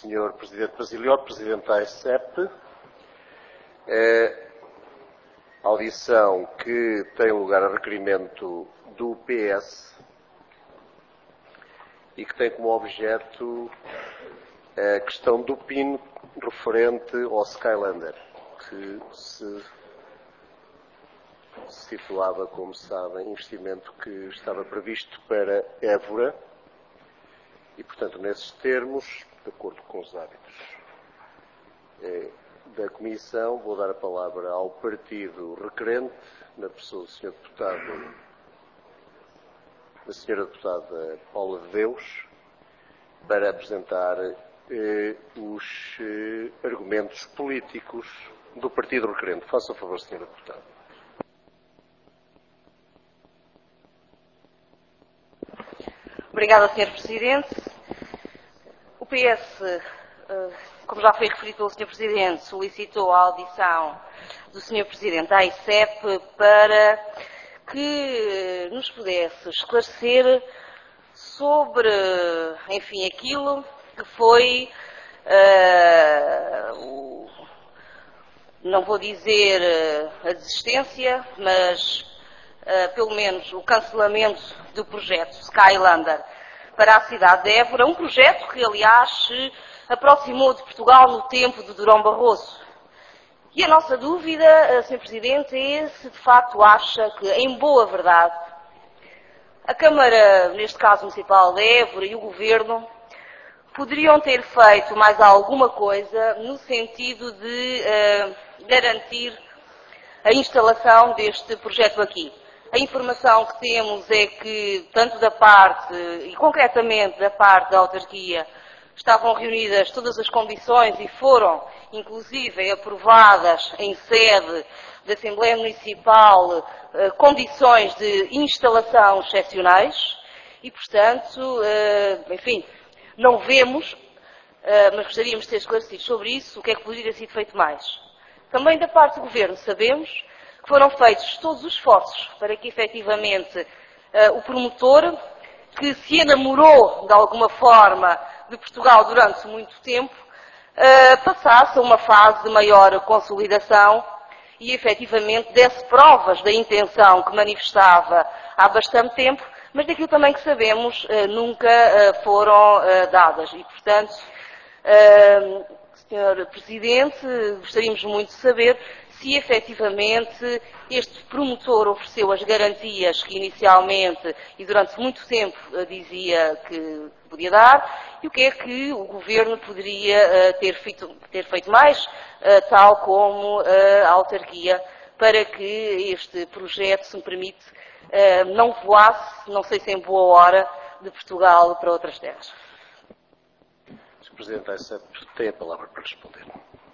Sr. Presidente Basílio, Presidente da AICEP. Audição que tem lugar a requerimento do PS e que tem como objeto a questão do PIN referente ao Skylander, que se situava, como sabem, investimento que estava previsto para Évora e, portanto, nesses termos, de acordo com os hábitos da Comissão, vou dar a palavra ao partido requerente, na pessoa do Sr. Deputado, da Sra. Deputada Paula de Deus, para apresentar os argumentos políticos do partido requerente. Faça o favor, Sra. Deputada. Obrigada, Sr. Presidente. O PS, como já foi referido pelo Sr. Presidente, solicitou a audição do Sr. Presidente da AICEP para que nos pudesse esclarecer sobre, enfim, aquilo que foi, não vou dizer a desistência, mas pelo menos o cancelamento do projeto Skylander para a cidade de Évora, um projeto que, aliás, se aproximou de Portugal no tempo de Durão Barroso. E a nossa dúvida, Sr. Presidente, é se de facto acha que, em boa verdade, a Câmara, neste caso Municipal de Évora, e o Governo poderiam ter feito mais alguma coisa no sentido de garantir a instalação deste projeto aqui. A informação que temos é que, tanto da parte, e concretamente da parte da autarquia, estavam reunidas todas as condições e foram, inclusive, aprovadas em sede da Assembleia Municipal condições de instalação excepcionais e, portanto, enfim, não vemos, mas gostaríamos de ser esclarecidos sobre isso, o que é que poderia ter sido feito mais. Também da parte do Governo sabemos que foram feitos todos os esforços para que, efetivamente, o promotor, que se enamorou, de alguma forma, de Portugal durante muito tempo, passasse a uma fase de maior consolidação e, efetivamente, desse provas da intenção que manifestava há bastante tempo, mas daquilo também que sabemos nunca foram dadas. E, portanto, Sr. Presidente, gostaríamos muito de saber se efetivamente este promotor ofereceu as garantias que inicialmente e durante muito tempo dizia que podia dar e o que é que o Governo poderia ter feito mais, tal como a autarquia, para que este projeto, se me permite, não voasse, não sei se em boa hora, de Portugal para outras terras. Sr. Presidente da AICEP tem a palavra para responder.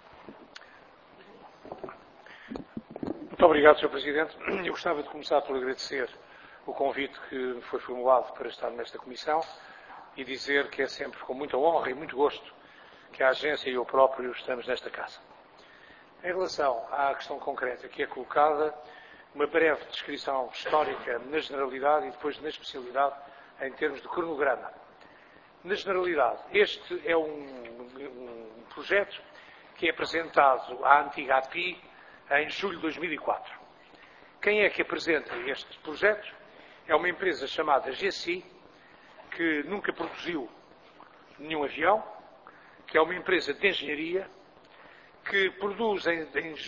Muito obrigado, Sr. Presidente. Eu gostava de começar por agradecer o convite que me foi formulado para estar nesta comissão e dizer que é sempre com muita honra e muito gosto que a agência e eu próprio estamos nesta casa. Em relação à questão concreta que é colocada, uma breve descrição histórica na generalidade e depois na especialidade em termos de cronograma. Na generalidade, este é um projeto que é apresentado à antiga API em julho de 2004. Quem é que apresenta este projeto? É uma empresa chamada GSI, que nunca produziu nenhum avião, que é uma empresa de engenharia, que produz em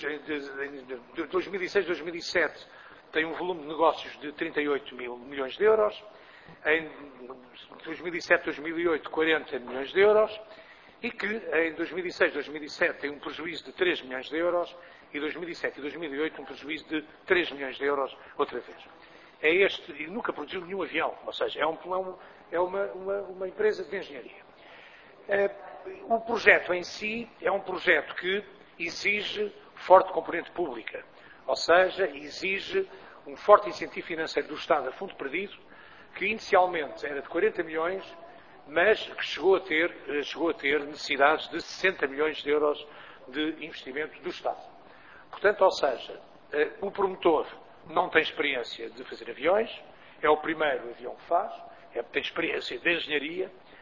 2006, 2007, tem um volume de negócios de 38 mil milhões de euros, em 2007, 2008, 40 milhões de euros, e que em 2006, 2007 tem um prejuízo de 3 milhões de euros, e 2007 e 2008 um prejuízo de 3 milhões de euros outra vez. É este, e nunca produziu nenhum avião, ou seja, é uma empresa de engenharia. O projeto em si é um projeto que exige forte componente pública, ou seja, exige um forte incentivo financeiro do Estado a fundo perdido, que inicialmente era de 40 milhões, mas que chegou a ter necessidades de 60 milhões de euros de investimento do Estado. Portanto, ou seja, o promotor não tem experiência de fazer aviões, é o primeiro avião que faz, tem experiência de engenharia,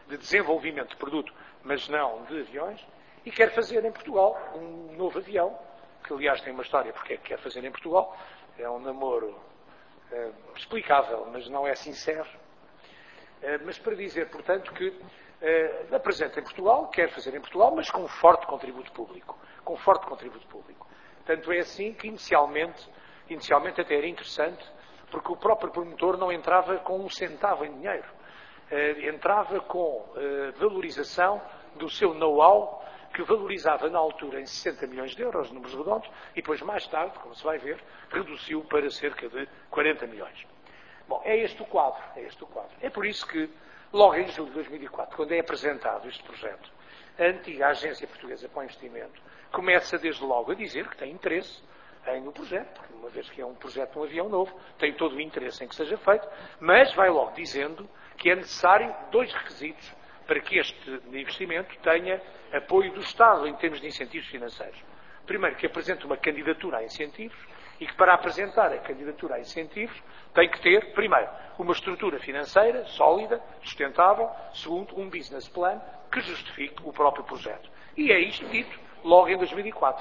de desenvolvimento de produto, mas não de aviões, e quer fazer em Portugal um novo avião, que aliás tem uma história porque é que quer fazer em Portugal. É um namoro explicável, mas não é sincero. Mas para dizer, portanto, que apresenta em Portugal, quer fazer em Portugal, mas com um forte contributo público. Com forte contributo público. Tanto é assim que inicialmente até era interessante, porque o próprio promotor não entrava com um centavo em dinheiro. Entrava com valorização do seu know-how, que valorizava na altura em 60 milhões de euros, números redondos, e depois mais tarde, como se vai ver, reduziu para cerca de 40 milhões. Bom, é este o quadro. É por isso que, logo em julho de 2004, quando é apresentado este projeto, a antiga Agência Portuguesa para o Investimento começa desde logo a dizer que tem interesse no projeto, porque uma vez que é um projeto de um avião novo, tem todo o interesse em que seja feito, mas vai logo dizendo que é necessário 2 requisitos para que este investimento tenha apoio do Estado em termos de incentivos financeiros. Primeiro, que apresente uma candidatura a incentivos e que, para apresentar a candidatura a incentivos, tem que ter, primeiro, uma estrutura financeira sólida, sustentável, segundo, um business plan que justifique o próprio projeto. E é isto dito logo em 2004.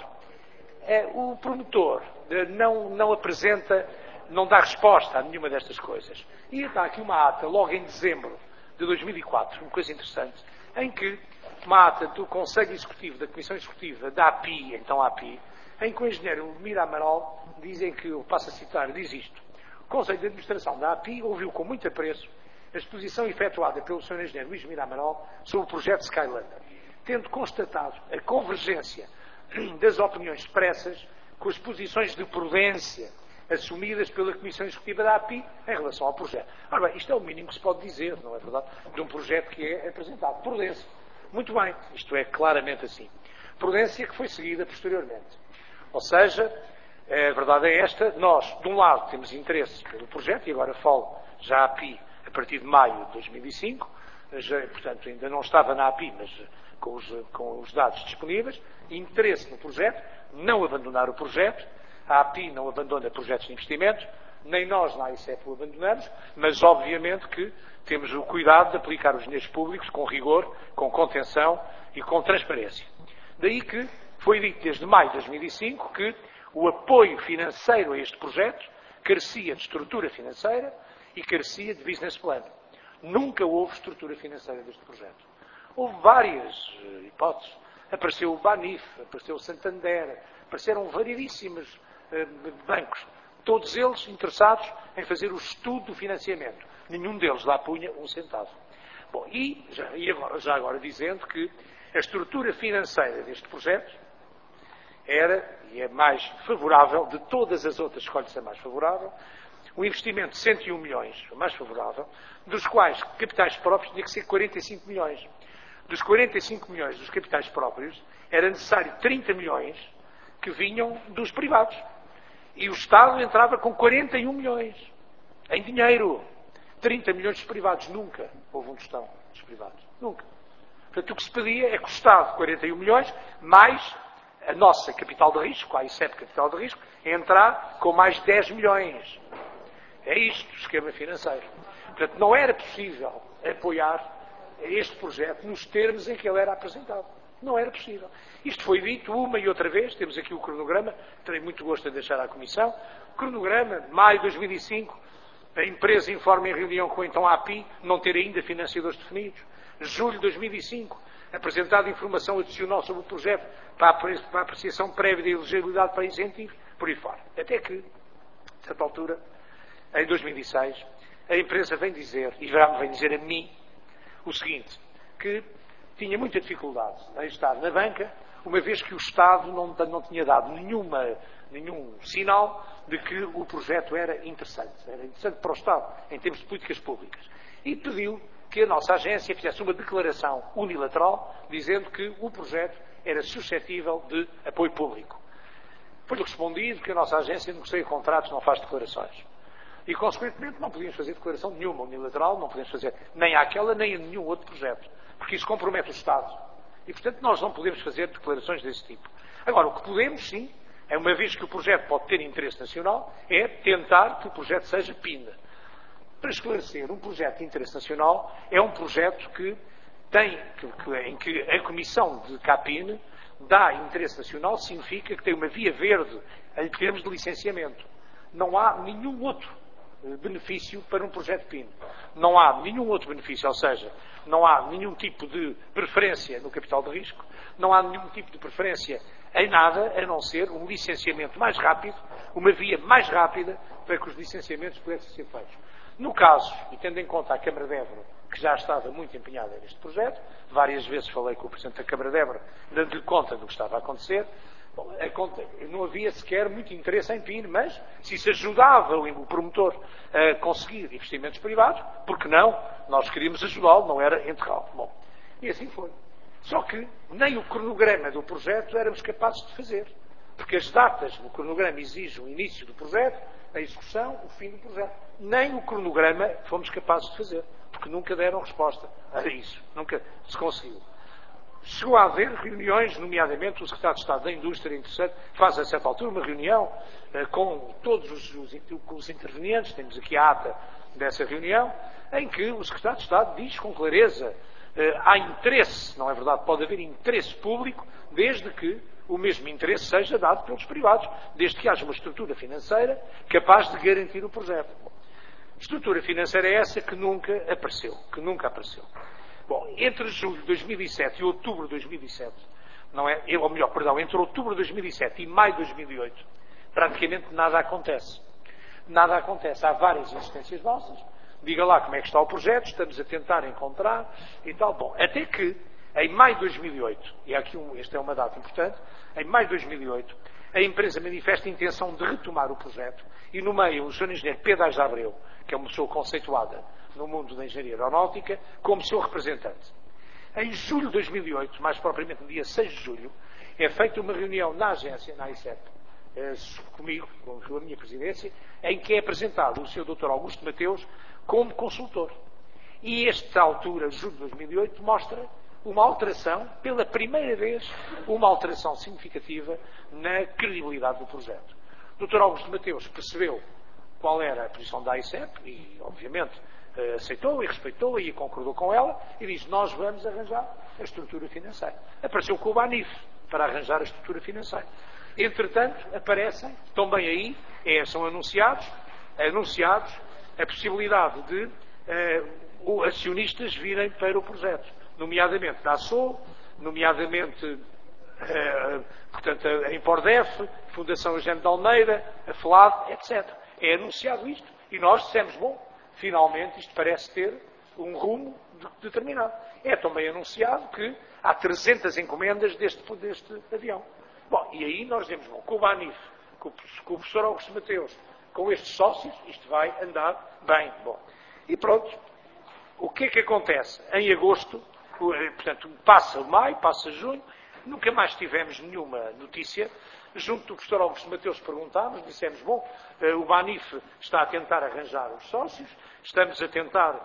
O promotor não apresenta, não dá resposta a nenhuma destas coisas. E está aqui uma ata, logo em dezembro de 2004, uma coisa interessante, em que uma ata do Conselho Executivo, da Comissão Executiva, da API, então a API, em que o engenheiro Mira Amaral dizem que, eu passo a citar, diz isto: o Conselho de Administração da API ouviu com muito apreço a exposição efetuada pelo Sr. Engenheiro Luís Mira Amaral sobre o projeto Skylander, tendo constatado a convergência das opiniões expressas com as posições de prudência assumidas pela Comissão Executiva da API em relação ao projeto. Ora bem, isto é o mínimo que se pode dizer, não é verdade, de um projeto que é apresentado. Prudência. Muito bem, isto é claramente assim. Prudência que foi seguida posteriormente. Ou seja, a verdade é esta: nós, de um lado, temos interesse pelo projeto, e agora falo já a API a partir de maio de 2005, portanto ainda não estava na API, mas com os dados disponíveis, interesse no projeto, não abandonar o projeto. A API não abandona projetos de investimento, nem nós na AICEP o abandonamos, mas obviamente que temos o cuidado de aplicar os dinheiros públicos com rigor, com contenção e com transparência. Daí que foi dito desde maio de 2005 que o apoio financeiro a este projeto carecia de estrutura financeira e carecia de business plan. Nunca houve estrutura financeira deste projeto. Houve várias hipóteses. Apareceu o Banif, apareceu o Santander, apareceram variedíssimos bancos, todos eles interessados em fazer o estudo do financiamento. Nenhum deles lá punha um centavo. Bom, e já agora dizendo que a estrutura financeira deste projeto era, e é mais favorável, de todas as outras escolhe-se a mais favorável, um investimento de 101 milhões, o mais favorável, dos quais capitais próprios tinha que ser 45 milhões. Dos 45 milhões dos capitais próprios, era necessário 30 milhões que vinham dos privados. E o Estado entrava com 41 milhões em dinheiro. 30 milhões dos privados. Nunca houve um tostão dos privados. Nunca. Portanto, o que se pedia é que o Estado, 41 milhões, mais a nossa capital de risco, a AICEP capital de risco, entrar com mais 10 milhões. É isto, o esquema financeiro. Portanto, não era possível apoiar este projeto nos termos em que ele era apresentado. Não era possível. Isto foi dito uma e outra vez. Temos aqui o cronograma, terei muito gosto em deixar à Comissão. Cronograma, maio de 2005, a empresa informa em reunião com então a API não ter ainda financiadores definidos. Julho de 2005, apresentada informação adicional sobre o projeto para a apreciação prévia da elegibilidade para incentivos, por aí fora. Até que, a certa altura, em 2006, a empresa vem dizer, e já me vem dizer a mim, o seguinte, que tinha muita dificuldade em estar na banca, uma vez que o Estado não tinha dado nenhum sinal de que o projeto era interessante para o Estado, em termos de políticas públicas. E pediu que a nossa agência fizesse uma declaração unilateral, dizendo que o projeto era suscetível de apoio público. Foi-lhe respondido que a nossa agência negocia contratos, não faz declarações. E, consequentemente, não podíamos fazer declaração nenhuma unilateral, não podemos fazer nem àquela, nem a nenhum outro projeto, porque isso compromete o Estado. E, portanto, nós não podemos fazer declarações desse tipo. Agora, o que podemos, sim, é, uma vez que o projeto pode ter interesse nacional, é tentar que o projeto seja PIN. Para esclarecer, um projeto de interesse nacional é um projeto que em que a Comissão de Capine dá interesse nacional, significa que tem uma via verde em termos de licenciamento. Não há nenhum outro benefício para um projeto PIN. Não há nenhum outro benefício, ou seja, não há nenhum tipo de preferência no capital de risco, não há nenhum tipo de preferência em nada, a não ser um licenciamento mais rápido, uma via mais rápida para que os licenciamentos pudessem ser feitos. No caso, e tendo em conta a Câmara de Évora, que já estava muito empenhada neste projeto, várias vezes falei com o Presidente da Câmara de Évora, dando-lhe conta do que estava a acontecer. Bom, não havia sequer muito interesse em PIN, mas se isso ajudava o promotor a conseguir investimentos privados, por que não? Nós queríamos ajudá-lo, não era enterrá-lo. Bom, e assim foi. Só que nem o cronograma do projeto éramos capazes de fazer, porque as datas do cronograma exigem o início do projeto, a execução, o fim do projeto. Nem o cronograma fomos capazes de fazer, porque nunca deram resposta a isso, nunca se conseguiu. Chegou a haver reuniões, nomeadamente o Secretário de Estado da Indústria, interessante, faz a certa altura uma reunião com todos os intervenientes, temos aqui a ata dessa reunião, em que o Secretário de Estado diz com clareza, há interesse, não é verdade, pode haver interesse público, desde que o mesmo interesse seja dado pelos privados, desde que haja uma estrutura financeira capaz de garantir o projeto. Estrutura financeira é essa que nunca apareceu, Bom, entre julho de 2007 e outubro de 2007, ou melhor, perdão, entre outubro de 2007 e maio de 2008, praticamente nada acontece. Nada acontece. Há várias insistências nossas. Diga lá como é que está o projeto, estamos a tentar encontrar e tal. Bom, até que, em maio de 2008, e aqui esta é uma data importante, em maio de 2008, a empresa manifesta a intenção de retomar o projeto e nomeia o Sr. Engenheiro Pedro Aires Abreu, que é uma pessoa conceituada no mundo da engenharia aeronáutica, como seu representante. Em julho de 2008, mais propriamente no dia 6 de julho, é feita uma reunião na agência, na ICEP, comigo, com a minha presidência, em que é apresentado o Sr. Dr. Augusto Mateus como consultor. E esta altura, julho de 2008, mostra uma alteração, pela primeira vez, uma alteração significativa na credibilidade do projeto. O Dr. Augusto Mateus percebeu qual era a posição da ICEP e, obviamente, aceitou e respeitou e concordou com ela e disse, nós vamos arranjar a estrutura financeira. Apareceu com o BANIF para arranjar a estrutura financeira. Entretanto, aparecem, também aí, são anunciados a possibilidade de acionistas virem para o projeto, nomeadamente da ASSO, nomeadamente portanto, a Impordef, Fundação Eugênio de Almeida, a FLAD, etc. É anunciado isto e nós dissemos, bom, finalmente isto parece ter um rumo determinado. É também anunciado que há 300 encomendas deste avião. Bom, e aí nós dizemos, bom, com o BANIF, com o professor Augusto Mateus, com estes sócios, isto vai andar bem. Bom, e pronto. O que é que acontece? Em agosto, portanto, passa maio, passa junho, nunca mais tivemos nenhuma notícia. Junto do professor Augusto Mateus perguntámos, dissemos, bom, o BANIF está a tentar arranjar os sócios, estamos a tentar,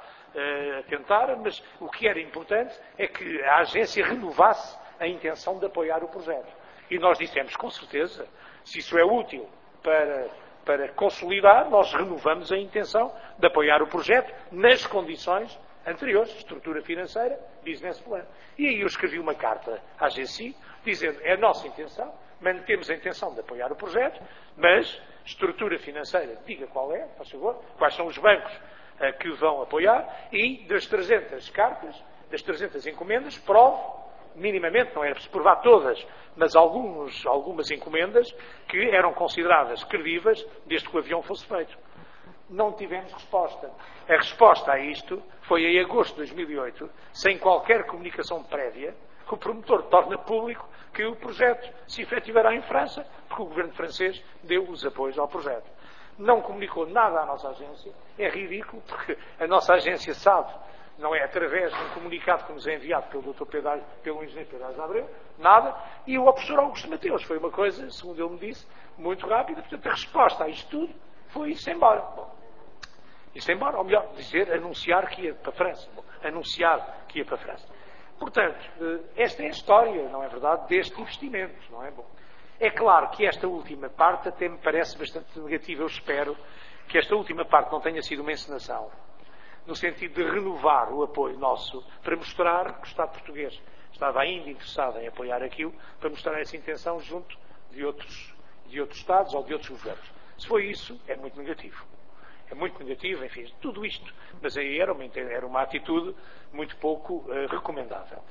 mas o que era importante é que a agência renovasse a intenção de apoiar o projeto. E nós dissemos, com certeza, se isso é útil para consolidar, nós renovamos a intenção de apoiar o projeto nas condições anteriores, estrutura financeira, business plan. E aí eu escrevi uma carta à AGCI, dizendo, é a nossa intenção, mantemos a intenção de apoiar o projeto, mas estrutura financeira, diga qual é, por favor, quais são os bancos que vão apoiar, e das 300 cartas, das 300 encomendas, prove, minimamente, não era preciso provar todas, mas algumas encomendas que eram consideradas credíveis desde que o avião fosse feito. Não tivemos resposta. A resposta a isto foi em agosto de 2008, sem qualquer comunicação prévia, que o promotor torna público que o projeto se efetivará em França, porque o governo francês deu os apoios ao projeto. Não comunicou nada à nossa agência. É ridículo, porque a nossa agência sabe, não é através de um comunicado que nos é enviado pelo engenheiro Pedro Aires Abreu, nada, e o professor Augusto Mateus. Foi uma coisa, segundo ele me disse, muito rápida. Portanto, a resposta a isto tudo foi ir-se embora. Bom, ir-se embora, ou melhor, anunciar que ia para a França. Bom, anunciar que ia para a França. Portanto, esta é a história, não é verdade, deste investimento, não é? Bom, é claro que esta última parte até me parece bastante negativa. Eu espero que esta última parte não tenha sido uma encenação. no sentido de renovar o apoio nosso para mostrar que o Estado português estava ainda interessado em apoiar aquilo, para mostrar essa intenção junto de outros Estados ou de outros governos. Se foi isso, é muito negativo. É muito negativo, enfim, tudo isto. Mas aí era uma atitude muito pouco recomendável.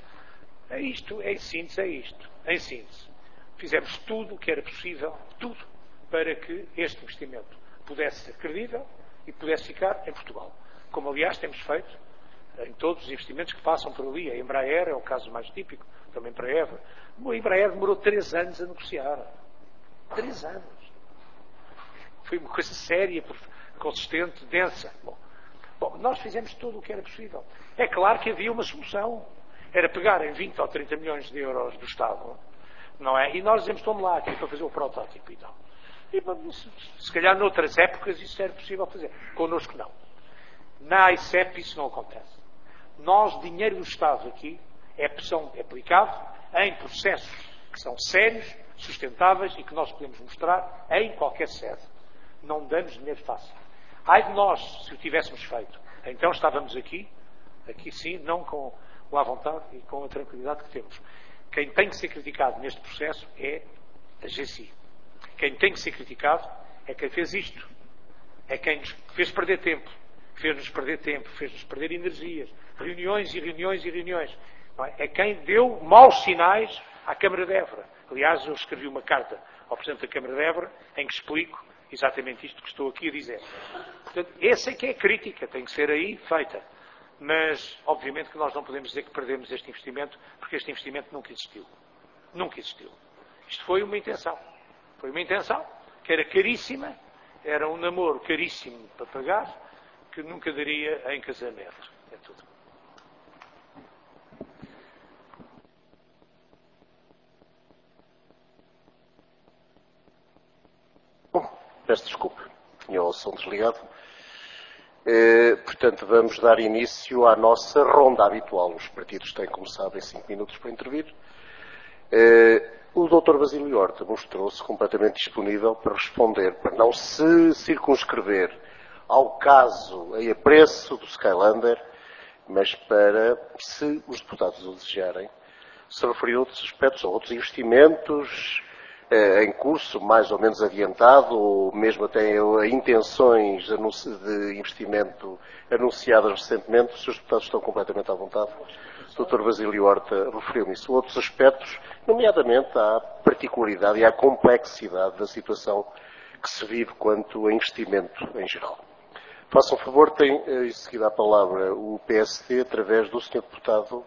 Em síntese, é isto. Em síntese, fizemos tudo o que era possível, tudo, para que este investimento pudesse ser credível e pudesse ficar em Portugal. Como, aliás, temos feito em todos os investimentos que passam por ali. A Embraer é o caso mais típico, também para a Évora. A Embraer demorou 3 anos a negociar. 3 anos. Foi uma coisa séria, consistente, densa. Bom, nós fizemos tudo o que era possível. É claro que havia uma solução. Era pegar em 20 ou 30 milhões de euros do Estado, não é? E nós dizemos, tome lá aqui para fazer o protótipo e tal. E, se calhar, noutras épocas isso era possível fazer. Connosco não. Na AICEP isso não acontece. Nós, dinheiro do Estado aqui, é aplicado em processos que são sérios, sustentáveis e que nós podemos mostrar em qualquer sede. Não damos dinheiro fácil. Ai de nós, se o tivéssemos feito. Então estávamos aqui sim, não com a vontade e com a tranquilidade que temos. Quem tem que ser criticado neste processo é a GSI. Quem tem que ser criticado é quem fez isto. É quem nos fez perder tempo. Fez-nos perder tempo, fez-nos perder energias. Reuniões e reuniões e reuniões. Não é? É quem deu maus sinais à Câmara de Évora. Aliás, eu escrevi uma carta ao Presidente da Câmara de Évora em que explico exatamente isto que estou aqui a dizer. Portanto, essa é que é a crítica, tem que ser aí feita. Mas, obviamente, que nós não podemos dizer que perdemos este investimento, porque este investimento nunca existiu. Nunca existiu. Isto foi uma intenção. Foi uma intenção que era caríssima, era um namoro caríssimo para pagar, que nunca daria em casamento. É tudo. Bom, peço desculpa. Tinha o som desligado. Portanto, vamos dar início à nossa ronda habitual. Os partidos têm, como sabem, 5 minutos para intervir. O Dr. Basílio Horta mostrou-se completamente disponível para responder, para não se circunscrever ao caso em apreço do Skylander, mas para, se os deputados o desejarem, se referir a outros aspectos, a outros investimentos em curso, mais ou menos adiantado, ou mesmo até a intenções de investimento anunciadas recentemente. Os seus deputados estão completamente à vontade. O Dr. Basílio Horta referiu-me isso. Outros aspectos, nomeadamente à particularidade e à complexidade da situação que se vive quanto a investimento em geral. Façam um favor, tem em seguida a palavra o PSD através do Sr. Deputado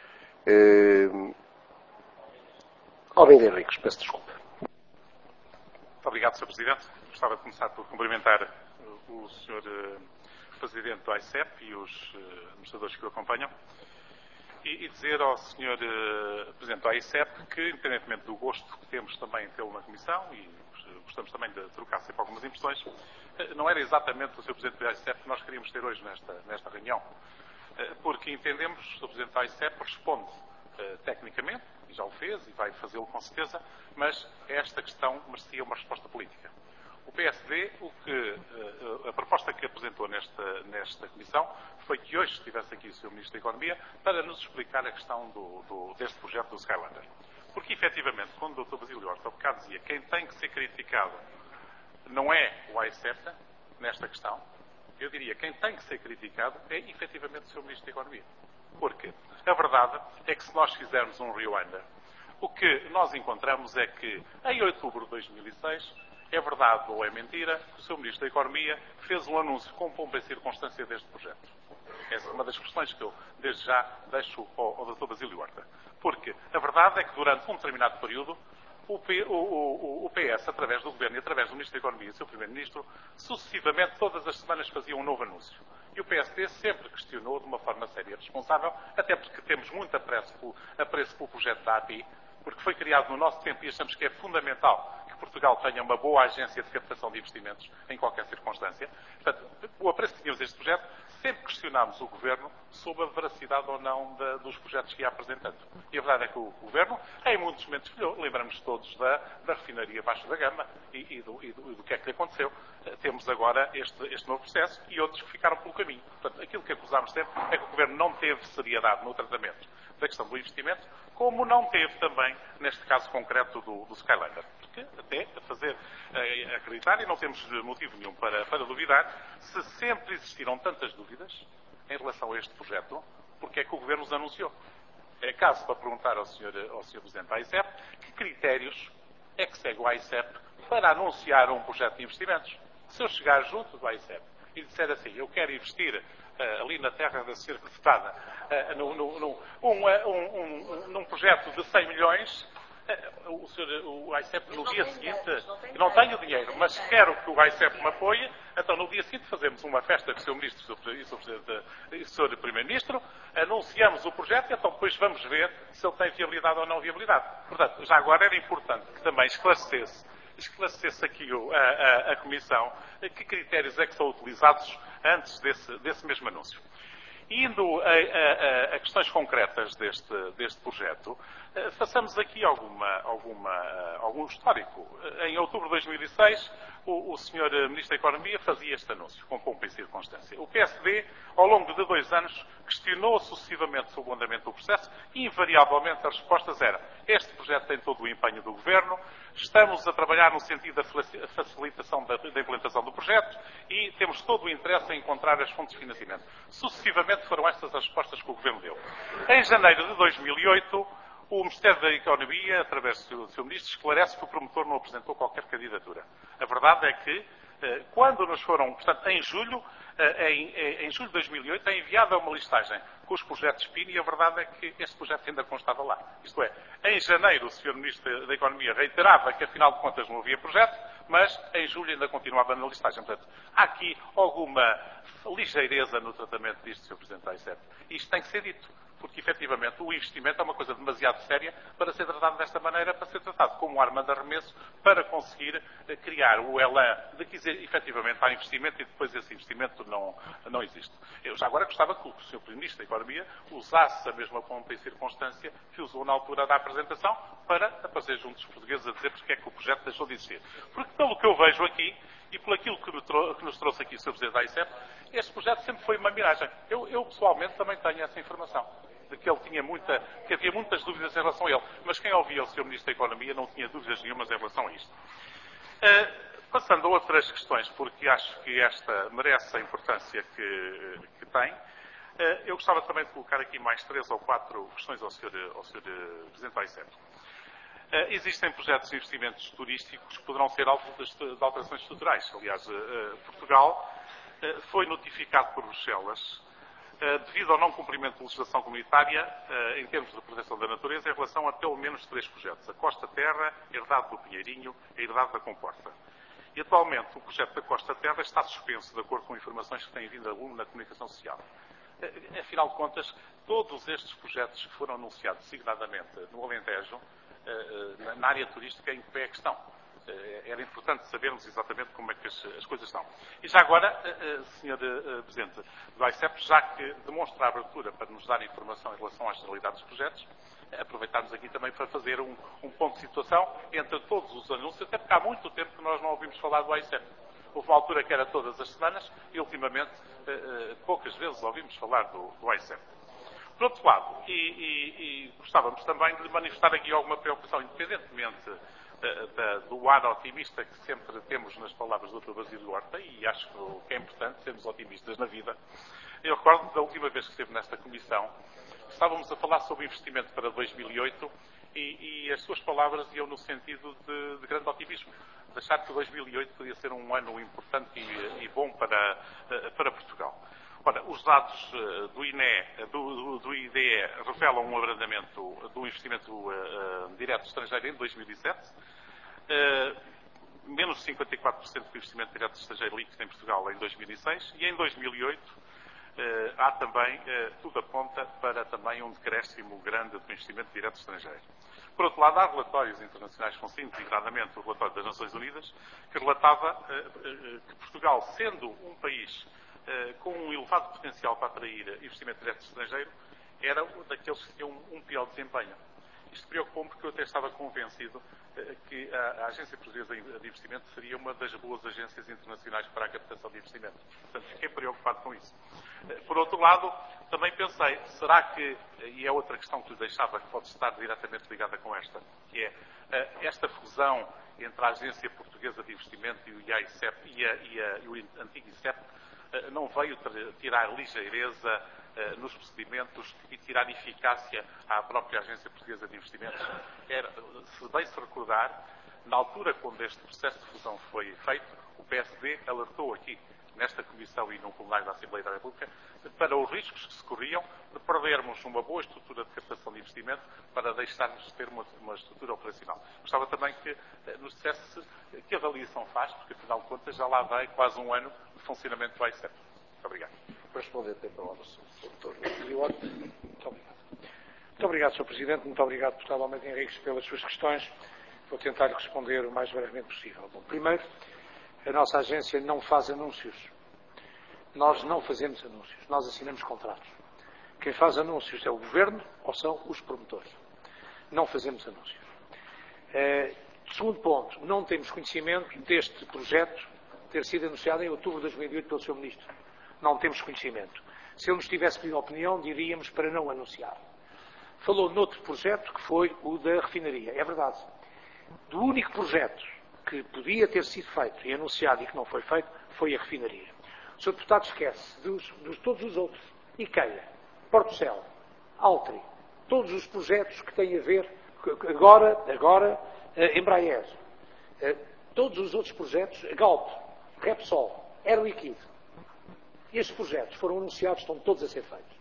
Almeida Henriques. Peço desculpa. Muito obrigado, Sr. Presidente. Gostava de começar por cumprimentar o Sr. Presidente do AICEP e os administradores que o acompanham e dizer ao Sr. Presidente do AICEP que, independentemente do gosto que temos também em tê-lo na Comissão e gostamos também de trocar sempre algumas impressões, não era exatamente o Sr. Presidente do AICEP que nós queríamos ter hoje nesta reunião, porque entendemos que o Sr. Presidente do AICEP responde tecnicamente, e já o fez, e vai fazê-lo com certeza, mas esta questão merecia uma resposta política. O PSD, a proposta que apresentou nesta Comissão foi que hoje estivesse aqui o Sr. Ministro da Economia para nos explicar a questão deste projeto do Skylander. Porque, efetivamente, quando o Dr. Basílio Horta há bocado dizia quem tem que ser criticado não é o AICEP nesta questão, eu diria quem tem que ser criticado é, efetivamente, o Sr. Ministro da Economia. Porque a verdade é que se nós fizermos um rewinder, o que nós encontramos é que em outubro de 2006, é verdade ou é mentira, que o Sr. Ministro da Economia fez um anúncio com pompa e circunstância deste projeto. Essa é uma das questões que eu, desde já, deixo ao Dr. Basílio Horta. Porque a verdade é que durante um determinado período, o PS, através do Governo e através do Ministro da Economia e do seu Primeiro-Ministro, sucessivamente, todas as semanas faziam um novo anúncio. E o PSD sempre questionou de uma forma séria e responsável, até porque temos muito apreço pelo projeto da API, porque foi criado no nosso tempo e achamos que é fundamental que Portugal tenha uma boa agência de captação de investimentos em qualquer circunstância. Portanto, o apreço que tínhamos deste projeto sempre questionámos o Governo sobre a veracidade ou não dos projetos que ia apresentando. E a verdade é que o Governo, em muitos momentos, falhou. Lembramos todos da refinaria Baixo da Gama e do que é que lhe aconteceu. Temos agora este novo processo e outros que ficaram pelo caminho. Portanto, aquilo que acusámos sempre é que o Governo não teve seriedade no tratamento da questão do investimento, como não teve também, neste caso concreto, do Skylander. Porque até a fazer acreditar, e não temos motivo nenhum para duvidar, se sempre existiram tantas dúvidas em relação a este projeto, porque é que o Governo os anunciou? É caso para perguntar ao Sr. Presidente da AICEP que critérios é que segue o AICEP para anunciar um projeto de investimentos. Se eu chegar junto do AICEP e disser assim, eu quero investir ali na terra da Sra. Deputada num projeto de 100 milhões, o AICEP no dia seguinte, não tenho dinheiro, mas quero que o AICEP me apoie, então no dia seguinte fazemos uma festa com o Sr. Ministro e o Sr. Primeiro-Ministro, anunciamos o projeto e então depois vamos ver se ele tem viabilidade ou não viabilidade. Portanto, já agora era importante que também esclarecesse aqui a Comissão que critérios é que são utilizados antes desse mesmo anúncio. Indo a questões concretas deste projeto, façamos aqui algum histórico. Em outubro de 2006, o Sr. Ministro da Economia fazia este anúncio, com pompa e circunstância. O PSD, ao longo de 2 anos, questionou sucessivamente sobre o andamento do processo e, invariavelmente, as respostas eram: este projeto tem todo o empenho do Governo, estamos a trabalhar no sentido da facilitação da implementação do projeto e temos todo o interesse em encontrar as fontes de financiamento. Sucessivamente foram estas as respostas que o Governo deu. Em janeiro de 2008, o Ministério da Economia, através do seu Ministro, esclarece que o promotor não apresentou qualquer candidatura. A verdade é que, quando nos foram, portanto, em julho de 2008, é enviada uma listagem com os projetos PIN e a verdade é que este projeto ainda constava lá. Isto é, em janeiro o Sr. Ministro da Economia reiterava que, afinal de contas, não havia projeto, mas em julho ainda continuava na listagem. Portanto, há aqui alguma ligeireza no tratamento disto, Sr. Presidente da AICEP. Isto tem que ser dito, porque, efetivamente, o investimento é uma coisa demasiado séria para ser tratado desta maneira, para ser tratado como arma de arremesso, para conseguir criar o elan de que, efetivamente, há investimento e depois esse investimento não existe. Eu já agora gostava que o Sr. Primeiro-Ministro da Economia usasse a mesma pompa e circunstância que usou na altura da apresentação para aparecer junto dos portugueses a dizer porque é que o projeto deixou de existir. Porque, pelo que eu vejo aqui, e por aquilo que nos trouxe aqui o Sr. Presidente da AICEP, este projeto sempre foi uma miragem. Eu pessoalmente, também tenho essa informação, de que que havia muitas dúvidas em relação a ele. Mas quem ouvia o Sr. Ministro da Economia não tinha dúvidas nenhumas em relação a isto. Passando a outras questões, porque acho que esta merece a importância que tem, eu gostava também de colocar aqui mais 3 ou 4 questões ao Sr. Presidente da AICEP. Existem projetos de investimentos turísticos que poderão ser alvo de alterações estruturais. Aliás, Portugal foi notificado por Bruxelas devido ao não cumprimento de legislação comunitária em termos de proteção da natureza em relação a pelo menos 3 projetos: a Costa Terra, a Herdade do Pinheirinho e a Herdade da Comporta. E atualmente o projeto da Costa Terra está suspenso, de acordo com informações que têm vindo a lume na comunicação social. Afinal de contas, todos estes projetos que foram anunciados designadamente no Alentejo, na área turística, em que pé é que estão? Era importante sabermos exatamente como é que as coisas estão. E já agora, Sr. Presidente do AICEP, já que demonstra a abertura para nos dar informação em relação às realidades dos projetos, aproveitarmos aqui também para fazer um ponto de situação entre todos os anúncios, até porque há muito tempo que nós não ouvimos falar do AICEP. Houve uma altura que era todas as semanas e, ultimamente, poucas vezes ouvimos falar do AICEP. Por outro lado, e gostávamos também de manifestar aqui alguma preocupação, independentemente do ar otimista que sempre temos nas palavras do Dr. Basílio Horta, e acho que é importante sermos otimistas na vida. Eu recordo da última vez que esteve nesta comissão, estávamos a falar sobre investimento para 2008 e as suas palavras iam no sentido de grande otimismo, de achar que 2008 podia ser um ano importante e bom para Portugal. Ora, os dados do IDE revelam um abrandamento do investimento direto estrangeiro em 2007, menos 54% do investimento direto estrangeiro líquido em Portugal em 2006 e em 2008 há também, tudo aponta para também um decréscimo grande do investimento direto estrangeiro. Por outro lado, há relatórios internacionais que são designadamente o relatório das Nações Unidas, que relatava que Portugal, sendo um país com um elevado potencial para atrair investimento direto estrangeiro, era daqueles que tinham um pior desempenho. Isto preocupou-me porque eu até estava convencido que a Agência Portuguesa de Investimento seria uma das boas agências internacionais para a captação de investimento. Portanto, fiquei preocupado com isso. Por outro lado, também pensei, será que, e é outra questão que lhe deixava, que pode estar diretamente ligada com esta, que é esta fusão entre a Agência Portuguesa de Investimento e o IAICEP e o antigo ICEP, não veio tirar ligeireza nos procedimentos e tirar eficácia à própria Agência Portuguesa de Investimentos. Se bem se recordar, na altura quando este processo de fusão foi feito, o PSD alertou aqui, nesta Comissão e no plenário da Assembleia da República, para os riscos que se corriam de perdermos uma boa estrutura de captação de investimento para deixarmos de ter uma estrutura operacional. Gostava também que nos dissesse que avaliação faz, porque afinal de contas já lá vai quase um ano de funcionamento do AICEP. Muito obrigado. Para responder, tem a palavra o Dr. Muito obrigado. Muito obrigado, Sr. Presidente. Muito obrigado, Deputado Almeida Henriques, pelas suas questões. Vou tentar responder o mais brevemente possível. Bom, primeiro, a nossa agência não faz anúncios. Nós não fazemos anúncios. Nós assinamos contratos. Quem faz anúncios é o Governo ou são os promotores. Não fazemos anúncios. Segundo ponto, não temos conhecimento deste projeto ter sido anunciado em outubro de 2008 pelo Sr. Ministro. Não temos conhecimento. Se ele nos tivesse pedido opinião, diríamos para não anunciar. Falou noutro projeto, que foi o da refinaria. É verdade. Do único projeto que podia ter sido feito e anunciado e que não foi feito, foi a refinaria. O Sr. Deputado esquece de todos os outros. IKEA, Portocel, Altri, todos os projetos que têm a ver, agora Embraer, todos os outros projetos, Galp, Repsol, Air Liquide. Estes projetos foram anunciados, estão todos a ser feitos.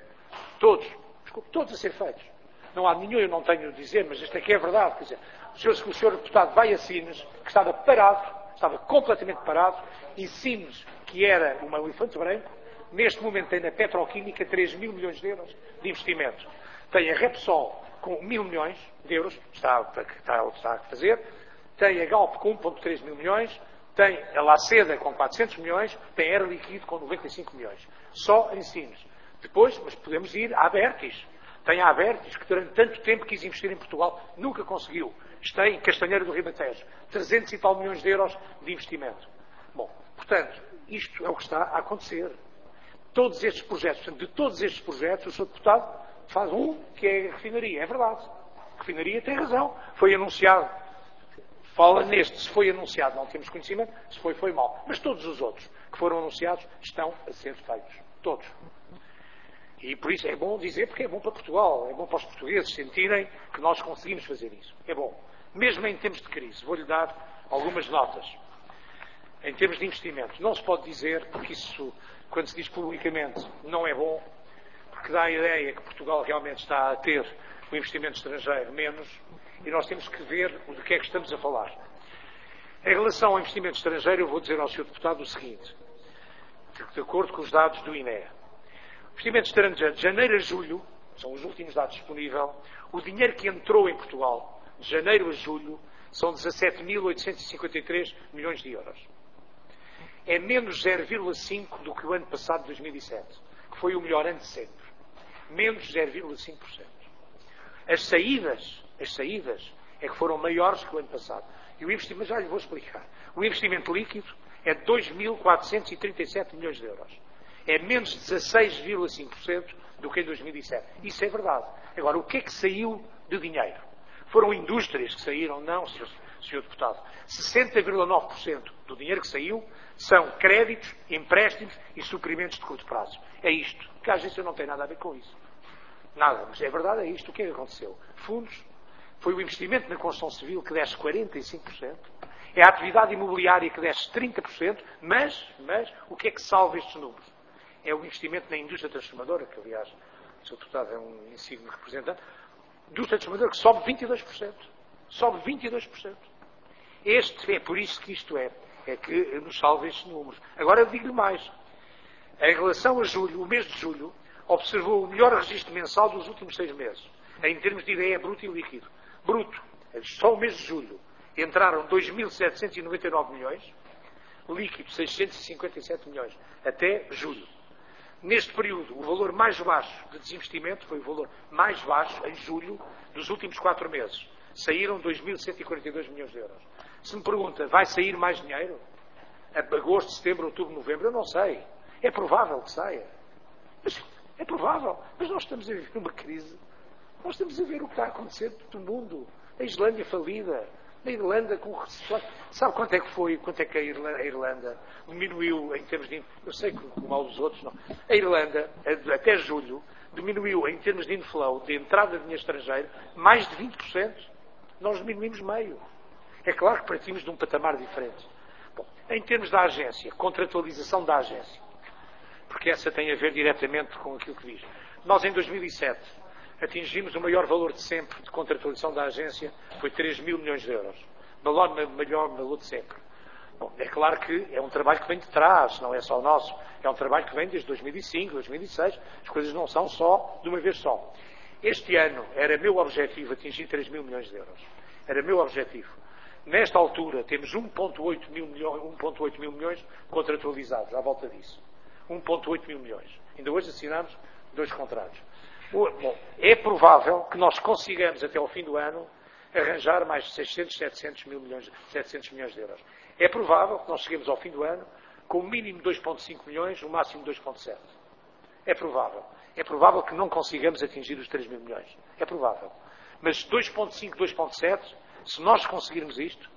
Todos a ser feitos. Não há nenhum, eu não tenho a dizer, mas isto aqui é verdade. Quer dizer, o senhor deputado vai a Sines, que estava parado, estava completamente parado, e Sines, que era um elefante branco, neste momento tem na petroquímica 3 mil milhões de euros de investimento. Tem a Repsol com 1.000 milhões de euros, está a fazer, tem a Galp com 1.3 mil milhões, tem a Laceda com 400 milhões, tem a Air Liquide com 95 milhões. Só em Sines. Depois, mas podemos ir à Abertis. Tem a Abertis, que durante tanto tempo quis investir em Portugal, nunca conseguiu. Está em Castanheira do Ribatejo. 300 e tal milhões de euros de investimento. Bom, portanto, isto é o que está a acontecer. Todos estes projetos, portanto, de todos estes projetos, o Sr. Deputado faz um, que é a refinaria. É verdade. A refinaria tem razão. Foi anunciado. Fala neste, se foi anunciado, não temos conhecimento, se foi mal. Mas todos os outros que foram anunciados estão a ser feitos. Todos. E por isso é bom dizer, porque é bom para Portugal, é bom para os portugueses sentirem que nós conseguimos fazer isso. É bom. Mesmo em tempos de crise, vou-lhe dar algumas notas. Em termos de investimento, não se pode dizer, porque isso, quando se diz publicamente, não é bom, porque dá a ideia que Portugal realmente está a ter o investimento estrangeiro menos, e nós temos que ver de que é que estamos a falar. Em relação ao investimento estrangeiro, eu vou dizer ao Sr. Deputado o seguinte, de acordo com os dados do INE. O investimento estrangeiro de janeiro a julho, são os últimos dados disponíveis, o dinheiro que entrou em Portugal, de janeiro a julho, são 17.853 milhões de euros. É menos 0,5% do que o ano passado, 2007, que foi o melhor ano de sempre. Menos 0,5%. As saídas é que foram maiores que o ano passado. E o investimento, já lhe vou explicar. O investimento líquido é de 2.437 milhões de euros. É menos 16,5% do que em 2007. Isso é verdade. Agora, o que é que saiu de dinheiro? Foram indústrias que saíram? Não, Sr. Deputado. 60,9% do dinheiro que saiu são créditos, empréstimos e suprimentos de curto prazo. É isto. Que a agência não tem nada a ver com isso. Nada. Mas é verdade, é isto. O que é que aconteceu? Fundos. Foi o investimento na construção civil que desce 45%. É a atividade imobiliária que desce 30%. Mas, o que é que salva estes números? É o investimento na indústria transformadora, que aliás o Sr. Deputado é um insigne representante. Indústria transformadora que sobe 22%. Sobe 22%. É por isso que isto é que nos salva estes números. Agora eu digo-lhe mais. Em relação a julho, o mês de julho, observou o melhor registro mensal dos últimos 6 meses, em termos de ideia bruto e líquido. Bruto, só o mês de julho, entraram 2.799 milhões, líquido 657 milhões, até julho. Neste período, o valor mais baixo de desinvestimento foi o valor mais baixo em julho dos últimos 4 meses. Saíram 2.142 milhões de euros. Se me pergunta, vai sair mais dinheiro? Agosto, setembro, outubro, novembro, eu não sei. É provável que saia. Mas é provável. Mas nós estamos a viver uma crise. Nós estamos a ver o que está a acontecer no mundo. A Islândia falida. A Irlanda com recessão. Sabe quanto é que foi? Quanto é que a Irlanda diminuiu em termos de... Eu sei que como mal dos outros, não. A Irlanda, até julho, diminuiu em termos de inflow, de entrada de dinheiro estrangeiro, mais de 20%. Nós diminuímos meio. É claro que partimos de um patamar diferente. Bom, em termos da agência, contratualização da agência, porque essa tem a ver diretamente com aquilo que diz. Nós, em 2007, atingimos o maior valor de sempre de contratualização da agência, foi 3 mil milhões de euros. Maior valor de sempre. Bom, é claro que é um trabalho que vem de trás, não é só o nosso. É um trabalho que vem desde 2005, 2006. As coisas não são só de uma vez só. Este ano era meu objetivo atingir 3 mil milhões de euros. Era meu objetivo. Nesta altura temos 1,8 mil milhões contratualizados, à volta disso. 1,8 mil milhões. Ainda hoje assinámos 2 contratos. Bom, é provável que nós consigamos até ao fim do ano arranjar mais 600, 700 milhões de euros. É provável que nós cheguemos ao fim do ano com o mínimo 2,5 milhões, o máximo 2,7. É provável. É provável que não consigamos atingir os 3 mil milhões. É provável. Mas 2,5, 2,7, se nós conseguirmos isto,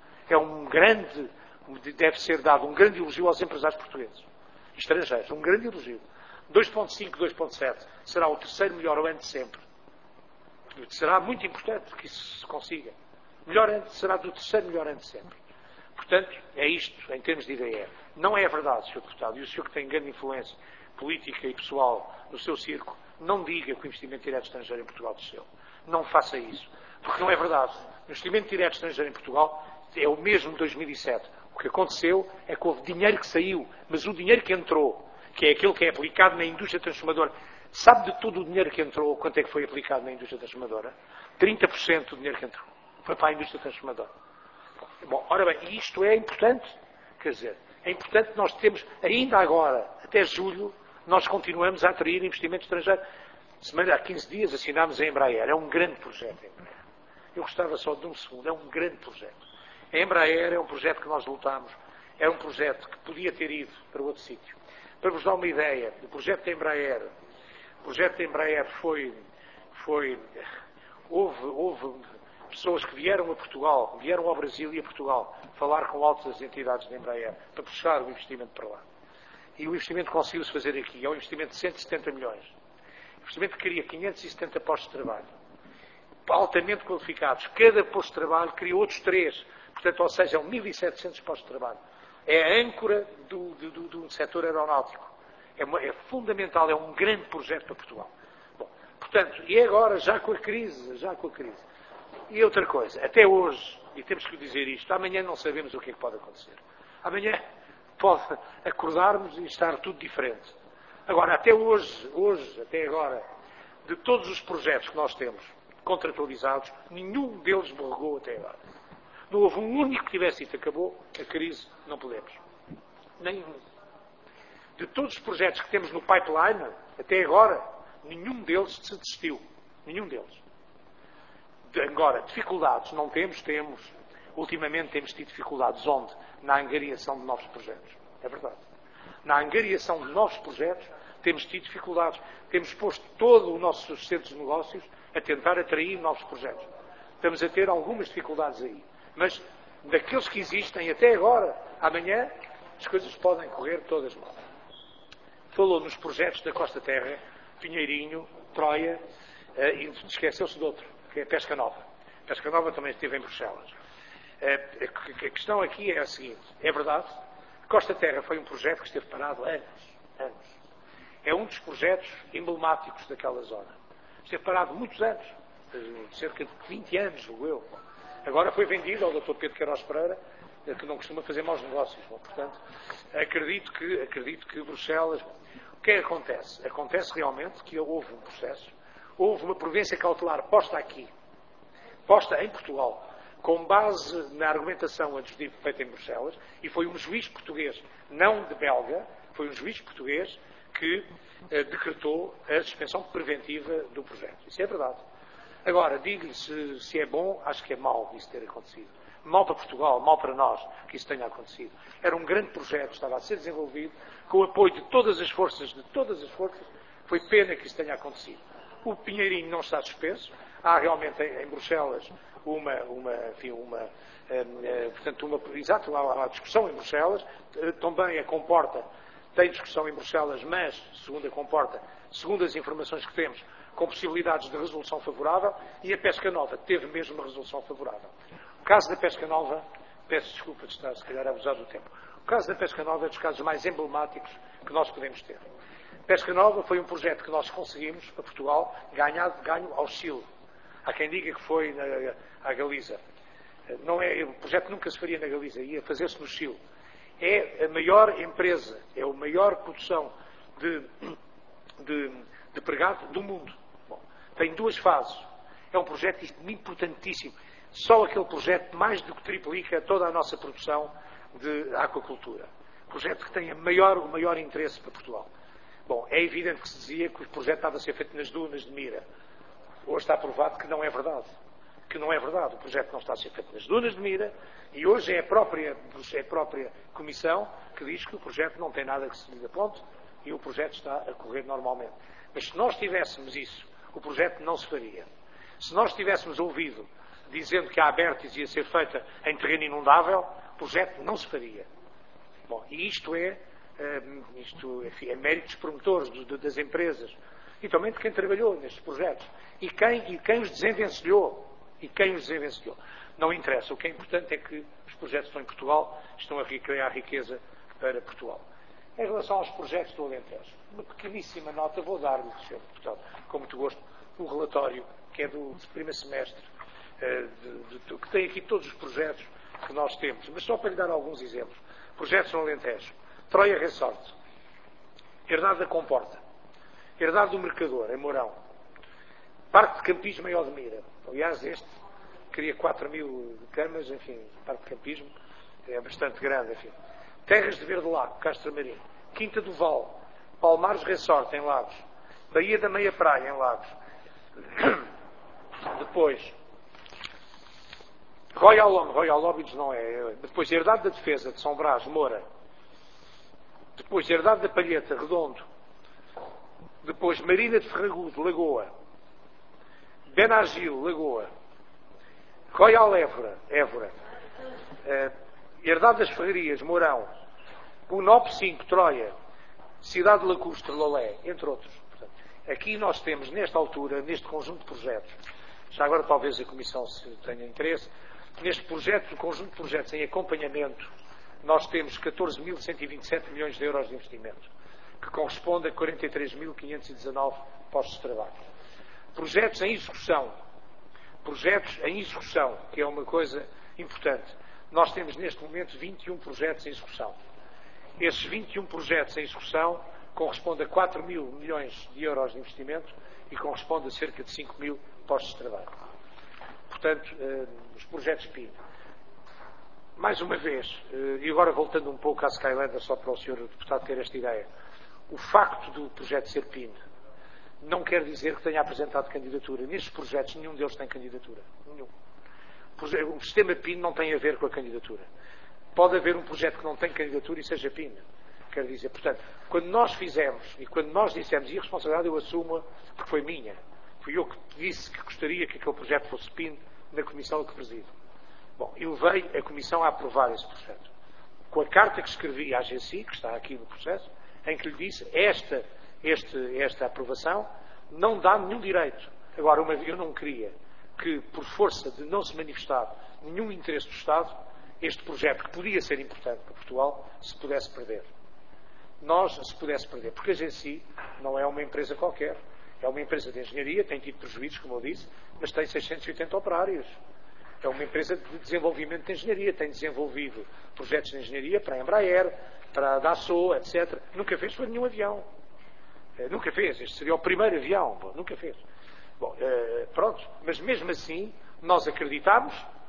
deve ser dado um grande elogio aos empresários portugueses. Estrangeiros. Um grande elogio. 2,5, 2,7 será o terceiro melhor ano de sempre. Será muito importante que isso se consiga. Melhor ano será do terceiro melhor ano de sempre. Portanto, é isto, em termos de ideia. Não é verdade, Sr. Deputado, e o senhor que tem grande influência política e pessoal no seu círculo, não diga que o investimento direto estrangeiro em Portugal desceu. Não faça isso. Porque não é verdade. O investimento direto estrangeiro em Portugal é o mesmo de 2007. O que aconteceu é que houve dinheiro que saiu, mas o dinheiro que entrou, que é aquele que é aplicado na indústria transformadora, sabe de todo o dinheiro que entrou, quanto é que foi aplicado na indústria transformadora? 30% do dinheiro que entrou foi para a indústria transformadora. Bom, ora bem, isto é importante. Quer dizer, é importante que nós temos, ainda agora, até julho, nós continuamos a atrair investimento estrangeiro. Há 15 dias assinámos a Embraer. É um grande projeto, a Embraer. Eu gostava só de um segundo. É um grande projeto. A Embraer é um projeto que nós lutámos. É um projeto que podia ter ido para outro sítio. Para vos dar uma ideia, o projeto da Embraer houve pessoas que vieram a Portugal, vieram ao Brasil e a Portugal, falar com altas entidades da Embraer para puxar o investimento para lá. E o investimento conseguiu-se fazer aqui. É um investimento de 170 milhões. O investimento que cria 570 postos de trabalho. Altamente qualificados. Cada posto de trabalho cria outros 3. Portanto, ou seja, 1.700 postos de trabalho. É a âncora do setor aeronáutico. É fundamental, é um grande projeto para Portugal. Bom, portanto, e agora, já com a crise. E outra coisa, até hoje, e temos que dizer isto, amanhã não sabemos o que é que pode acontecer. Amanhã pode acordarmos e estar tudo diferente. Agora, até até agora, de todos os projetos que nós temos contratualizados, nenhum deles borregou até agora. Não houve um único que tivesse dito, acabou a crise, não podemos. Nenhum. De todos os projetos que temos no pipeline, até agora, nenhum deles se desistiu. Nenhum deles. Agora, dificuldades não temos. Ultimamente temos tido dificuldades. Onde? Na angariação de novos projetos. É verdade. Na angariação de novos projetos temos tido dificuldades. Temos posto todo o nosso centro de negócios a tentar atrair novos projetos. Estamos a ter algumas dificuldades aí. Mas, daqueles que existem até agora, amanhã, as coisas podem correr todas mal. Falou nos projetos da Costa Terra, Pinheirinho, Troia, e esqueceu-se de outro, que é Pesca Nova. Pesca Nova também esteve em Bruxelas. A questão aqui é a seguinte, é verdade, Costa Terra foi um projeto que esteve parado anos. É um dos projetos emblemáticos daquela zona. Esteve parado muitos anos, cerca de 20 anos, julgo eu. Agora foi vendido ao Dr. Pedro Queiroz Pereira, que não costuma fazer maus negócios. Portanto, acredito que Bruxelas... O que é que acontece? Acontece realmente que houve um processo, houve uma providência cautelar posta aqui, posta em Portugal, com base na argumentação adjudicativa feita em Bruxelas, e foi um juiz português, não de belga, foi um juiz português que decretou a suspensão preventiva do projeto. Isso é verdade. Agora, digo-lhe se é bom, acho que é mau isso ter acontecido. Mau para Portugal, mau para nós que isso tenha acontecido. Era um grande projeto, estava a ser desenvolvido, com o apoio de todas as forças, foi pena que isso tenha acontecido. O Pinheirinho não está suspenso, há realmente em Bruxelas há discussão em Bruxelas, também a Comporta tem discussão em Bruxelas, mas, segundo a Comporta, segundo as informações que temos, com possibilidades de resolução favorável, e a Pesca Nova teve mesmo uma resolução favorável. O caso da Pesca Nova, peço desculpa de estar, se calhar, a abusar do tempo. O caso da Pesca Nova é dos casos mais emblemáticos que nós podemos ter. Pesca Nova foi um projeto que nós conseguimos, para Portugal, ganho ao Chile. Há quem diga que foi à Galiza. O projeto nunca se faria na Galiza, ia fazer-se no Chile. É a maior empresa, é a maior produção de pregado do mundo. Bom, tem 2 fases. É um projeto importantíssimo. Só aquele projeto mais do que triplica toda a nossa produção de aquacultura. Projeto que tem o maior interesse para Portugal. Bom, é evidente que se dizia que o projeto estava a ser feito nas dunas de Mira. Hoje está provado que não é verdade. O projeto não está a ser feito nas dunas de Mira, e hoje é a própria Comissão que diz que o projeto não tem nada que se lhe aponte e o projeto está a correr normalmente. Mas se nós tivéssemos isso, o projeto não se faria. Se nós tivéssemos ouvido dizendo que a Abertis ia ser feita em terreno inundável, o projeto não se faria. Bom, e isto é mérito dos promotores, das empresas, e também de quem trabalhou nestes projetos, e quem os desenvencilhou. Não interessa. O que é importante é que os projetos estão em Portugal, estão a criar riqueza para Portugal. Em relação aos projetos do Alentejo, uma pequeníssima nota vou dar-lhe, Sr. Deputado, com muito gosto, o relatório que é do primeiro semestre, que tem aqui todos os projetos que nós temos, mas só para lhe dar alguns exemplos. Projetos no Alentejo. Troia Resort, Herdade da Comporta, Herdade do Mercador, em Mourão, Parque de Campismo em Odmira. Aliás, este queria 4.000 camas, enfim, Parque de Campismo é bastante grande, enfim. Terras de Verde Lago, Castro Marim, Quinta do Val, Palmares Resort, em Lagos, Baía da Meia Praia, em Lagos. Depois, Royal Lobbies não é. Depois, Herdade da Defesa, de São Brás, Moura. Depois, Herdade da Palheta, Redondo. Depois, Marina de Ferragudo, Lagoa. Benagil, Lagoa. Royal Évora. Herdade das Ferrarias, Mourão. Unop 5, Troia. Cidade de Lacustre, Lolé, entre outros. Portanto, aqui nós temos, nesta altura, neste conjunto de projetos, já agora talvez a Comissão se tenha interesse, neste projeto, conjunto de projetos em acompanhamento, nós temos 14.127 milhões de euros de investimento, que corresponde a 43.519 postos de trabalho. Projetos em execução, que é uma coisa importante. Nós temos neste momento 21 projetos em execução. Esses 21 projetos em execução correspondem a 4.000 milhões de euros de investimento e correspondem a cerca de 5.000 postos de trabalho. Portanto, os projetos PIN. Mais uma vez, e agora voltando um pouco à Skylander, só para o Sr. Deputado ter esta ideia, o facto do projeto ser PIN não quer dizer que tenha apresentado candidatura. Nestes projetos, nenhum deles tem candidatura. Nenhum. O sistema PIN não tem a ver com a candidatura. Pode haver um projeto que não tem candidatura e seja PIN. Quer dizer, portanto, quando nós fizemos e quando nós dissemos, e a responsabilidade eu assumo porque foi minha, fui eu que disse que gostaria que aquele projeto fosse PIN na comissão que presido. Bom, eu levei a comissão a aprovar esse projeto. Com a carta que escrevi à AGCI, que está aqui no processo, em que lhe disse, esta aprovação não dá nenhum direito. Agora, eu não queria que, por força de não se manifestar nenhum interesse do Estado, este projeto, que podia ser importante para Portugal, se pudesse perder. Porque a AGCI não é uma empresa qualquer. É uma empresa de engenharia, tem tido prejuízos, como eu disse, mas tem 680 operários. É uma empresa de desenvolvimento de engenharia, tem desenvolvido projetos de engenharia para a Embraer, para a Dassault, etc. Nunca fez foi nenhum avião. Nunca fez. Este seria o primeiro avião. Nunca fez. Bom, pronto. Mas mesmo assim, nós acreditamos que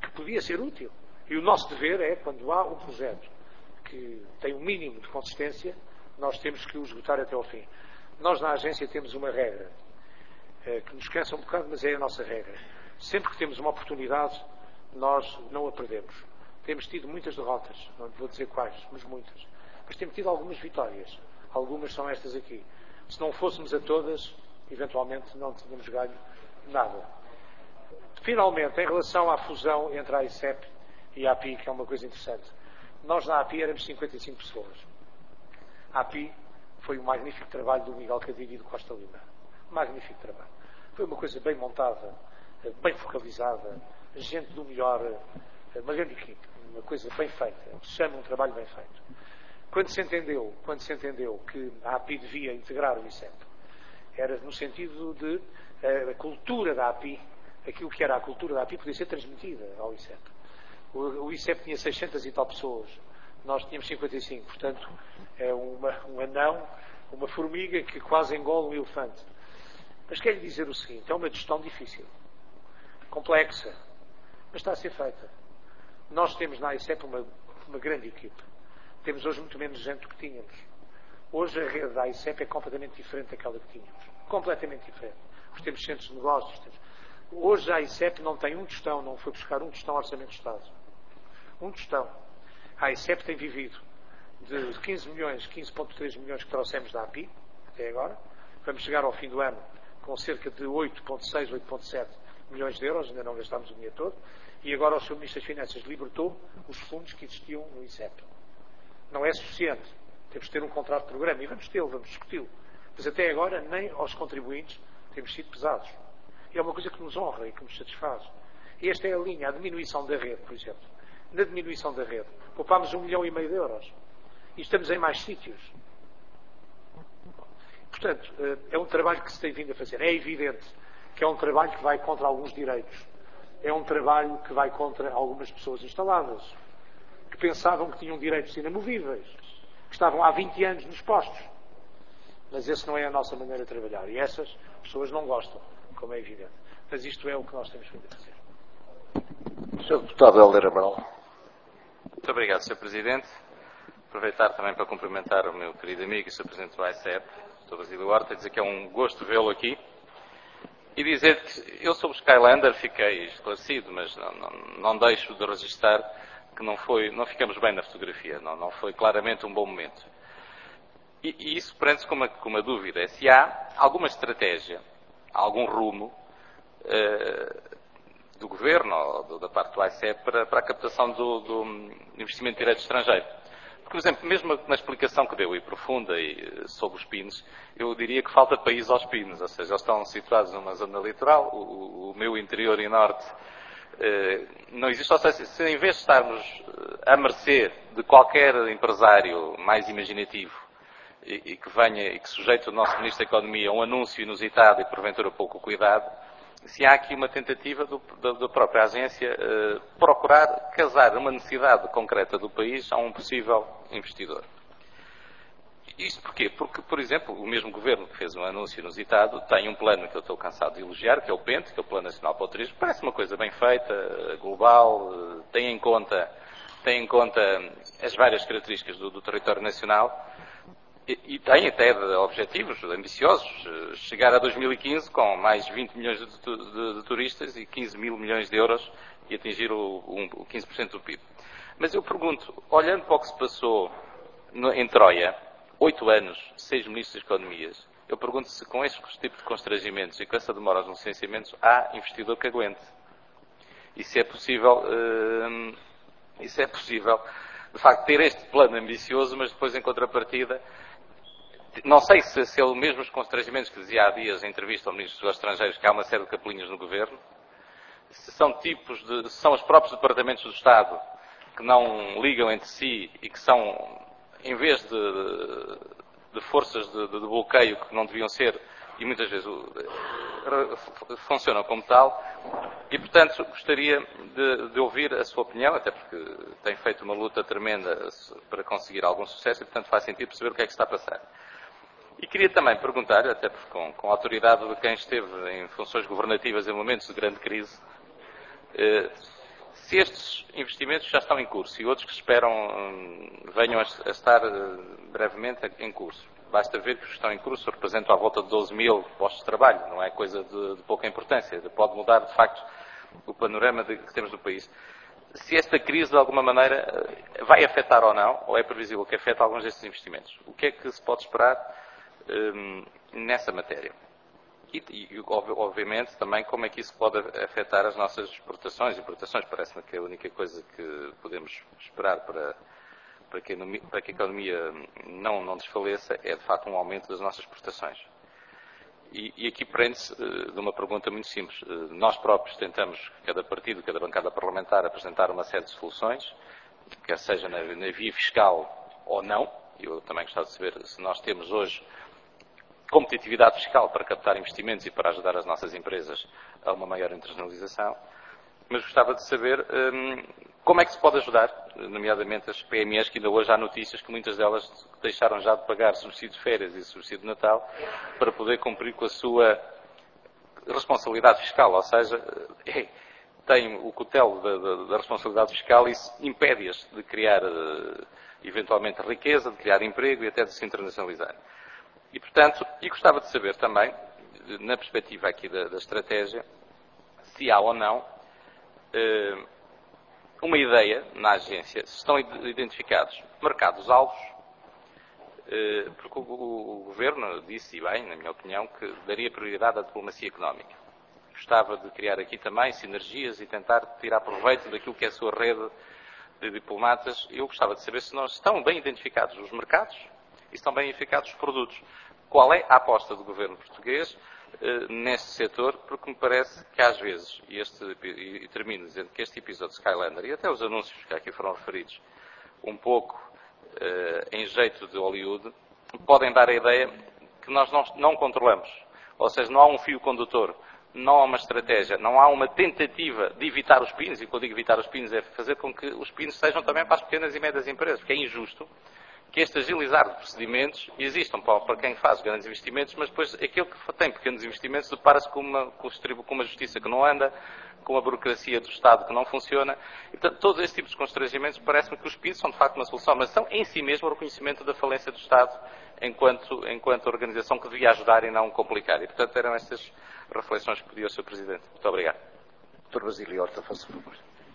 que podia ser útil. E o nosso dever é, quando há um projeto que tem um mínimo de consistência, nós temos que o esgotar até ao fim. Nós na agência temos uma regra que nos cansa um bocado, mas é a nossa regra. Sempre que temos uma oportunidade, nós não a perdemos. Temos tido muitas derrotas, não vou dizer quais, mas muitas. Mas temos tido algumas vitórias. Algumas são estas aqui. Se não fôssemos a todas, eventualmente não tínhamos ganho nada. Finalmente, em relação à fusão entre a ICEP e a API, que é uma coisa interessante. Nós na API éramos 55 pessoas. A API foi um magnífico trabalho do Miguel Cadilho e do Costa Lima. Magnífico trabalho. Foi uma coisa bem montada, bem focalizada, gente do melhor, uma grande equipe, uma coisa bem feita. Chama um trabalho bem feito. Quando se entendeu que a API devia integrar o ICEP, era no sentido de a cultura da API, aquilo que era a cultura da API, podia ser transmitida ao ICEP. O ICEP tinha 600 e tal pessoas, nós tínhamos 55, portanto é um anão, uma formiga que quase engole um elefante. Mas quero lhe dizer o seguinte, é uma gestão difícil, complexa, mas está a ser feita. Nós temos na ICEP uma grande equipe. Temos hoje muito menos gente do que tínhamos. Hoje a rede da ICEP é completamente diferente daquela que tínhamos. Completamente diferente. Porque temos centros de negócios. Hoje a ICEP não tem um tostão, não foi buscar um tostão ao Orçamento de Estado. Um tostão. A ICEP tem vivido de 15 milhões, 15,3 milhões que trouxemos da API, até agora. Vamos chegar ao fim do ano com cerca de 8,6, 8,7 milhões de euros, ainda não gastámos o dinheiro todo. E agora o Sr. Ministro das Finanças libertou os fundos que existiam no ICEP. Não é suficiente. Temos de ter um contrato de programa e vamos tê-lo, vamos discuti-lo. Mas até agora nem aos contribuintes temos sido pesados. E é uma coisa que nos honra e que nos satisfaz. E esta é a linha, a diminuição da rede, por exemplo. Na diminuição da rede, poupámos 1,5 milhão de euros. E estamos em mais sítios. Portanto, é um trabalho que se tem vindo a fazer. É evidente que é um trabalho que vai contra alguns direitos. É um trabalho que vai contra algumas pessoas instaladas, que pensavam que tinham direitos inamovíveis, que estavam há 20 anos nos postos. Mas essa não é a nossa maneira de trabalhar. E essas pessoas não gostam, como é evidente. Mas isto é o que nós temos vindo a fazer. Sr. Deputado Helder Amaral. Muito obrigado, Sr. Presidente. Aproveitar também para cumprimentar o meu querido amigo e Sr. Presidente do ICEP, Dr. Basílio Horta, e dizer que é um gosto vê-lo aqui. E dizer que eu sobre o Skylander fiquei esclarecido, mas não deixo de registrar que não ficamos bem na fotografia, não foi claramente um bom momento. E isso prende-se com uma dúvida, é se há alguma estratégia, algum rumo do Governo ou da parte do ICEP para a captação do investimento direto estrangeiro. Porque, por exemplo, mesmo na explicação que deu e profunda sobre os PINs, eu diria que falta país aos PINs, ou seja, eles estão situados numa zona litoral, o meu interior e norte não existe, ou seja, se em vez de estarmos à mercê de qualquer empresário mais imaginativo e que venha e que sujeite o nosso Ministro da Economia a um anúncio inusitado e porventura pouco cuidado, se há aqui uma tentativa da própria agência procurar casar uma necessidade concreta do país a um possível investidor. Isto porquê? Porque, por exemplo, o mesmo Governo que fez um anúncio inusitado tem um plano que eu estou cansado de elogiar, que é o PENT, que é o Plano Nacional para o Turismo. Parece uma coisa bem feita, global, tem em conta as várias características do território nacional e tem até objetivos ambiciosos. Chegar a 2015 com mais 20 milhões de turistas e 15 mil milhões de euros e atingir o 15% do PIB. Mas eu pergunto, olhando para o que se passou em Troia, 8 anos, 6 ministros de Economias, eu pergunto se com este tipo de constrangimentos e com essa demora nos licenciamentos há investidor que aguente. E se é possível, de facto, ter este plano ambicioso, mas depois em contrapartida, não sei se é o mesmo os constrangimentos que dizia há dias em entrevista ao Ministro dos Estrangeiros, que há uma série de capelinhas no Governo, se são são os próprios departamentos do Estado que não ligam entre si e que são, em vez de forças de bloqueio que não deviam ser, e muitas vezes funcionam como tal, e portanto gostaria de ouvir a sua opinião, até porque tem feito uma luta tremenda para conseguir algum sucesso e portanto faz sentido perceber o que é que está a passar. E queria também perguntar, até porque com a autoridade de quem esteve em funções governativas em momentos de grande crise, Se estes investimentos já estão em curso e outros que esperam venham a estar brevemente em curso, basta ver que os que estão em curso representam à volta de 12 mil postos de trabalho, não é coisa de pouca importância, pode mudar de facto o panorama que temos no país. Se esta crise de alguma maneira vai afetar ou não, ou é previsível que afete alguns destes investimentos, o que é que se pode esperar nessa matéria? E, obviamente, também como é que isso pode afetar as nossas exportações e importações. Parece-me que a única coisa que podemos esperar para que a economia não desfaleça é, de facto, um aumento das nossas exportações. E aqui prende-se de uma pergunta muito simples. Nós próprios tentamos, cada partido, cada bancada parlamentar, apresentar uma série de soluções, quer seja na via fiscal ou não. Eu também gostava de saber se nós temos hoje competitividade fiscal para captar investimentos e para ajudar as nossas empresas a uma maior internacionalização, mas gostava de saber como é que se pode ajudar, nomeadamente as PMEs, que ainda hoje há notícias que muitas delas deixaram já de pagar subsídio de férias e subsídio de Natal para poder cumprir com a sua responsabilidade fiscal, ou seja, tem o cutelo da responsabilidade fiscal e isso impede-as de criar eventualmente riqueza, de criar emprego e até de se internacionalizar. E, portanto, gostava de saber também, na perspectiva aqui da estratégia, se há ou não uma ideia na agência, se estão identificados mercados-alvos, porque o Governo disse, e bem, na minha opinião, que daria prioridade à diplomacia económica. Gostava de criar aqui também sinergias e tentar tirar proveito daquilo que é a sua rede de diplomatas. Eu gostava de saber se nós estão bem identificados os mercados e estão bem identificados os produtos. Qual é a aposta do governo português neste setor? Porque me parece que às vezes, e termino dizendo que este episódio de Skylander e até os anúncios que aqui foram referidos, um pouco em jeito de Hollywood, podem dar a ideia que nós não controlamos. Ou seja, não há um fio condutor, não há uma estratégia, não há uma tentativa de evitar os PINs, e quando digo evitar os PINs é fazer com que os PINs sejam também para as pequenas e médias empresas, porque é injusto que este agilizar de procedimentos existam para quem faz grandes investimentos, mas depois aquele que tem pequenos investimentos depara-se com uma justiça que não anda, com uma burocracia do Estado que não funciona. E, portanto, todo esse tipo de constrangimentos parece-me que os PINs são de facto uma solução, mas são em si mesmo o reconhecimento da falência do Estado enquanto organização que devia ajudar e não complicar. E, portanto, eram estas reflexões que pedia o Sr. Presidente. Muito obrigado. Dr. Basílio Horta, faça favor.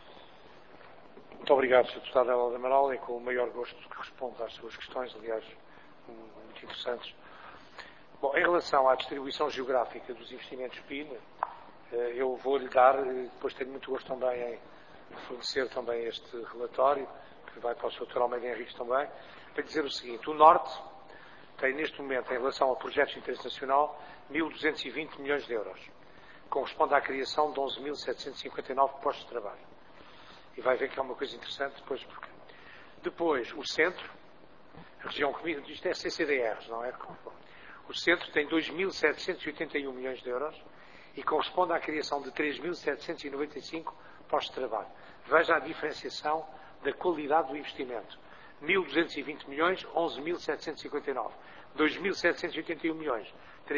Muito obrigado, Sr. Deputado Helder de Amaral, e com o maior gosto que respondo às suas questões, aliás, muito interessantes. Bom, em relação à distribuição geográfica dos investimentos PIN, eu vou-lhe dar, depois tenho muito gosto também em fornecer também este relatório, que vai para o Sr. Dr. Almeida Henriques também, para dizer o seguinte: o Norte tem neste momento, em relação ao projeto de interesse nacional, 1.220 milhões de euros. Corresponde à criação de 11.759 postos de trabalho. E vai ver que é uma coisa interessante depois, porque depois o centro, a região comida, isto é CCDRs, não é? O centro tem 2.781 milhões de euros e corresponde à criação de 3.795 postos de trabalho. Veja a diferenciação da qualidade do investimento. 1.220 milhões, 11.759. 2.781 milhões,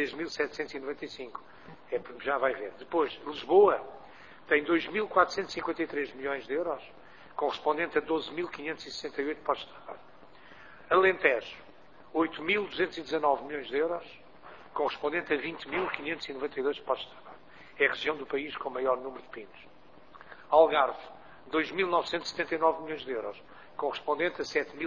3.795. Já vai ver. Depois, Lisboa tem 2.453 milhões de euros, correspondente a 12.568 postos de trabalho. Alentejo, 8.219 milhões de euros, correspondente a 20.592 postos de trabalho. É a região do país com o maior número de PINs. Algarve, 2.979 milhões de euros, correspondente a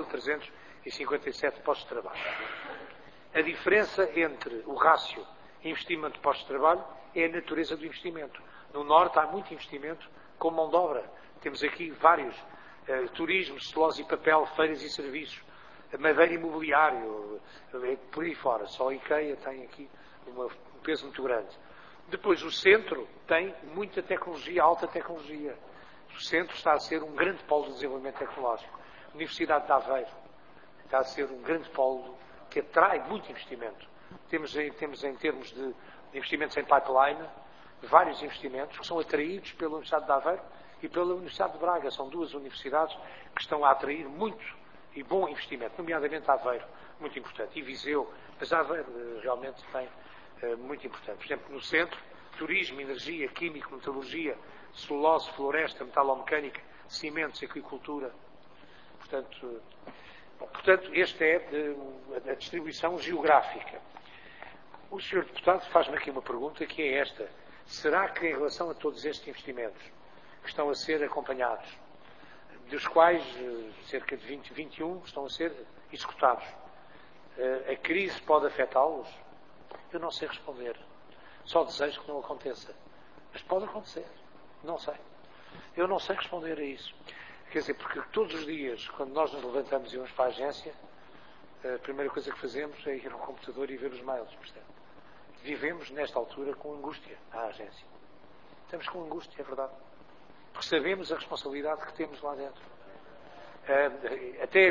7.357 postos de trabalho. A diferença entre o rácio investimento de postos de trabalho é a natureza do investimento. No Norte há muito investimento com mão de obra. Temos aqui vários, turismo, celulose e papel, feiras e serviços, madeira e imobiliário, por aí fora. Só a IKEA tem aqui um peso muito grande. Depois o centro tem muita tecnologia, alta tecnologia. O centro está a ser um grande polo de desenvolvimento tecnológico. A Universidade de Aveiro está a ser um grande polo que atrai muito investimento. Temos em termos de investimentos em pipeline, vários investimentos que são atraídos pela Universidade de Aveiro e pela Universidade de Braga. São duas universidades que estão a atrair muito e bom investimento, nomeadamente Aveiro, muito importante, e Viseu, mas Aveiro realmente tem muito importante. Por exemplo, no centro, turismo, energia, química, metalurgia, celulose, floresta, metalomecânica, cimentos, agricultura. Portanto, esta é a distribuição geográfica. O Sr. Deputado faz-me aqui uma pergunta que é esta. Será que em relação a todos estes investimentos que estão a ser acompanhados, dos quais cerca de 21 estão a ser executados, a crise pode afetá-los? Eu não sei responder. Só desejo que não aconteça. Mas pode acontecer. Não sei. Eu não sei responder a isso. Quer dizer, porque todos os dias, quando nós nos levantamos e vamos para a agência, a primeira coisa que fazemos é ir ao computador e ver os mails. Portanto, vivemos, nesta altura, com angústia à agência. Estamos com angústia, é verdade. Porque sabemos a responsabilidade que temos lá dentro. Até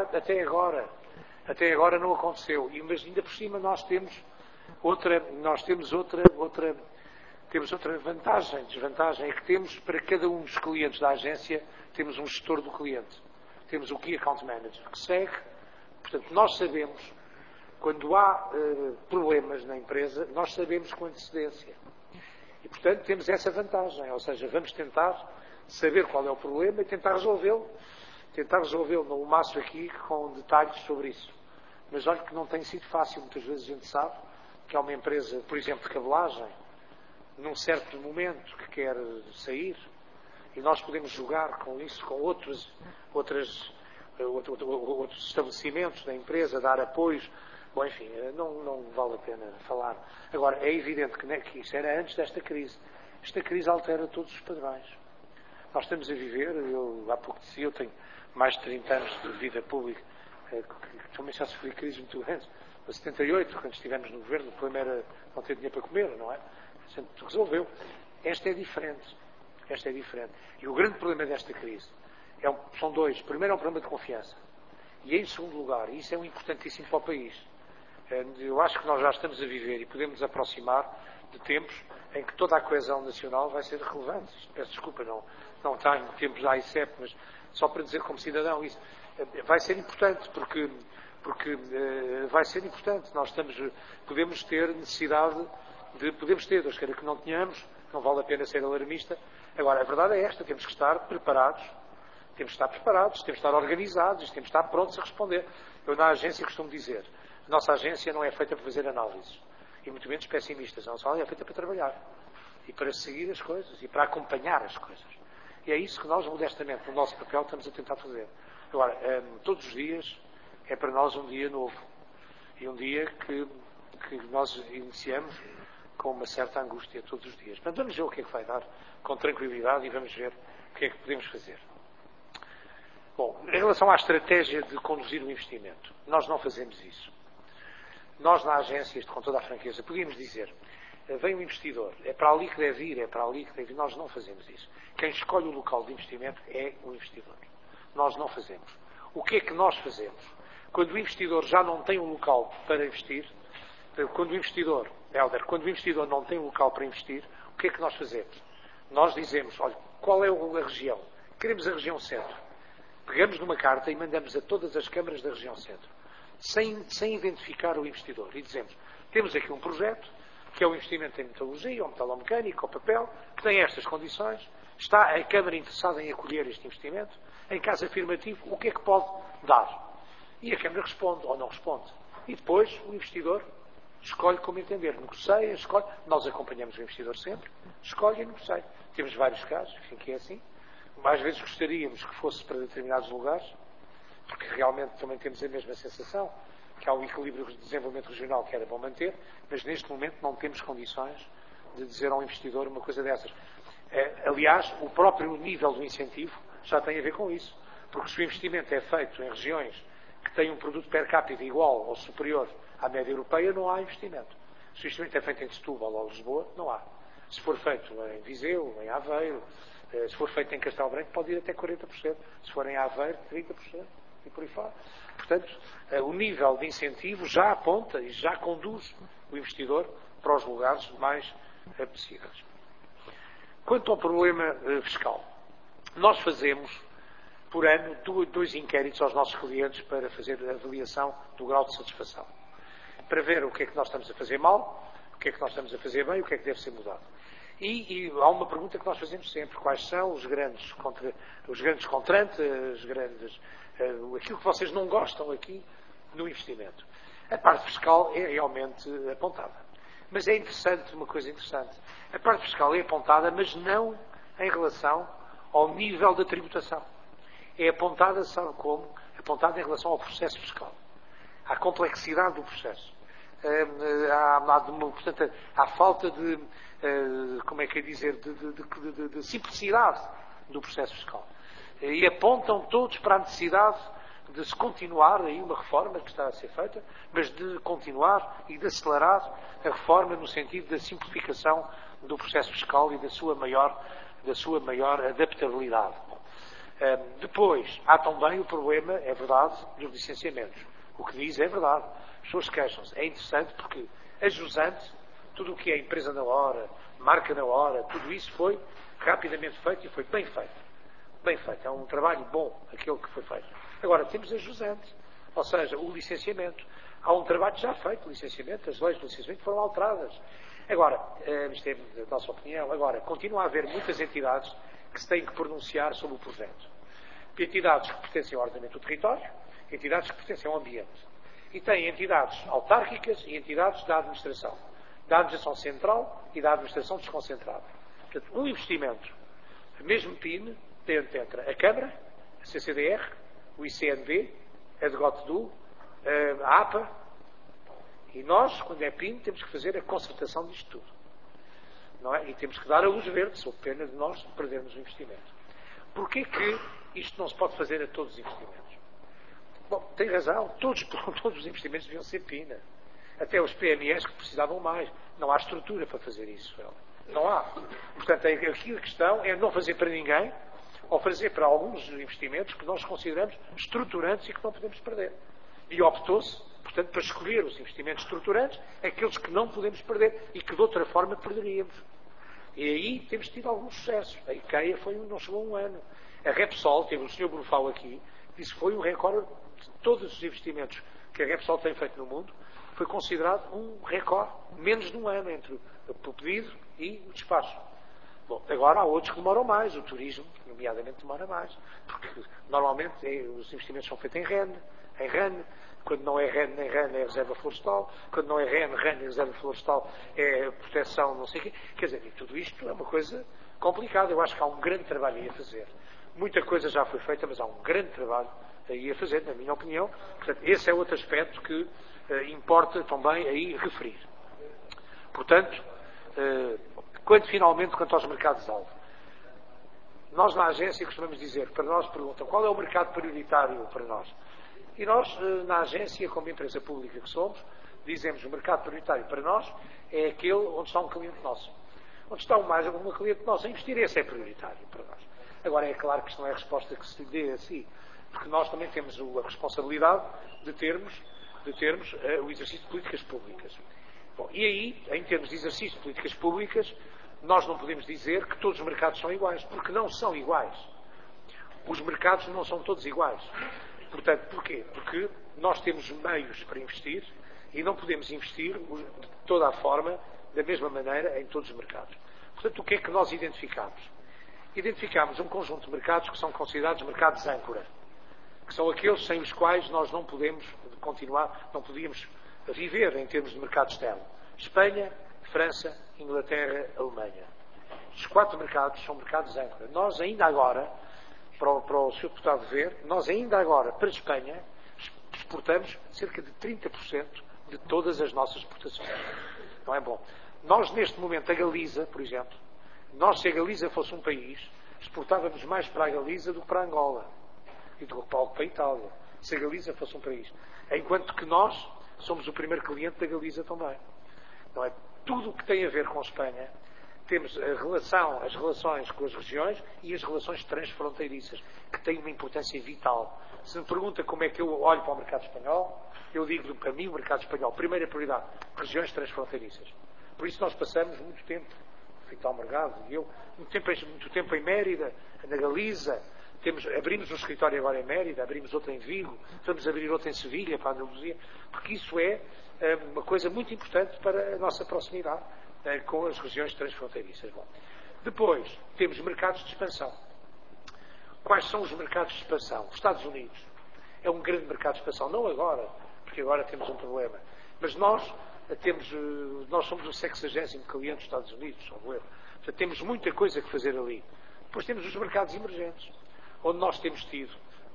agora não aconteceu. Mas ainda por cima nós temos outra vantagem, desvantagem, é que temos para cada um dos clientes da agência, temos um gestor do cliente. Temos o Key Account Manager que segue. Portanto, nós sabemos, quando há problemas na empresa, nós sabemos com antecedência. E, portanto, temos essa vantagem. Ou seja, vamos tentar saber qual é o problema e tentar resolvê-lo. Não maço aqui com detalhes sobre isso. Mas olha que não tem sido fácil. Muitas vezes a gente sabe que há uma empresa, por exemplo, de cabelagem, num certo momento que quer sair, e nós podemos jogar com isso, com outros estabelecimentos da empresa, dar apoios. Bom, enfim, não vale a pena falar. Agora, é evidente que isso era antes desta crise. Esta crise altera todos os padrões. Nós estamos a viver, há pouco disse, eu tenho mais de 30 anos de vida pública, também já sofri crises muito grandes. Em 78, quando estivemos no governo, o problema era não ter dinheiro para comer, não é? A gente resolveu. Esta é diferente. E o grande problema desta crise são dois. Primeiro é um problema de confiança. E em segundo lugar, e isso é importantíssimo para o país, eu acho que nós já estamos a viver e podemos nos aproximar de tempos em que toda a coesão nacional vai ser relevante. Peço desculpa, não está em tempos da ICEP, mas só para dizer como cidadão, isso vai ser importante, porque vai ser importante. Nós podemos ter necessidade podemos ter, Deus queira que não tenhamos, não vale a pena ser alarmista. Agora, a verdade é esta, temos que estar preparados, temos que estar organizados, temos que estar prontos a responder. Eu na agência costumo dizer, a nossa agência não é feita para fazer análises, e muito menos pessimistas, não só é feita para trabalhar, e para seguir as coisas, e para acompanhar as coisas. E é isso que nós, modestamente, no nosso papel, estamos a tentar fazer. Agora, todos os dias é para nós um dia novo, e um dia que nós iniciamos com uma certa angústia todos os dias. Portanto, vamos ver o que é que vai dar, com tranquilidade, e vamos ver o que é que podemos fazer. Bom, em relação à estratégia de conduzir o investimento, nós não fazemos isso. Nós, na agência, isto com toda a franqueza, podíamos dizer, vem um investidor, é para ali que deve ir, nós não fazemos isso. Quem escolhe o local de investimento é o investidor. Nós não fazemos. O que é que nós fazemos? Quando o investidor já não tem um local para investir, quando o investidor não tem um local para investir, o que é que nós fazemos? Nós dizemos, olha, qual é a região? Queremos a região centro. Pegamos numa carta e mandamos a todas as câmaras da região centro, sem identificar o investidor. E dizemos, temos aqui um projeto, que é o investimento em metalurgia, ou metalomecânica, ou papel, que tem estas condições. Está a Câmara interessada em acolher este investimento? Em caso afirmativo, o que é que pode dar? E a Câmara responde, ou não responde. E depois o investidor escolhe como entender. Negocia, escolhe. Nós acompanhamos o investidor sempre. Escolhe e negocia. Temos vários casos, enfim, que é assim. Mais vezes gostaríamos que fosse para determinados lugares, porque realmente também temos a mesma sensação, que há um equilíbrio de desenvolvimento regional que era bom manter, mas neste momento não temos condições de dizer ao investidor uma coisa dessas. Aliás, o próprio nível do incentivo já tem a ver com isso, porque se o investimento é feito em regiões que têm um produto per capita igual ou superior à média europeia, não há investimento. Se o investimento é feito em Setúbal ou Lisboa, não há. Se for feito em Viseu, em Aveiro, se for feito em Castelo Branco, pode ir até 40%. Se for em Aveiro, 30%. E por aí fora. Portanto, o nível de incentivo já aponta e já conduz o investidor para os lugares mais apetecíveis. Quanto ao problema fiscal, nós fazemos, por ano, 2 inquéritos aos nossos clientes para fazer a avaliação do grau de satisfação. Para ver o que é que nós estamos a fazer mal, o que é que nós estamos a fazer bem e o que é que deve ser mudado. E há uma pergunta que nós fazemos sempre: quais são os grandes contrantes, aquilo que vocês não gostam aqui no investimento? A parte fiscal é realmente apontada. Mas é interessante, uma coisa interessante. A parte fiscal é apontada, mas não em relação ao nível da tributação. É apontada, sabe como? Apontada em relação ao processo fiscal. À complexidade do processo. Portanto, à falta de, como é que é dizer, de simplicidade do processo fiscal. E apontam todos para a necessidade de se continuar aí uma reforma que está a ser feita, mas de continuar e de acelerar a reforma no sentido da simplificação do processo fiscal e da sua maior adaptabilidade. Depois, há também o problema, é verdade, dos licenciamentos. O que diz é verdade. As pessoas queixam-se. É interessante porque a jusante, tudo o que é empresa na hora, marca na hora, tudo isso foi rapidamente feito e foi bem feito. Bem feito. É um trabalho bom, aquele que foi feito. Agora, temos a jusante, ou seja, o licenciamento. Há um trabalho já feito, o licenciamento, as leis do licenciamento foram alteradas. Agora, isto é a nossa opinião, agora, continua a haver muitas entidades que se têm que pronunciar sobre o projeto. Entidades que pertencem ao ordenamento do território, entidades que pertencem ao ambiente. E tem entidades autárquicas e entidades da administração central e da administração desconcentrada. Portanto, um investimento, mesmo PIN, entre a Câmara, a CCDR, o ICNB, a DGOTDU, a APA, e nós, quando é PIN, temos que fazer a concertação disto tudo. Não é? E temos que dar a luz verde, sob pena de nós perdermos o investimento. Porquê que isto não se pode fazer a todos os investimentos? Bom, tem razão, todos os investimentos deviam ser PIN. Até os PMEs que precisavam mais. Não há estrutura para fazer isso. Não há. Portanto, aqui a questão é não fazer para ninguém, ou fazer para alguns investimentos que nós consideramos estruturantes e que não podemos perder. E optou-se, portanto, para escolher os investimentos estruturantes, aqueles que não podemos perder e que de outra forma perderíamos. E aí temos tido algum sucesso. A IKEA não chegou a um ano. A Repsol, teve o Sr. Brufau aqui, disse que foi um recorde de todos os investimentos que a Repsol tem feito no mundo, foi considerado um recorde, menos de um ano, entre o pedido e o despacho. Bom, agora há outros que demoram mais, o turismo, nomeadamente, demora mais, porque normalmente os investimentos são feitos em REN, quando não é REN nem REN é reserva florestal, quando não é REN e reserva florestal é proteção, não sei o quê. Quer dizer, e tudo isto é uma coisa complicada. Eu acho que há um grande trabalho aí a fazer. Muita coisa já foi feita, mas há um grande trabalho aí a fazer, na minha opinião. Portanto, esse é outro aspecto que importa também aí referir. Portanto, quanto aos mercados-alvo, nós na agência costumamos dizer, para nós perguntam, qual é o mercado prioritário para nós? E nós, na agência, como empresa pública que somos, dizemos o mercado prioritário para nós é aquele onde está um cliente nosso. Onde está um cliente nosso a investir, esse é prioritário para nós. Agora, é claro que isto não é a resposta que se lhe dê assim, porque nós também temos a responsabilidade de termos o exercício de políticas públicas. Bom, e aí, em termos de exercício de políticas públicas, nós não podemos dizer que todos os mercados são iguais, porque não são iguais. Os mercados não são todos iguais. Portanto, porquê? Porque nós temos meios para investir e não podemos investir de toda a forma, da mesma maneira, em todos os mercados. Portanto, o que é que nós identificamos? Identificamos um conjunto de mercados que são considerados mercados âncora, que são aqueles sem os quais nós não podemos continuar, não podíamos viver em termos de mercado externo. Espanha, França, Inglaterra, Alemanha. Os 4 mercados são mercados âncora. Nós ainda agora, para o Sr. Deputado ver, nós ainda agora, para a Espanha, exportamos cerca de 30% de todas as nossas exportações. Não é bom? Nós, neste momento, a Galiza, por exemplo, se a Galiza fosse um país, exportávamos mais para a Galiza do que para a Angola e do que para a Itália, se a Galiza fosse um país. Enquanto que nós somos o primeiro cliente da Galiza também. Não é? Tudo o que tem a ver com a Espanha, temos as relações com as regiões e as relações transfronteiriças, que têm uma importância vital. Se me pergunta como é que eu olho para o mercado espanhol, eu digo para mim o mercado espanhol, primeira prioridade, regiões transfronteiriças. Por isso nós passamos muito tempo, Vital Mergado e eu, muito tempo em Mérida, na Galiza, abrimos um escritório agora em Mérida, abrimos outro em Vigo, vamos abrir outro em Sevilha, para a Andaluzia, porque isso é uma coisa muito importante para a nossa proximidade. com as regiões transfronteiriças. Bom, depois, temos mercados de expansão. Quais são os mercados de expansão? Os Estados Unidos é um grande mercado de expansão. Não agora, porque agora temos um problema. Mas nós somos o 60º cliente dos Estados Unidos, salvo erro. Portanto, temos muita coisa que fazer ali. Depois temos os mercados emergentes, onde nós temos tido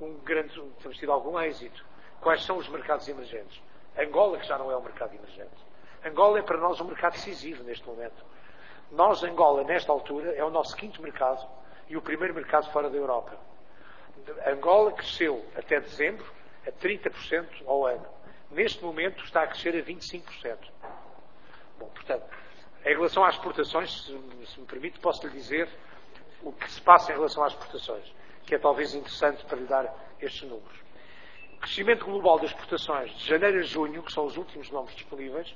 algum êxito. Quais são os mercados emergentes? Angola, que já não é um mercado emergente. Angola é para nós um mercado decisivo neste momento. Nós, Angola, nesta altura, é o nosso 5º mercado e o primeiro mercado fora da Europa. Angola cresceu até dezembro a 30% ao ano. Neste momento está a crescer a 25%. Bom, portanto, em relação às exportações, se me permite, posso lhe dizer o que se passa em relação às exportações, que é talvez interessante para lhe dar estes números. O crescimento global das exportações de janeiro a junho, que são os últimos números disponíveis,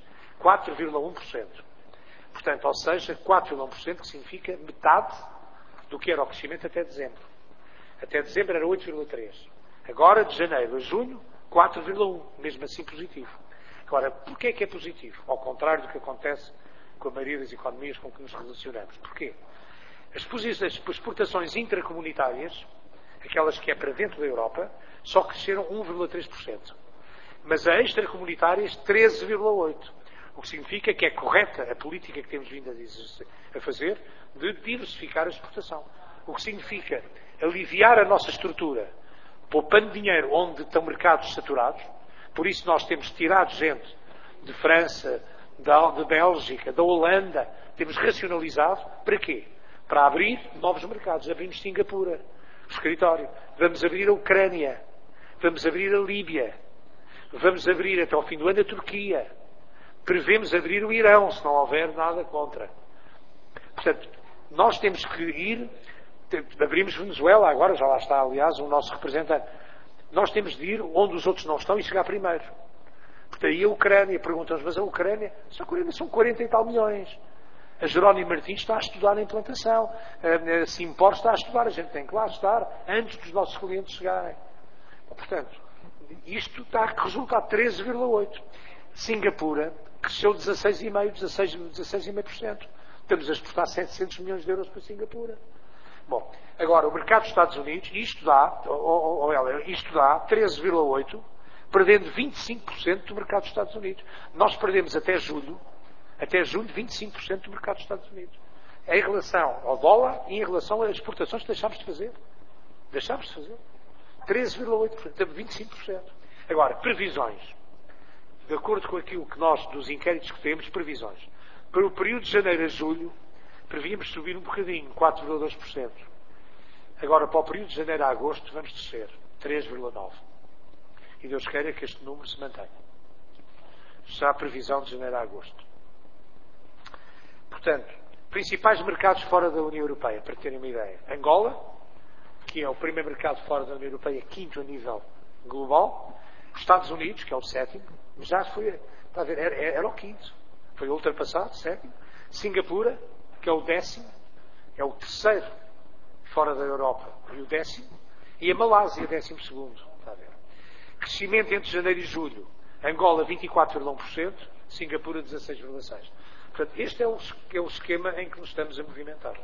4,1%. Portanto, ou seja, 4,1%, que significa metade do que era o crescimento até dezembro. Até dezembro era 8,3%. Agora, de janeiro a junho, 4,1%. Mesmo assim positivo. Agora, porquê é que é positivo? Ao contrário do que acontece com a maioria das economias com que nos relacionamos. Porquê? As exportações intracomunitárias, aquelas que é para dentro da Europa, só cresceram 1,3%. Mas as extracomunitárias, 13,8%. O que significa que é correta a política que temos vindo a fazer de diversificar a exportação. O que significa aliviar a nossa estrutura, poupando dinheiro onde estão mercados saturados. Por isso nós temos tirado gente de França, de Bélgica, da Holanda, temos racionalizado. Para quê? Para abrir novos mercados. Abrimos Singapura, o escritório. Vamos abrir a Ucrânia. Vamos abrir a Líbia. Vamos abrir até ao fim do ano a Turquia. Prevemos abrir o Irão, se não houver nada contra. Portanto, nós temos que ir. Abrimos Venezuela, agora já lá está, aliás, o nosso representante. Nós temos de ir onde os outros não estão e chegar primeiro. Porque aí a Ucrânia, perguntam-nos, mas a Ucrânia são 40 e tal milhões. A Jerónimo Martins está a estudar a implantação. A Simpor está a estudar. A gente tem que lá estar antes dos nossos clientes chegarem. Portanto, isto está a resultar 13,8%. Singapura cresceu 16,5%. Estamos a exportar 700 milhões de euros para Singapura. Bom, agora, o mercado dos Estados Unidos, isto dá 13,8%, perdendo 25% do mercado dos Estados Unidos. Nós perdemos até julho, 25% do mercado dos Estados Unidos. Em relação ao dólar e em relação às exportações que deixámos de fazer. 13,8%, 25%. Agora, previsões. De acordo com aquilo que nós, dos inquéritos que temos, previsões. Para o período de janeiro a julho, prevíamos subir um bocadinho, 4,2%. Agora, para o período de janeiro a agosto, vamos descer, 3,9%. E Deus queira que este número se mantenha. Já a previsão de janeiro a agosto. Portanto, principais mercados fora da União Europeia, para terem uma ideia. Angola, que é o primeiro mercado fora da União Europeia, 5º a nível global. Estados Unidos, que é o 7º, já foi, está a ver, era o 5º. Foi ultrapassado, 7º. Singapura, que é o 10º, é o 3º fora da Europa e o 10º. E a Malásia, 12º. Está a ver. Crescimento entre janeiro e julho. Angola, 24,1%. Singapura, 16,6%. Portanto, este é o esquema em que nos estamos a movimentar.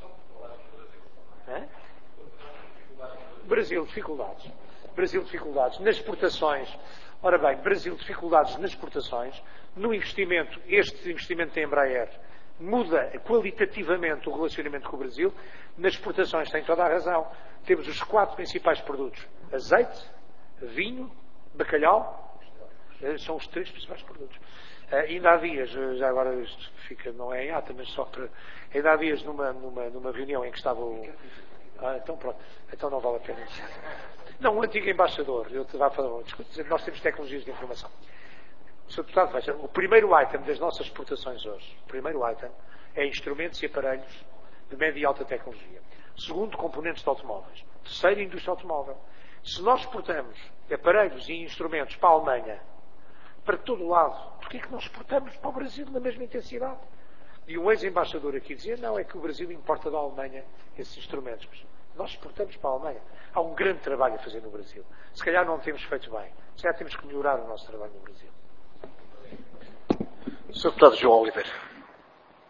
Brasil, dificuldades. Nas exportações. Ora bem, Brasil, dificuldades nas exportações. No investimento, este investimento da Embraer muda qualitativamente o relacionamento com o Brasil. Nas exportações tem toda a razão. Temos os 4 principais produtos. Azeite, vinho, bacalhau. São os 3 principais produtos. Ainda há dias, já agora isto não é em ata, mas só para... Ainda há dias numa reunião em que estava o... então pronto. Então não vale a pena. Não, o antigo embaixador. Eu te vou falar, desculpe, nós temos tecnologias de informação. Sr. Deputado, veja, o primeiro item das nossas exportações hoje, é instrumentos e aparelhos de média e alta tecnologia. Segundo, componentes de automóveis. Terceiro, indústria automóvel. Se nós exportamos aparelhos e instrumentos para a Alemanha, para todo o lado, porquê é que nós exportamos para o Brasil na mesma intensidade? E um ex-embaixador aqui dizia, não, é que o Brasil importa da Alemanha esses instrumentos. Mas nós exportamos para a Alemanha. Há um grande trabalho a fazer no Brasil. Se calhar não temos feito bem. Se calhar temos que melhorar o nosso trabalho no Brasil. Sr. Deputado João Oliveira.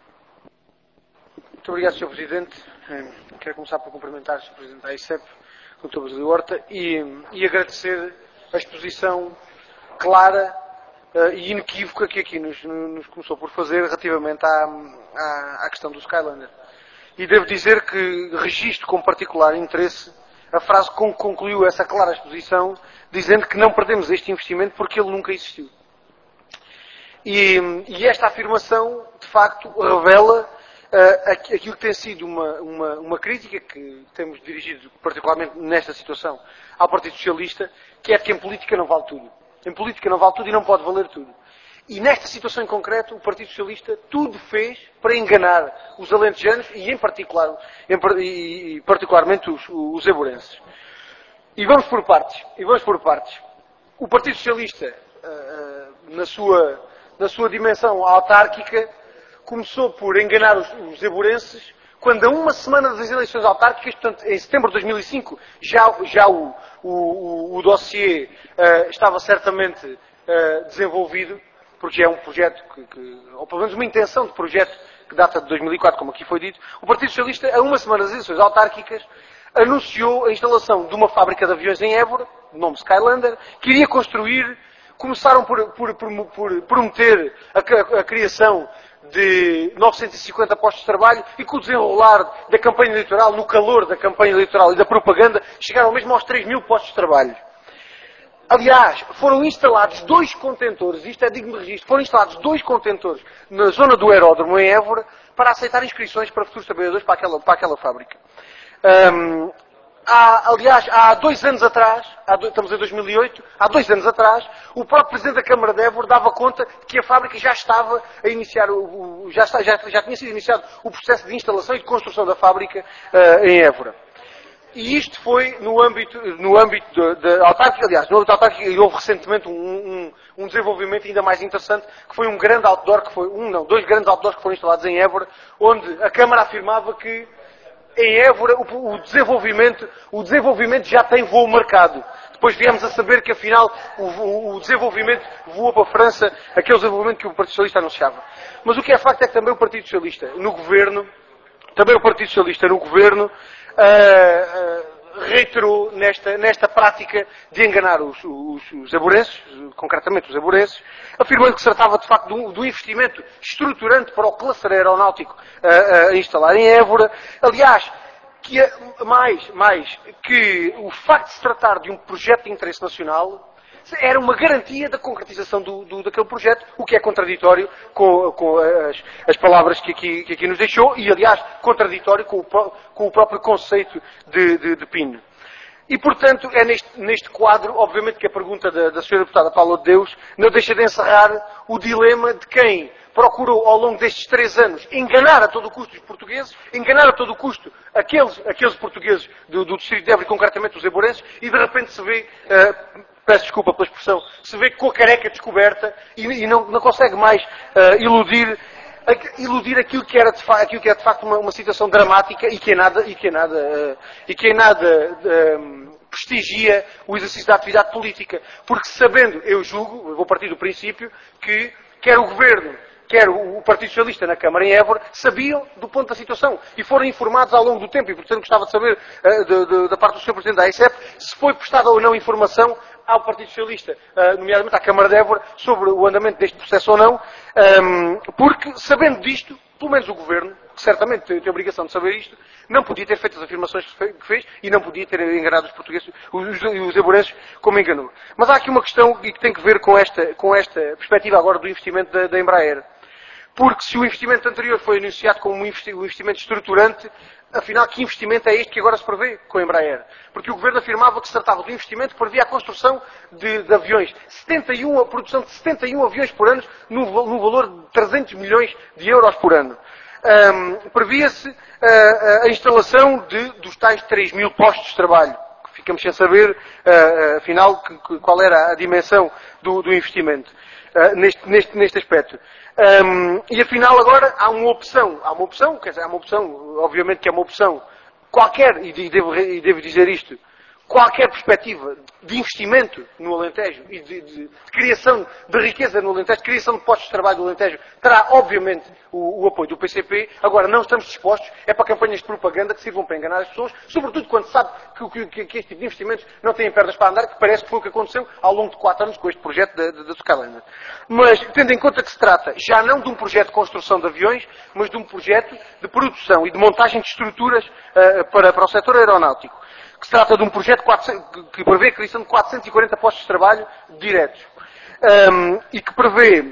Muito obrigado, Sr. Presidente. Quero começar por cumprimentar o Sr. Presidente da AICEP, Dr. Basílio Horta, e agradecer a exposição clara e inequívoca que aqui nos começou por fazer relativamente à questão do Skylander. E devo dizer que registro com particular interesse a frase com que concluiu essa clara exposição, dizendo que não perdemos este investimento porque ele nunca existiu. E esta afirmação, de facto, revela aquilo que tem sido uma crítica que temos dirigido, particularmente nesta situação, ao Partido Socialista, que é de que em política não vale tudo. Em política não vale tudo e não pode valer tudo. E nesta situação em concreto, o Partido Socialista tudo fez para enganar os alentejanos e, particularmente, os eburenses. E vamos por partes. O Partido Socialista, na sua dimensão autárquica, começou por enganar os eburenses quando, a uma semana das eleições autárquicas, portanto, em setembro de 2005, já o dossiê estava certamente desenvolvido, porque é um projeto ou pelo menos uma intenção de projeto que data de 2004, como aqui foi dito. O Partido Socialista, a uma semana das eleições autárquicas, anunciou a instalação de uma fábrica de aviões em Évora, de nome Skylander, que iria construir. Começaram por prometer a criação de 950 postos de trabalho e com o desenrolar da campanha eleitoral, no calor da campanha eleitoral e da propaganda, chegaram mesmo aos 3.000 postos de trabalho. Aliás, foram instalados 2 contentores, isto é digno de registro, foram instalados 2 contentores na zona do aeródromo em Évora para aceitar inscrições para futuros trabalhadores para aquela fábrica. Aliás, há 2 anos atrás, estamos em 2008, há 2 anos atrás, o próprio Presidente da Câmara de Évora dava conta de que a fábrica já estava a iniciar, já tinha sido iniciado o processo de instalação e de construção da fábrica em Évora. E isto foi no âmbito da autárquica. Aliás, no âmbito da autárquica houve recentemente um desenvolvimento ainda mais interessante, que foi um grande outdoor, 2 grandes outdoors que foram instalados em Évora, onde a Câmara afirmava que em Évora o desenvolvimento já tem voo marcado. Depois viemos a saber que afinal o desenvolvimento voou para a França, aquele desenvolvimento que o Partido Socialista anunciava. Mas o que é facto é que também o Partido Socialista no Governo, reiterou nesta prática de enganar os eburenses, concretamente os eburenses, afirmando que se tratava de facto de um investimento estruturante para o cluster aeronáutico a instalar em Évora. Aliás, que o facto de se tratar de um projeto de interesse nacional era uma garantia da concretização daquele projeto, o que é contraditório com as palavras que aqui nos deixou e, aliás, contraditório com o próprio conceito de PIN. E, portanto, é neste quadro, obviamente, que a pergunta da Sra. Deputada Paula de Deus não deixa de encerrar o dilema de quem procurou, ao longo destes 3 anos, enganar a todo o custo os portugueses, enganar a todo o custo aqueles portugueses do Distrito de Évora, e concretamente os eburenses, e de repente se vê, peço desculpa pela expressão, se vê com a careca descoberta e não consegue mais iludir aquilo que é de facto uma situação dramática e que em nada prestigia o exercício da atividade política. Porque sabendo, eu vou partir do princípio, que quer o Governo, quer o Partido Socialista na Câmara em Évora, sabiam do ponto da situação e foram informados ao longo do tempo. E, portanto, gostava de saber, da parte do Sr. Presidente da AICEP, se foi prestada ou não informação ao Partido Socialista, nomeadamente à Câmara de Évora, sobre o andamento deste processo ou não, porque, sabendo disto, pelo menos o Governo, que certamente tem a obrigação de saber isto, não podia ter feito as afirmações que fez e não podia ter enganado os portugueses, os eburenses, como enganou. Mas há aqui uma questão que tem que ver com esta perspectiva agora do investimento da Embraer. Porque se o investimento anterior foi anunciado como um investimento estruturante, afinal, que investimento é este que agora se prevê com a Embraer? Porque o Governo afirmava que se tratava de um investimento que previa a construção de aviões, a produção de 71 aviões por ano, no valor de 300 milhões de euros por ano. Previa-se a instalação dos tais 3.000 postos de trabalho. Ficamos sem saber, afinal, qual era a dimensão do investimento neste aspecto. E afinal agora há uma opção, obviamente que é uma opção qualquer, e devo dizer isto qualquer perspectiva de investimento no Alentejo e de criação de riqueza no Alentejo, de criação de postos de trabalho no Alentejo, terá, obviamente, o apoio do PCP. Agora, não estamos dispostos para campanhas de propaganda que sirvam para enganar as pessoas, sobretudo quando se sabe que este tipo de investimentos não têm pernas para andar, que parece que foi o que aconteceu ao longo de 4 anos com este projeto da Skyliner. Mas, tendo em conta que se trata já não de um projeto de construção de aviões, mas de um projeto de produção e de montagem de estruturas para o setor aeronáutico, que se trata de um projeto que prevê a criação de 440 postos de trabalho diretos e que prevê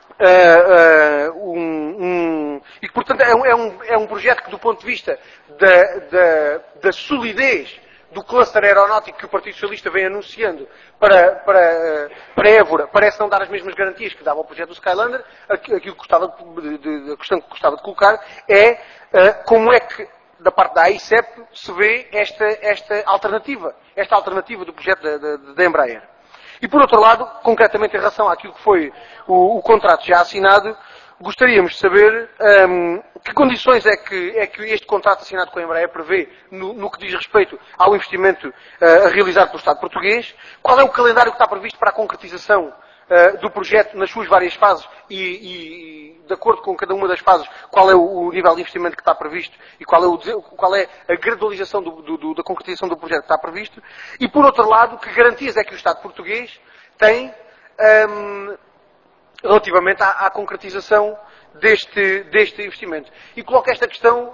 e que, portanto, é um projeto que, do ponto de vista da solidez do cluster aeronáutico que o Partido Socialista vem anunciando para Évora, parece não dar as mesmas garantias que dava ao projeto do Skyliner. A questão que gostava de colocar é como é que, da parte da AICEP, se vê esta alternativa do projeto da Embraer. E, por outro lado, concretamente em relação àquilo que foi o contrato já assinado, gostaríamos de saber que condições é que este contrato assinado com a Embraer prevê no que diz respeito ao investimento a realizar pelo Estado português, qual é o calendário que está previsto para a concretização do projeto nas suas várias fases e, de acordo com cada uma das fases, qual é o nível de investimento que está previsto e qual é a gradualização da concretização do projeto que está previsto. E, por outro lado, que garantias é que o Estado português tem relativamente à concretização deste investimento. E coloco esta questão,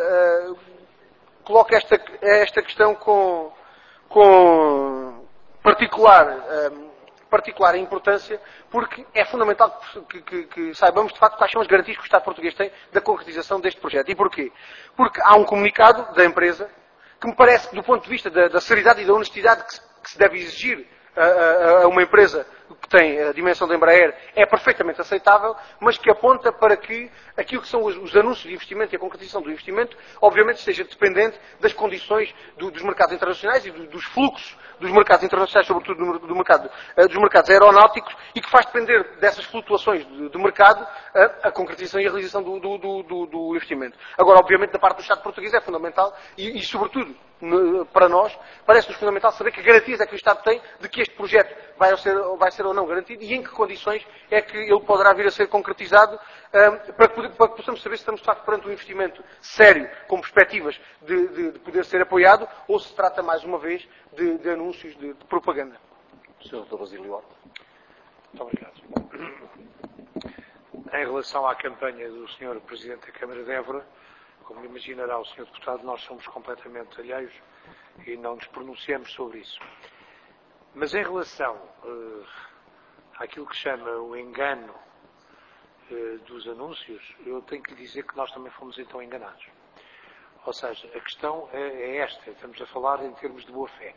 com particular importância, porque é fundamental que saibamos de facto quais são as garantias que o Estado português tem da concretização deste projeto. E porquê? Porque há um comunicado da empresa que me parece que, do ponto de vista da seriedade e da honestidade que se deve exigir a uma empresa que tem a dimensão da Embraer, é perfeitamente aceitável, mas que aponta para que aquilo que são os anúncios de investimento e a concretização do investimento, obviamente esteja dependente das condições dos mercados internacionais e dos fluxos dos mercados internacionais, sobretudo dos mercados aeronáuticos, e que faz depender dessas flutuações de mercado a concretização e a realização do investimento. Agora, obviamente, da parte do Estado português é fundamental e sobretudo, para nós, parece-nos fundamental saber que garantias é que o Estado tem de que este projeto vai ser ou não garantido e em que condições é que ele poderá vir a ser concretizado, para que possamos saber se estamos de facto perante um investimento sério, com perspectivas de poder ser apoiado, ou se trata, mais uma vez, de anúncios de propaganda. Sr. Dr. Basílio Horta. Muito obrigado. Em relação à campanha do Sr. Presidente da Câmara de Évora, como imaginará o Sr. Deputado, nós somos completamente alheios e não nos pronunciamos sobre isso. Mas em relação àquilo que chama o engano dos anúncios, eu tenho que lhe dizer que nós também fomos então enganados. Ou seja, a questão é esta, estamos a falar em termos de boa-fé.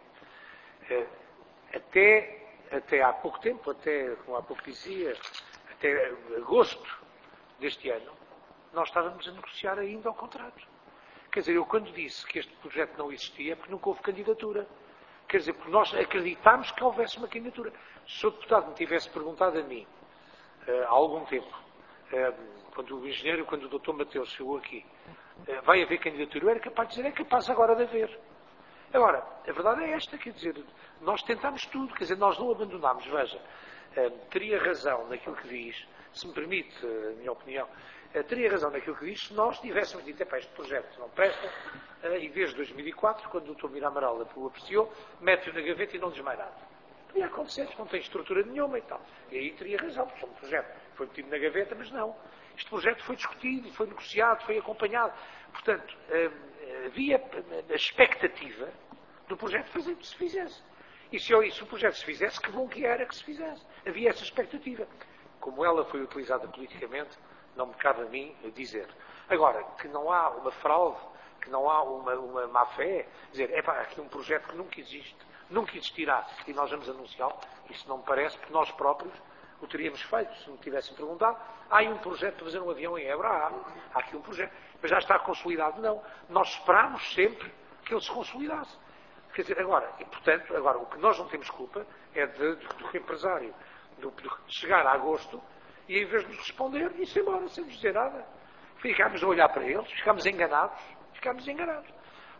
Até há pouco tempo, como há pouco dizia, até agosto deste ano, nós estávamos a negociar ainda o contrato. Quer dizer, eu quando disse que este projeto não existia, é porque nunca houve candidatura. Quer dizer, porque nós acreditámos que houvesse uma candidatura. Se o deputado me tivesse perguntado a mim, há algum tempo, quando o doutor Mateus chegou aqui, vai haver candidatura, eu era capaz de dizer, é capaz agora de haver. Agora, a verdade é esta, quer dizer, nós tentámos tudo, quer dizer, nós não abandonámos, veja, teria razão naquilo que diz, se me permite a minha opinião, teria razão naquilo que diz se nós tivéssemos dito, este projeto não presta, e desde 2004, quando o Dr. Miramaral o apreciou, mete-o na gaveta e não diz mais nada. Podia acontecer, não tem estrutura nenhuma e tal. E aí teria razão, porque o projeto foi metido na gaveta, mas não. Este projeto foi discutido, foi negociado, foi acompanhado. Portanto, havia a expectativa do projeto fazer que se fizesse. E se o projeto se fizesse, que bom que era que se fizesse. Havia essa expectativa. Como ela foi utilizada politicamente, não me cabe a mim dizer. Agora, que não há uma fraude, que não há uma má-fé, dizer, há aqui um projeto que nunca existe, nunca existirá, e nós vamos anunciá-lo, isso não me parece, porque nós próprios o teríamos feito, se me tivessem perguntado, há aí um projeto para fazer um avião em Évora, há aqui um projeto, mas já está consolidado. Não, nós esperámos sempre que ele se consolidasse. Quer dizer, agora, o que nós não temos culpa é do empresário, de chegar a agosto e, em vez de nos responder, ir-se embora, sem nos dizer nada. Ficámos a olhar para eles, ficámos enganados.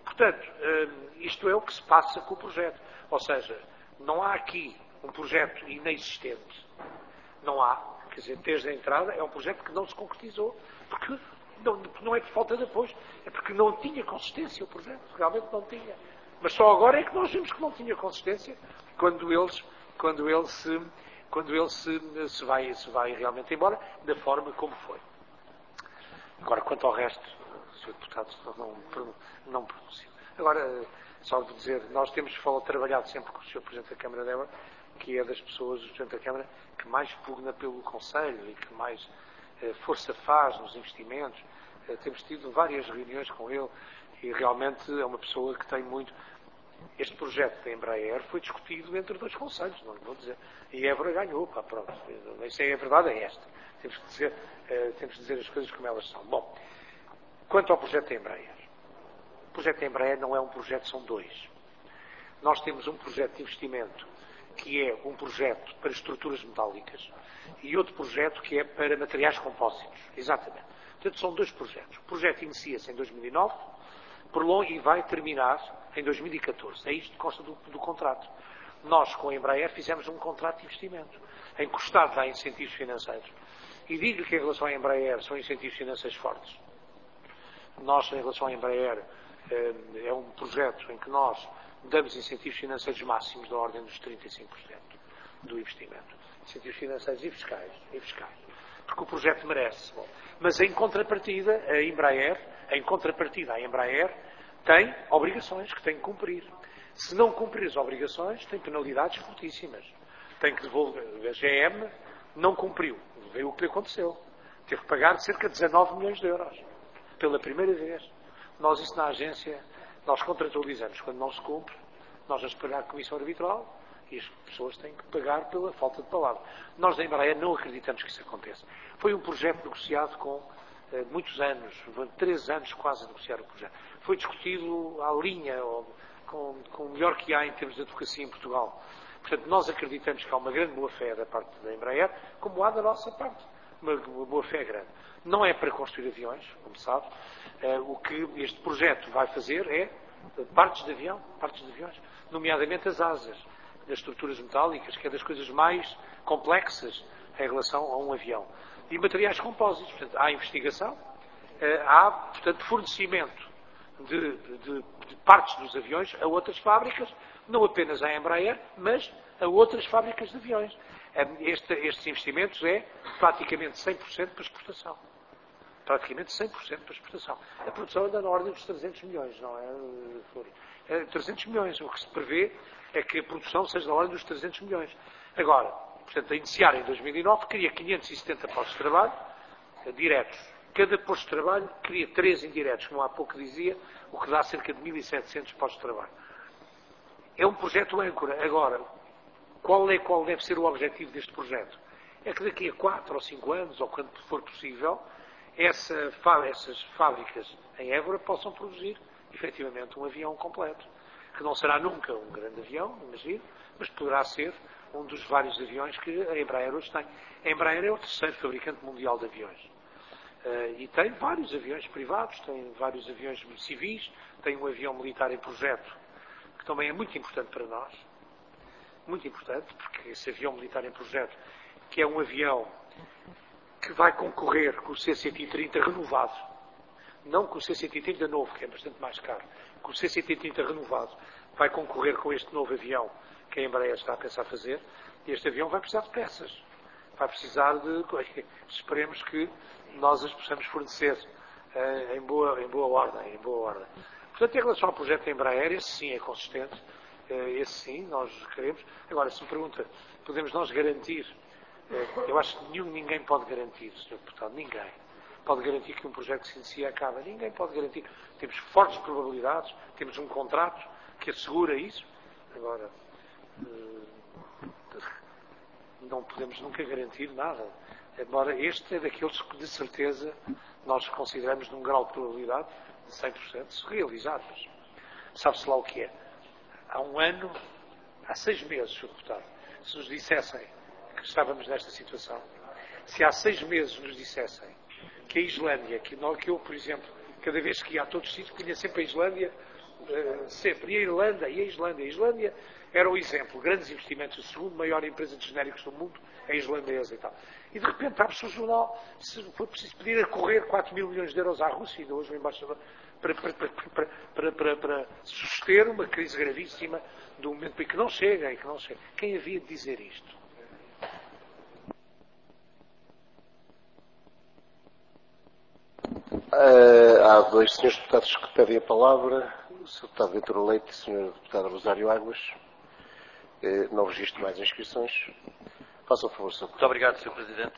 Portanto, isto é o que se passa com o projeto. Ou seja, não há aqui um projeto inexistente. Não há. Quer dizer, desde a entrada é um projeto que não se concretizou. Porque não é por falta de apoio, é porque não tinha consistência o projeto. Realmente não tinha. Mas só agora é que nós vimos que não tinha consistência quando ele se vai realmente embora da forma como foi. Agora, quanto ao resto, o Sr. Deputado não pronunciou. Agora, só de dizer, nós temos trabalhado sempre com o Sr. Presidente da Câmara de Évora, que é das pessoas do Presidente da Câmara que mais pugna pelo Conselho e que mais força faz nos investimentos. Temos tido várias reuniões com ele e realmente é uma pessoa que tem muito. Este projeto da Embraer foi discutido entre dois conselhos, não vou dizer. E Évora ganhou, pronto. Nem sei a verdade é esta. Temos que dizer as coisas como elas são. Bom, quanto ao projeto da Embraer. O projeto da Embraer não é um projeto, são dois. Nós temos um projeto de investimento que é um projeto para estruturas metálicas e outro projeto que é para materiais compósitos. Exatamente. Portanto, são dois projetos. O projeto inicia-se em 2009 e vai terminar em 2014. É isto que consta do contrato. Nós, com a Embraer, fizemos um contrato de investimento, encostado a incentivos financeiros. E digo-lhe que, em relação à Embraer, são incentivos financeiros fortes. Nós, em relação à Embraer, é um projeto em que nós damos incentivos financeiros máximos da ordem dos 35% do investimento. Incentivos financeiros e fiscais. Porque o projeto merece. Bom, mas, em contrapartida, a Embraer tem obrigações que tem que cumprir. Se não cumprir as obrigações, tem penalidades fortíssimas. Tem que devolver. A GM não cumpriu. Veio o que lhe aconteceu. Teve que pagar cerca de 19 milhões de euros. Pela primeira vez. Nós, isso na agência, nós contratualizamos. Quando não se cumpre, nós vamos pagar a comissão arbitral e as pessoas têm que pagar pela falta de palavra. Nós, da Embraer, não acreditamos que isso aconteça. Foi um projeto negociado com muitos anos, 3 anos quase a negociar o projeto. Foi discutido à linha, com o melhor que há em termos de advocacia em Portugal. Portanto, nós acreditamos que há uma grande boa-fé da parte da Embraer, como há da nossa parte. Uma boa-fé grande. Não é para construir aviões, como sabe. O que este projeto vai fazer é partes de aviões, nomeadamente as asas, das estruturas metálicas, que é das coisas mais complexas em relação a um avião. E materiais compósitos. Portanto, há investigação, há, portanto, fornecimento de partes dos aviões a outras fábricas, não apenas à Embraer, mas a outras fábricas de aviões. Estes investimentos é praticamente 100% para exportação. Praticamente 100% para exportação. A produção anda na ordem dos 300 milhões, não é? 300 milhões. O que se prevê é que a produção seja na ordem dos 300 milhões. Agora, portanto, a iniciar em 2009, cria 570 postos de trabalho diretos. Cada posto de trabalho cria 3 indiretos, como há pouco dizia, o que dá cerca de 1.700 postos de trabalho. É um projeto âncora. Agora, qual deve ser o objetivo deste projeto? É que daqui a 4 ou 5 anos, ou quando for possível, essas fábricas em Évora possam produzir, efetivamente, um avião completo. Que não será nunca um grande avião, imagino, mas poderá ser um dos vários aviões que a Embraer hoje tem. A Embraer é o terceiro fabricante mundial de aviões. E tem vários aviões privados, tem vários aviões civis, tem um avião militar em projeto, que também é muito importante para nós. Muito importante, porque esse avião militar em projeto, que é um avião que vai concorrer com o C-130 renovado, não com o C-130 novo, que é bastante mais caro, com o C-130 renovado, vai concorrer com este novo avião que a Embraer está a pensar fazer, e este avião vai precisar de peças. Vai precisar de... Esperemos que nós as possamos fornecer em boa ordem. Portanto, em relação ao projeto da Embraer, esse sim é consistente, esse sim nós queremos. Agora, se me pergunta, podemos nós garantir? Eu acho que ninguém pode garantir, Sr. Deputado, ninguém pode garantir que um projeto que se inicia acaba. Ninguém pode garantir. Temos fortes probabilidades, temos um contrato que assegura isso. Agora, não podemos nunca garantir nada. Embora este é daqueles que, de certeza, nós consideramos num grau de probabilidade de 100% se realizar. Mas sabe-se lá o que é. Há um ano, há 6 meses, Sr. Deputado, se nos dissessem que estávamos nesta situação, se há 6 meses nos dissessem que a Islândia, que eu, por exemplo, cada vez que ia a todos os sítios, punha sempre a Islândia sempre. E a Islândia. A Islândia era o exemplo. Grandes investimentos. A segunda maior empresa de genéricos do mundo é a islandesa e tal. E de repente abre-se o jornal, se foi preciso pedir a correr 4 mil milhões de euros à Rússia, ainda hoje o embaixador, para suster uma crise gravíssima do momento em que não chega. Quem havia de dizer isto? Há dois senhores deputados que pedem a palavra, o Sr. Deputado Vítor Leite e o Sr. Deputado Rosário Águas. Não registro mais inscrições. Faça o favor, Sr. Muito obrigado, Sr. Presidente.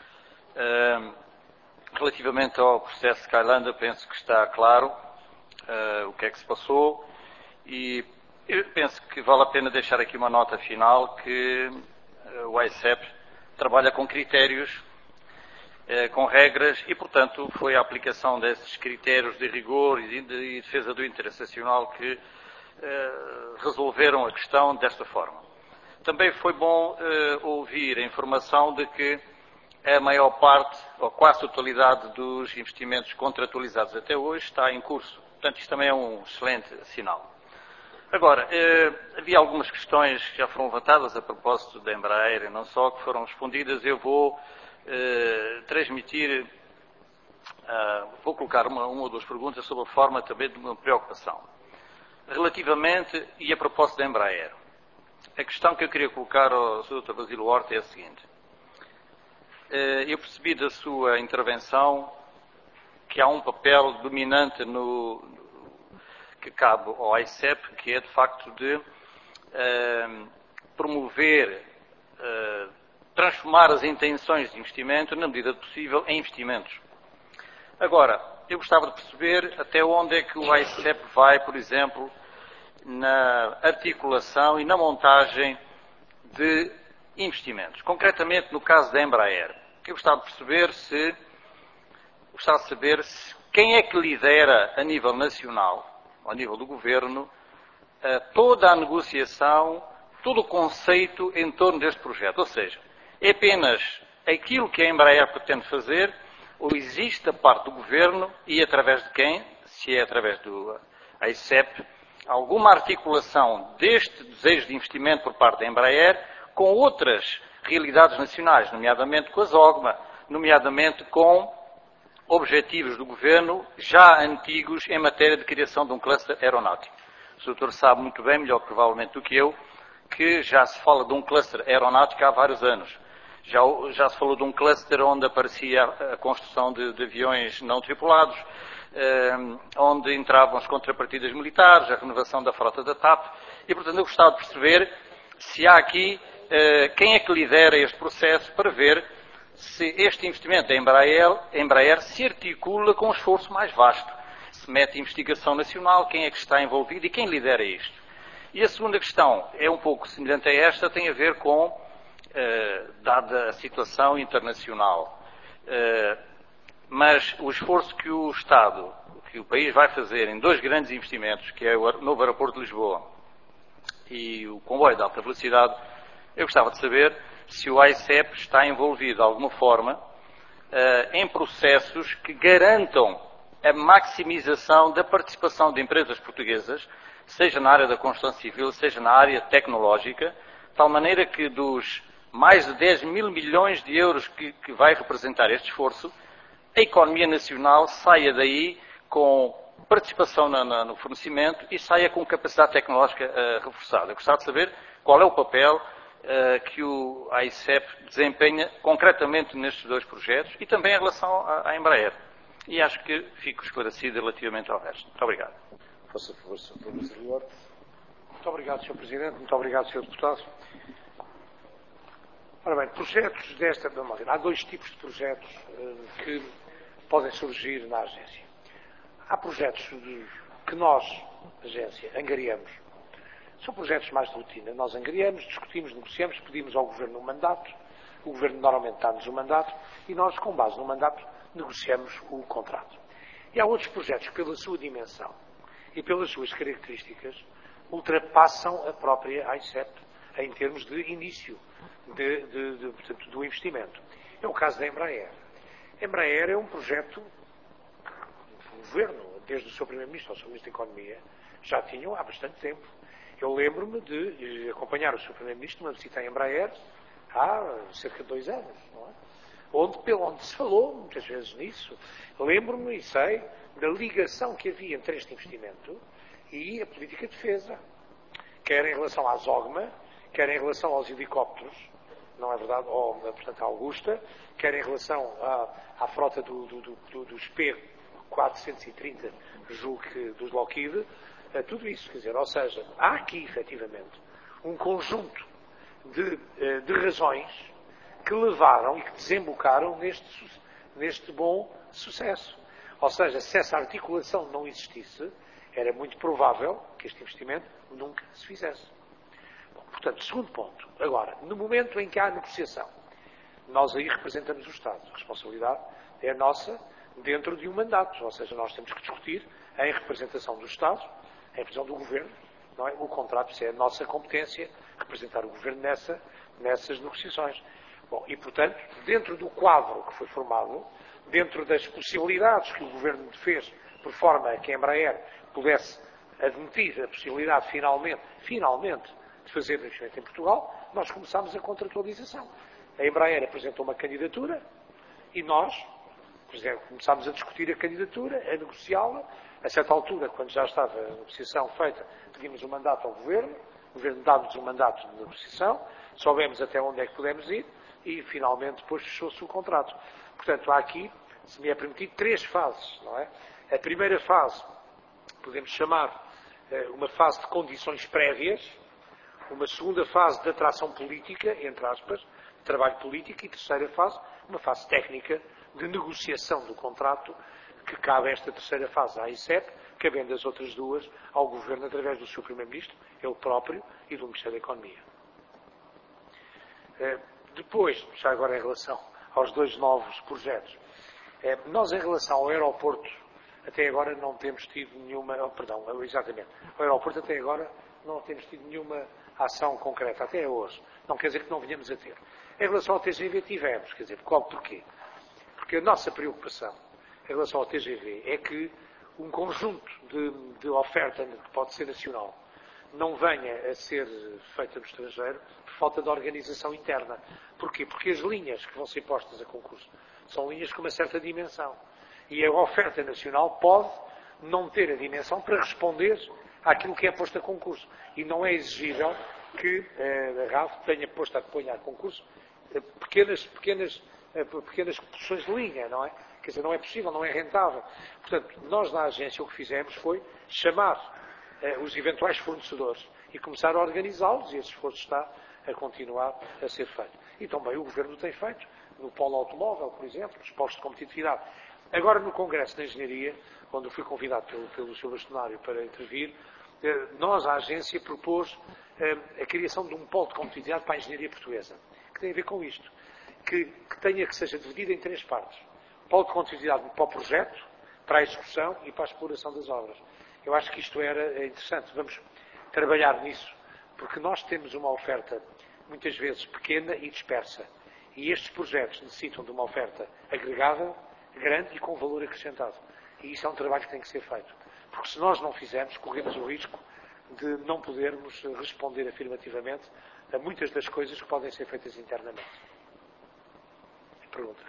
Relativamente ao processo Skylander, penso que está claro o que é que se passou e eu penso que vale a pena deixar aqui uma nota final que o AICEP trabalha com critérios, com regras e, portanto, foi a aplicação desses critérios de rigor e de defesa do interesse nacional que resolveram a questão desta forma. Também foi bom ouvir a informação de que a maior parte, ou quase totalidade dos investimentos contratualizados até hoje está em curso. Portanto, isto também é um excelente sinal. Agora, havia algumas questões que já foram levantadas a propósito da Embraer e não só, que foram respondidas. Eu vou transmitir, vou colocar uma ou duas perguntas sobre a forma também de uma preocupação. Relativamente, e a propósito da Embraer, a questão que eu queria colocar ao Sr. Dr. Basílio Horta é a seguinte. Eu percebi da sua intervenção que há um papel dominante que cabe ao AICEP, que é de facto de promover, transformar as intenções de investimento, na medida do possível, em investimentos. Agora, eu gostava de perceber até onde é que o AICEP vai, por exemplo, na articulação e na montagem de investimentos. Concretamente, no caso da Embraer, eu gostava de saber se quem é que lidera a nível nacional, ao nível do Governo, toda a negociação, todo o conceito em torno deste projeto. Ou seja, é apenas aquilo que a Embraer pretende fazer, ou existe da parte do Governo, e através de quem, se é através do AICEP, alguma articulação deste desejo de investimento por parte da Embraer com outras realidades nacionais, nomeadamente com a ZOGMA, nomeadamente com objetivos do Governo já antigos em matéria de criação de um cluster aeronáutico. O doutor sabe muito bem, melhor provavelmente do que eu, que já se fala de um cluster aeronáutico há vários anos. Já se falou de um cluster onde aparecia a construção de aviões não tripulados, onde entravam as contrapartidas militares, a renovação da frota da TAP, e portanto eu gostava de perceber se há aqui quem é que lidera este processo para ver se este investimento da Embraer se articula com um esforço mais vasto. Se mete investigação nacional, quem é que está envolvido e quem lidera isto. E a segunda questão é um pouco semelhante a esta, tem a ver com, dada a situação internacional, mas o esforço que o Estado, que o país vai fazer em dois grandes investimentos, que é o novo aeroporto de Lisboa e o comboio de alta velocidade, eu gostava de saber se o AICEP está envolvido de alguma forma em processos que garantam a maximização da participação de empresas portuguesas, seja na área da construção civil, seja na área tecnológica, de tal maneira que dos mais de 10 mil milhões de euros que vai representar este esforço, a economia nacional saia daí com participação no fornecimento e saia com capacidade tecnológica reforçada. Eu gostava de saber qual é o papel que o AICEP desempenha concretamente nestes dois projetos e também em relação à Embraer. E acho que fico esclarecido relativamente ao resto. Muito obrigado. Faça favor, Sr. Presidente. Muito obrigado, Sr. Presidente. Muito obrigado, Sr. Deputado. Ora bem, projetos desta... Há dois tipos de projetos que podem surgir na agência. Há projetos que nós, agência, angariamos. São projetos mais de rotina. Nós angariamos, discutimos, negociamos, pedimos ao Governo um mandato. O Governo normalmente dá-nos um mandato e nós, com base no mandato, negociamos o contrato. E há outros projetos que, pela sua dimensão e pelas suas características, ultrapassam a própria AICEP em termos de início portanto, do investimento. É o caso da Embraer. A Embraer é um projeto que o Governo, desde o seu Primeiro-Ministro ao seu Ministro da Economia, Já tinham há bastante tempo. Eu lembro-me de acompanhar o Sr. Primeiro-Ministro numa visita à Embraer há cerca de 2 anos, não é? Onde se falou muitas vezes nisso. Lembro-me e sei da ligação que havia entre este investimento e a política de defesa. Quer em relação à Zogma, quer em relação aos helicópteros, não é verdade? Ou, portanto, à Augusta, quer em relação à frota dos P-430, julgo que dos Lockheed, tudo isso, quer dizer, ou seja, há aqui, efetivamente, um conjunto de razões que levaram e que desembocaram neste bom sucesso. Ou seja, se essa articulação não existisse, era muito provável que este investimento nunca se fizesse. Bom, portanto, segundo ponto. Agora, no momento em que há negociação, nós aí representamos o Estado. A responsabilidade é nossa dentro de um mandato. Ou seja, nós temos que discutir em representação do Estado, em representação do Governo, não é? O contrato, se é a nossa competência, representar o Governo nessas negociações. Bom, e, portanto, dentro do quadro que foi formado, dentro das possibilidades que o Governo fez, por forma a que a Embraer pudesse admitir a possibilidade, finalmente, de fazer investimento em Portugal, nós começámos a contratualização. A Embraer apresentou uma candidatura e nós, por exemplo, começámos a discutir a candidatura, a negociá-la. A certa altura, quando já estava a negociação feita, pedimos um mandato ao Governo, o Governo dá-nos um mandato de negociação, soubemos até onde é que podemos ir e, finalmente, depois fechou-se o contrato. Portanto, há aqui, se me é permitido, 3 fases, não é? A primeira fase, podemos chamar uma fase de condições prévias, uma segunda fase de atração política, entre aspas, de trabalho político, e terceira fase, uma fase técnica de negociação do contrato, que cabe esta terceira fase à ICEP, cabendo as outras 2 ao Governo através do seu Primeiro-Ministro, ele próprio, e do Ministério da Economia. Depois, já agora em relação aos 2 novos projetos, nós em relação ao aeroporto, até agora não temos tido nenhuma, exatamente, o aeroporto até agora não temos tido nenhuma ação concreta, até hoje. Não quer dizer que não venhamos a ter. Em relação ao TGV tivemos, quer dizer, porquê? Porque a nossa preocupação em relação ao TGV é que um conjunto de oferta que pode ser nacional não venha a ser feita no estrangeiro por falta de organização interna. Porquê? Porque as linhas que vão ser postas a concurso são linhas com uma certa dimensão. E a oferta nacional pode não ter a dimensão para responder àquilo que é posto a concurso. E não é exigível que a RAF tenha posto a concurso pequenas porções de linha, não é? Quer dizer, não é possível, não é rentável. Portanto, nós na agência o que fizemos foi chamar os eventuais fornecedores e começar a organizá-los, e esse esforço está a continuar a ser feito. E também o Governo tem feito, no polo automóvel, por exemplo, nos postos de competitividade. Agora, no Congresso de Engenharia, onde fui convidado pelo Sr. Bastonário para intervir, nós, a agência, propôs a criação de um polo de competitividade para a engenharia portuguesa, que tem a ver com isto, que seja dividido em 3 partes. Polo de competitividade para o projeto, para a execução e para a exploração das obras. Eu acho que isto era interessante. Vamos trabalhar nisso, porque nós temos uma oferta, muitas vezes, pequena e dispersa. E estes projetos necessitam de uma oferta agregada, grande e com valor acrescentado. E isso é um trabalho que tem que ser feito. Porque se nós não fizermos, corremos o risco de não podermos responder afirmativamente a muitas das coisas que podem ser feitas internamente. Pergunta.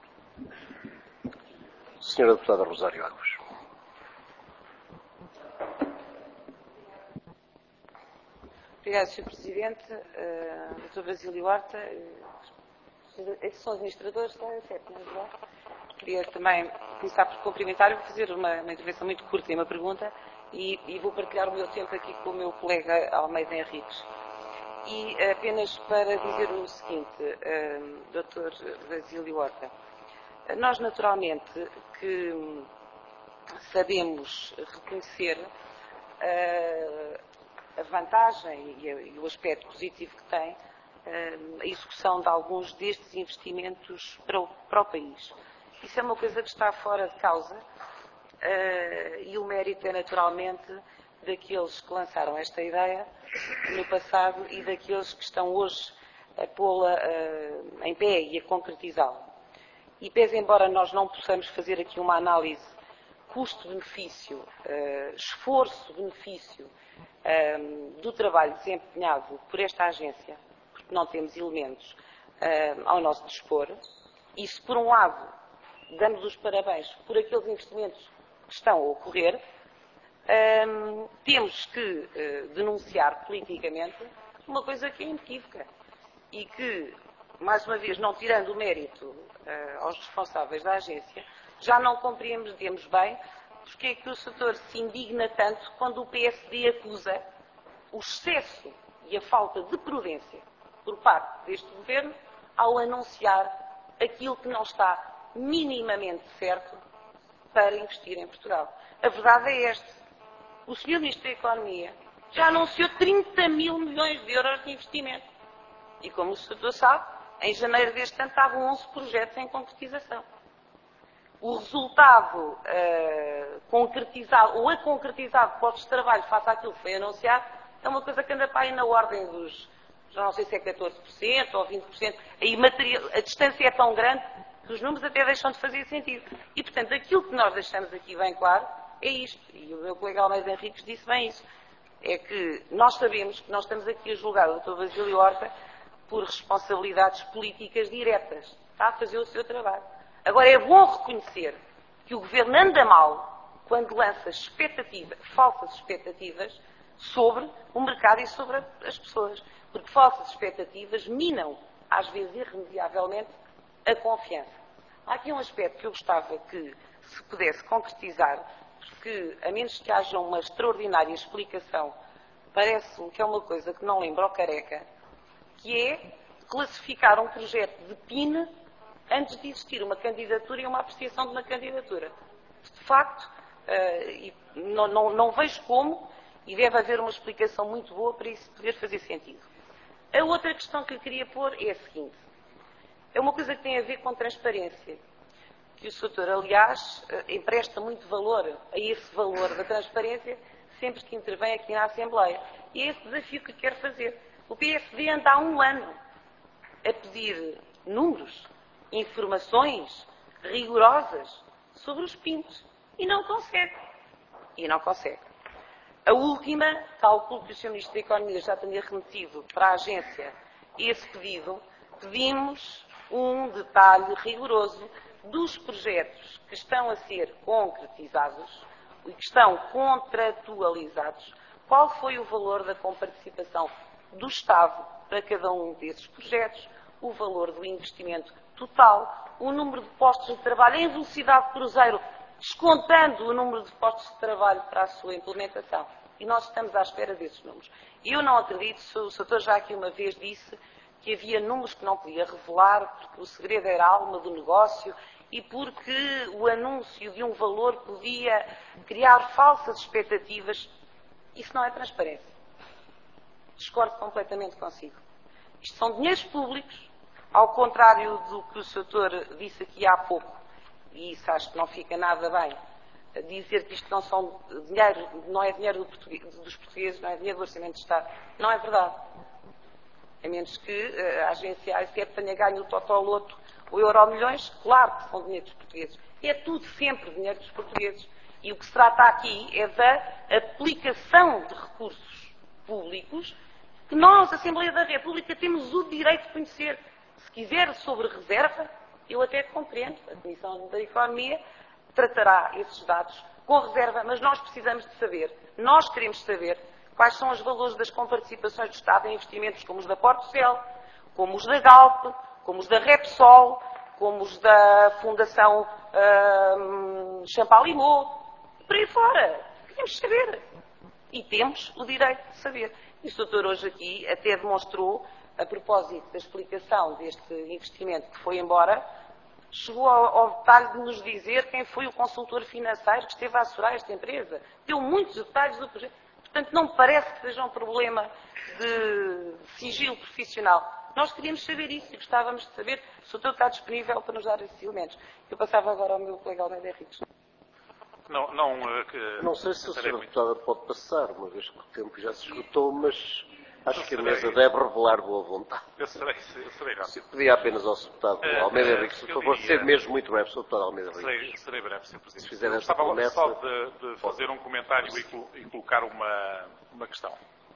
Senhora Deputada Rosário Águas. Obrigada, Sr. Presidente. Dr. Basílio Horta, esses são os administradores da ACEP, não é verdade? Queria também começar por cumprimentar. Vou fazer uma intervenção muito curta e uma pergunta e vou partilhar o meu tempo aqui com o meu colega Almeida Henriques. E apenas para dizer o seguinte, Dr. Basílio Horta, nós naturalmente que sabemos reconhecer a vantagem e o aspecto positivo que tem a execução de alguns destes investimentos para o país. Isso é uma coisa que está fora de causa e o mérito é naturalmente daqueles que lançaram esta ideia no passado e daqueles que estão hoje a pô-la em pé e a concretizá-la. E pese embora nós não possamos fazer aqui uma análise custo-benefício, esforço-benefício do trabalho desempenhado por esta agência, porque não temos elementos ao nosso dispor, e se por um lado damos os parabéns por aqueles investimentos que estão a ocorrer, temos que denunciar politicamente uma coisa que é inequívoca e que, mais uma vez, não tirando o mérito aos responsáveis da agência, já não compreendemos bem porque é que o setor se indigna tanto quando o PSD acusa o excesso e a falta de prudência por parte deste governo ao anunciar aquilo que não está minimamente certo para investir em Portugal. A verdade é esta. O Sr. Ministro da Economia já anunciou 30 mil milhões de euros de investimento. E como o setor sabe, em janeiro deste ano estavam 11 projetos em concretização. O resultado concretizado, ou a concretizado de postos de trabalho face àquilo que foi anunciado, é uma coisa que anda para aí na ordem dos, já não sei se é 14% ou 20%. A distância é tão grande que os números até deixam de fazer sentido. E, portanto, aquilo que nós deixamos aqui bem claro é isto. E o meu colega Almeida Henriques disse bem isso. É que nós sabemos que nós estamos aqui a julgar o Dr. Basílio Horta por responsabilidades políticas diretas. Está a fazer o seu trabalho. Agora, é bom reconhecer que o Governo anda mal quando lança falsas expectativas sobre o mercado e sobre as pessoas. Porque falsas expectativas minam, às vezes irremediavelmente, a confiança. Há aqui um aspecto que eu gostava que se pudesse concretizar, porque, a menos que haja uma extraordinária explicação, parece-me que é uma coisa que não lembra ao Careca, que é classificar um projeto de PIN antes de existir uma candidatura e uma apreciação de uma candidatura. De facto, não vejo como, e deve haver uma explicação muito boa para isso poder fazer sentido. A outra questão que eu queria pôr é a seguinte. É uma coisa que tem a ver com transparência, que o Sr. aliás, empresta muito valor a esse valor da transparência sempre que intervém aqui na Assembleia. E é esse desafio que quero fazer. O PSD anda há um ano a pedir números, informações rigorosas sobre os PINs. E não consegue. A última, calculo que o Sr. Ministro da Economia já tenha remetido para a agência esse pedido, pedimos um detalhe rigoroso dos projetos que estão a ser concretizados e que estão contratualizados. Qual foi o valor da comparticipação do Estado para cada um desses projetos, o valor do investimento total, o número de postos de trabalho em velocidade de cruzeiro, descontando o número de postos de trabalho para a sua implementação. E nós estamos à espera desses números. E eu não acredito, o Sr. já aqui uma vez disse que havia números que não podia revelar, porque o segredo era a alma do negócio e porque o anúncio de um valor podia criar falsas expectativas. Isso não é transparência. Discordo completamente consigo. Isto são dinheiros públicos, ao contrário do que o Sr. disse aqui há pouco, e isso acho que não fica nada bem, dizer que isto não é dinheiro dos portugueses, não é dinheiro do Orçamento de Estado. Não é verdade. A menos que a agência AICEP tenha ganho o Totoloto ou Euromilhões, claro que são dinheiro dos portugueses. É tudo sempre dinheiro dos portugueses. E o que se trata aqui é da aplicação de recursos públicos que nós, Assembleia da República, temos o direito de conhecer. Se quiser sobre reserva, eu até compreendo. A Comissão da Economia tratará esses dados com reserva, mas nós precisamos de saber, nós queremos saber quais são os valores das comparticipações do Estado em investimentos como os da Portocel, como os da Galp, como os da Repsol, como os da Fundação Champalimau, por aí fora. Queremos saber. E temos o direito de saber. E o Sr. hoje aqui até demonstrou, a propósito da explicação deste investimento que foi embora, chegou ao detalhe de nos dizer quem foi o consultor financeiro que esteve a assurar esta empresa. Deu muitos detalhes do projeto. Portanto, não me parece que seja um problema de sigilo profissional. Nós queríamos saber isso e gostávamos de saber se o Sr. está disponível para nos dar esses elementos. Eu passava agora ao meu colega Almeida Henriques. Não sei se a Sra. Deputada pode passar, uma vez que o tempo já se esgotou, mas Acho que a mesa deve revelar boa vontade. Eu serei rápido. Pedia apenas ao Sr. Deputado Almeida Henriques, por favor, ser mesmo muito breve, Sr. Deputado Almeida Henriques. Serei breve, Sr. Presidente. Se fizer Eu essa gostava promessa... só de fazer um comentário e colocar uma questão.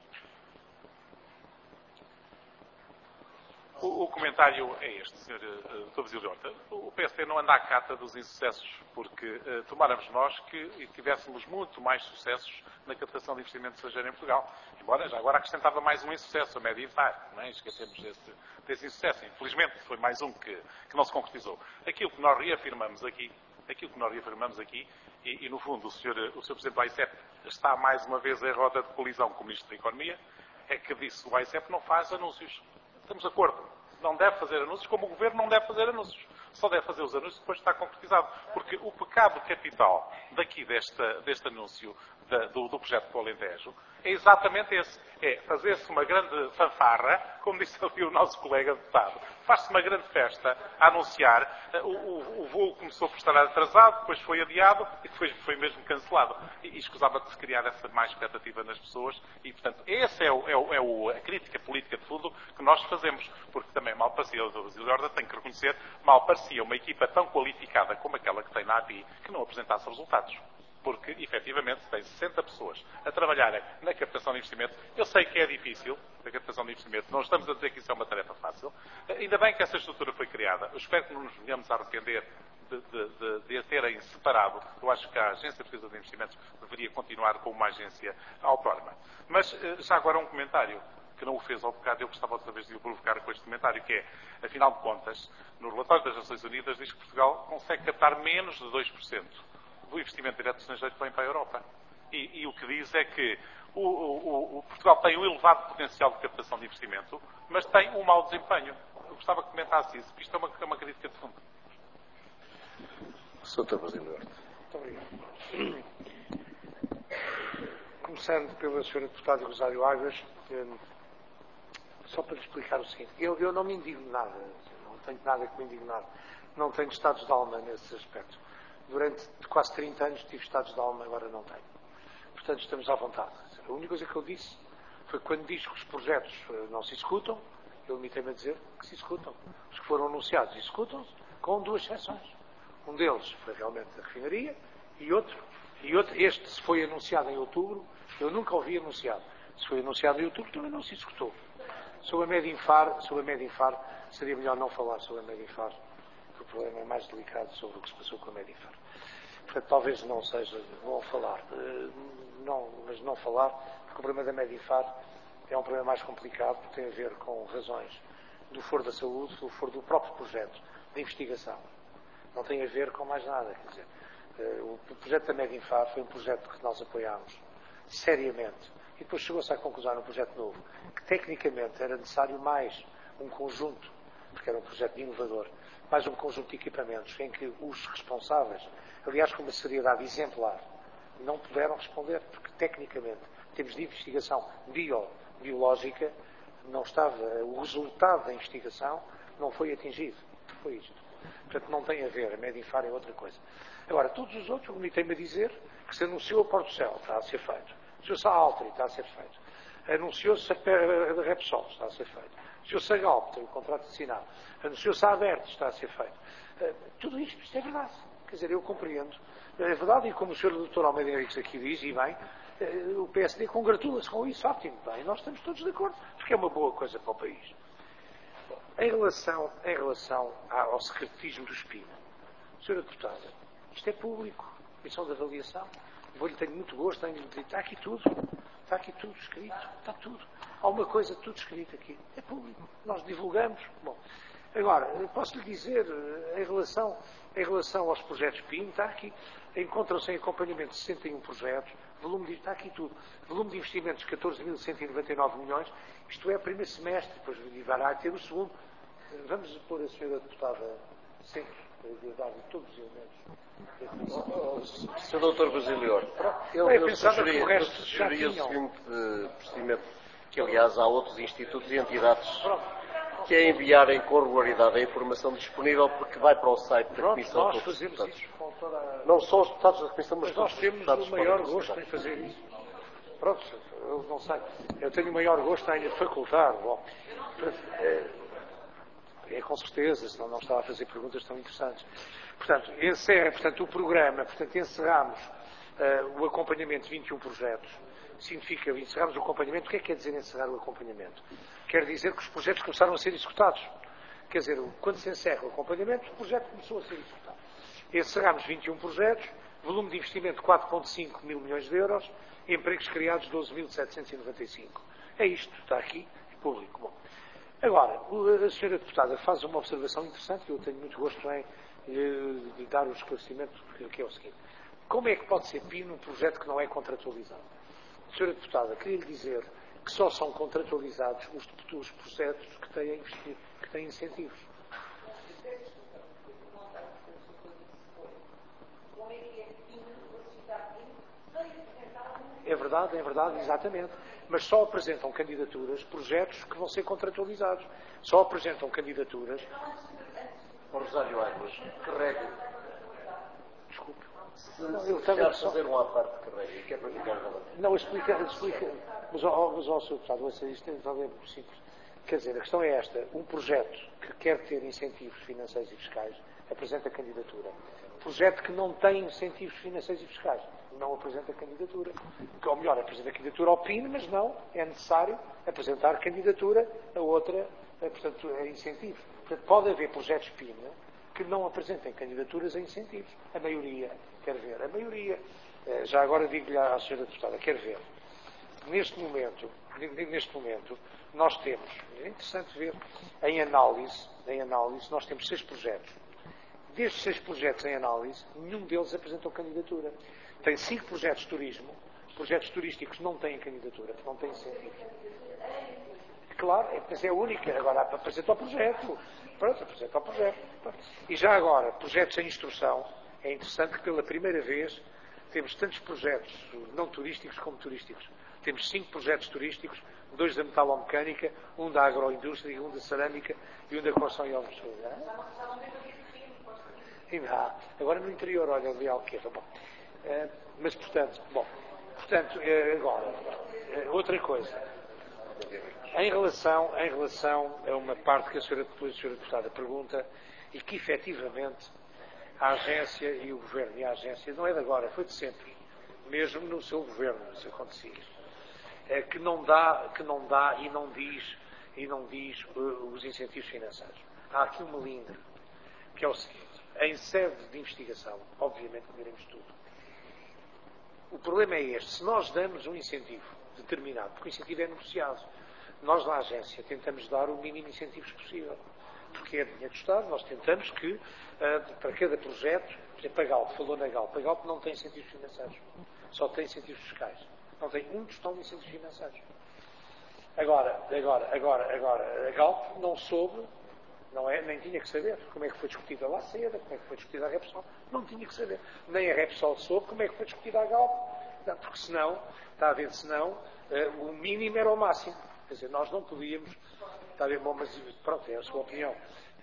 O comentário é este, Sr. Dr. Basílio Horta. O PSD não anda à cata dos insucessos, porque tomáramos nós que tivéssemos muito mais sucessos na captação de investimento estrangeiro em Portugal. Embora já agora acrescentava mais um insucesso, a Medifar. Não é? Esquecemos desse insucesso. Infelizmente, foi mais um que não se concretizou. Aquilo que nós reafirmamos aqui, e no fundo o Sr. Presidente do AICEP está mais uma vez em roda de colisão com o Ministro da Economia, é que disse o AICEP não faz anúncios. Estamos de acordo. Não deve fazer anúncios, como o Governo não deve fazer anúncios. Só deve fazer os anúncios depois de estar concretizado. Porque o pecado capital daqui deste anúncio do projeto do Alentejo é exatamente esse. É fazer-se uma grande fanfarra, como disse ali o nosso colega deputado. Faz-se uma grande festa a anunciar. O voo começou por estar atrasado, depois foi adiado e depois foi mesmo cancelado. E escusava de se criar essa má expectativa nas pessoas. E, portanto, essa é a crítica política de fundo que nós fazemos. Porque também mal parecia, o Dr. Basílio Horta tem que reconhecer, mal parecia uma equipa tão qualificada como aquela que tem na API que não apresentasse resultados. Porque, efetivamente, se tem 60 pessoas a trabalharem na captação de investimento, eu sei que é difícil, a captação de investimento, não estamos a dizer que isso é uma tarefa fácil. Ainda bem que essa estrutura foi criada. Eu espero que não nos venhamos a arrepender de a terem separado. Eu acho que a Agência Portuguesa de Investimentos deveria continuar como uma agência autónoma. Mas, já agora um comentário que não o fez ao bocado, eu gostava outra vez de o provocar com este comentário, que é, afinal de contas, no relatório das Nações Unidas diz que Portugal consegue captar menos de 2% do investimento direto estrangeiro que vem para a Europa. E o que diz é que o Portugal tem um elevado potencial de captação de investimento, mas tem um mau desempenho. Eu gostava que comentasse isso, porque isto é uma crítica de fundo. Sr. Basílio Horta. Muito obrigado. Começando pela Sra. Deputada Rosário Águas, só para lhe explicar o seguinte, eu não me indigno nada, não tenho nada que me indignar, não tenho estados de alma nesse aspecto. Durante quase 30 anos tive estados de alma, agora não tenho. Portanto, estamos à vontade. A única coisa que eu disse foi que quando diz que os projetos não se executam, eu limitei-me a dizer que se executam. Os que foram anunciados executam-se com duas exceções. Um deles foi realmente a refinaria e outro, este se foi anunciado em outubro, eu nunca ouvi anunciado. Se foi anunciado em outubro, também não se executou. Sobre a Medinfar, seria melhor não falar sobre a Medinfar, porque o problema é mais delicado sobre o que se passou com a Medinfar. Portanto, talvez não seja bom falar, mas não falar, porque o problema da Medinfar é um problema mais complicado, porque tem a ver com razões do foro da saúde, do foro do próprio projeto de investigação. Não tem a ver com mais nada, quer dizer, o projeto da Medinfar foi um projeto que nós apoiámos seriamente, e depois chegou-se à conclusão, num projeto novo, que tecnicamente era necessário mais um conjunto, porque era um projeto inovador, mais um conjunto de equipamentos em que os responsáveis, aliás com uma seriedade exemplar, não puderam responder, porque tecnicamente, em termos de investigação biológica, não estava, o resultado da investigação não foi atingido. Foi isto. Portanto, não tem a ver, a Medinfar é outra coisa. Agora, todos os outros, limitei-me a dizer que se anunciou a Porto Céu, está a ser feito. Anunciou-se a Altri, está a ser feito. Anunciou-se a Repsol, está a ser feito. Anunciou-se a Galp, tem o contrato assinado. Anunciou-se a Aberto, está a ser feito. Tudo isto é verdade. Quer dizer, eu compreendo. É verdade, e como o Sr. Dr. Almeida Henriques aqui diz, e bem, o PSD congratula-se com isso, ótimo, bem, nós estamos todos de acordo, porque é uma boa coisa para o país. Em relação ao secretismo do SPIN, Sra. Deputada, isto é público, comissão de avaliação, tenho muito gosto, está aqui tudo escrito, está tudo. Há uma coisa tudo escrito aqui, é público, nós divulgamos. Bom, agora, posso lhe dizer, em relação aos projetos PIN, está aqui, encontram-se em acompanhamento de 61 projetos, está aqui tudo, volume de investimentos 14.199 milhões, isto é o primeiro semestre, depois vai ter o segundo. Vamos pôr a Sra. Deputada sempre, dar-lhe todos os elementos. Sr. Dr. Basílio Horta, eu sugeria o seguinte procedimento, que aliás há outros institutos e entidades que é enviarem com regularidade a informação disponível, porque vai para o site da Comissão. Nós fazemos isso com toda a... Não só os deputados da Comissão, mas nós temos o maior gosto em fazer isso. Pronto, eu não sei. Eu tenho o maior gosto em facultar. Bom, com certeza, senão não estava a fazer perguntas tão interessantes. Portanto, o programa. Portanto, encerramos o acompanhamento de 21 projetos. Significa, encerramos o acompanhamento. O que é que quer dizer encerrar o acompanhamento? Quer dizer que os projetos começaram a ser executados. Quer dizer, quando se encerra o acompanhamento, o projeto começou a ser executado. Encerramos 21 projetos, volume de investimento de 4,5 mil milhões de euros, empregos criados 12.795. É isto, está aqui, em público. Bom. Agora, a senhora deputada faz uma observação interessante, que eu tenho muito gosto em dar o esclarecimento, que é o seguinte. Como é que pode ser PIN um projeto que não é contratualizado? Senhora deputada, queria lhe dizer que só são contratualizados os projetos que têm incentivos. É verdade, exatamente. Mas só apresentam candidaturas, projetos que vão ser contratualizados. Só apresentam candidaturas. Rosário Águas, que regra? Desculpe. Eu estava a fazer uma parte que regra, que é para ficar relativo. Não, explica. Mas, ó, Sr. Deputado, isto é talvez simples. Quer dizer, a questão é esta. Um projeto que quer ter incentivos financeiros e fiscais apresenta candidatura. Projeto que não tem incentivos financeiros e fiscais não apresenta candidatura. Ou melhor, apresenta candidatura ao PIN, mas não é necessário apresentar candidatura a outra, portanto, a incentivos. Portanto, pode haver projetos PIN que não apresentem candidaturas a incentivos. A maioria quer ver. A maioria. Já agora digo-lhe à senhora deputada, quer ver. Neste momento, nós temos, é interessante ver, em análise, nós temos 6 projetos. Destes 6 projetos em análise, nenhum deles apresentou candidatura. Tem 5 projetos de turismo. Projetos turísticos não têm candidatura, não têm incentivo. Claro, mas é a única. Agora, apresenta o projeto. Pronto, apresenta o projeto. E já agora, projetos em instrução. É interessante que pela primeira vez temos tantos projetos não turísticos como turísticos. Temos 5 projetos turísticos, 2 da metalomecânica, um da agroindústria, um da cerâmica e um da construção e obras. Agora no interior, olha, ali Alqueva. Mas, portanto, agora, outra coisa. Em relação a uma parte que a senhora deputada pergunta, e que efetivamente a agência e o governo, e a agência, não é de agora, foi de sempre, mesmo no seu governo, isso acontecia, que não dá e não diz os incentivos financeiros. Há aqui uma linha, que é o seguinte. Em sede de investigação, obviamente que diremos tudo. O problema é este. Se nós damos um incentivo determinado, porque o incentivo é negociado, nós na agência tentamos dar o mínimo de incentivos possível. Porque é dinheiro do Estado, nós tentamos que, para cada projeto, por exemplo, a Galp, falou na Galp, a Galp não tem incentivos financeiros, só tem incentivos fiscais. Não tem um tostão de incentivos financeiros. Agora, a Galp não soube, nem tinha que saber como é que foi discutida lá cedo, como é que foi discutida a Repsol. Não tinha que saber. Nem a Repsol soube como é que foi discutida a Galp. Não, porque senão, o mínimo era o máximo. Quer dizer, nós não podíamos, está a ver, bom, mas pronto, é a sua opinião.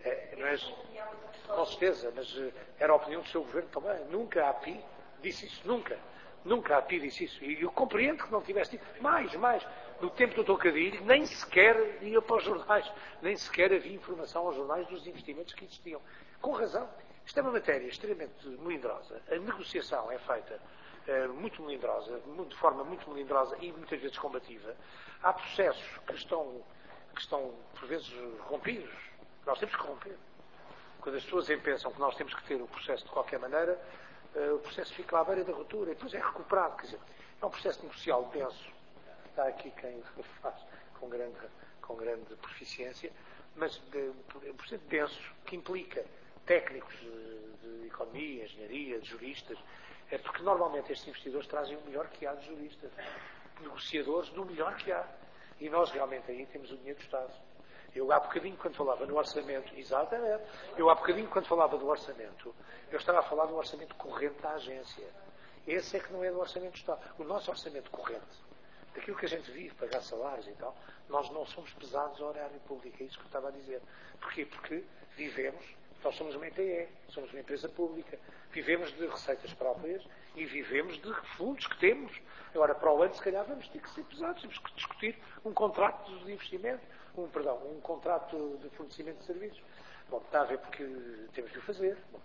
Com certeza, mas era a opinião do seu governo também. Nunca a API disse isso, nunca. Nunca a API disse isso. E eu compreendo que não tivesse dito. Mais. No tempo do Trocadilho, nem sequer ia para os jornais. Nem sequer havia informação aos jornais dos investimentos que existiam. Com razão. Isto é uma matéria extremamente melindrosa. A negociação é feita muito melindrosa, de forma muito melindrosa e muitas vezes combativa. Há processos que estão por vezes, rompidos. Nós temos que romper. Quando as pessoas pensam que nós temos que ter o processo de qualquer maneira, o processo fica à beira da ruptura e depois é recuperado. Quer dizer, é um processo negocial denso. Está aqui quem faz com grande proficiência, mas um processo denso que implica técnicos de economia, engenharia, de juristas, porque normalmente estes investidores trazem o melhor que há de juristas, negociadores do melhor que há. E nós realmente aí temos o dinheiro do Estado. Eu há bocadinho quando falava no orçamento, exatamente, eu estava a falar do orçamento corrente da agência. Esse é que não é do orçamento do Estado. O nosso orçamento corrente, daquilo que a gente vive, pagar salários e tal, nós não somos pesados ao horário público, é isso que eu estava a dizer. Porquê? Porque nós somos uma ETE, somos uma empresa pública, vivemos de receitas próprias E vivemos de fundos que temos. Agora, para o ano, se calhar, vamos ter que ser pesados. Temos que discutir um contrato de investimento, um contrato de fornecimento de serviços. Bom, está a ver porque temos de o fazer. Bom,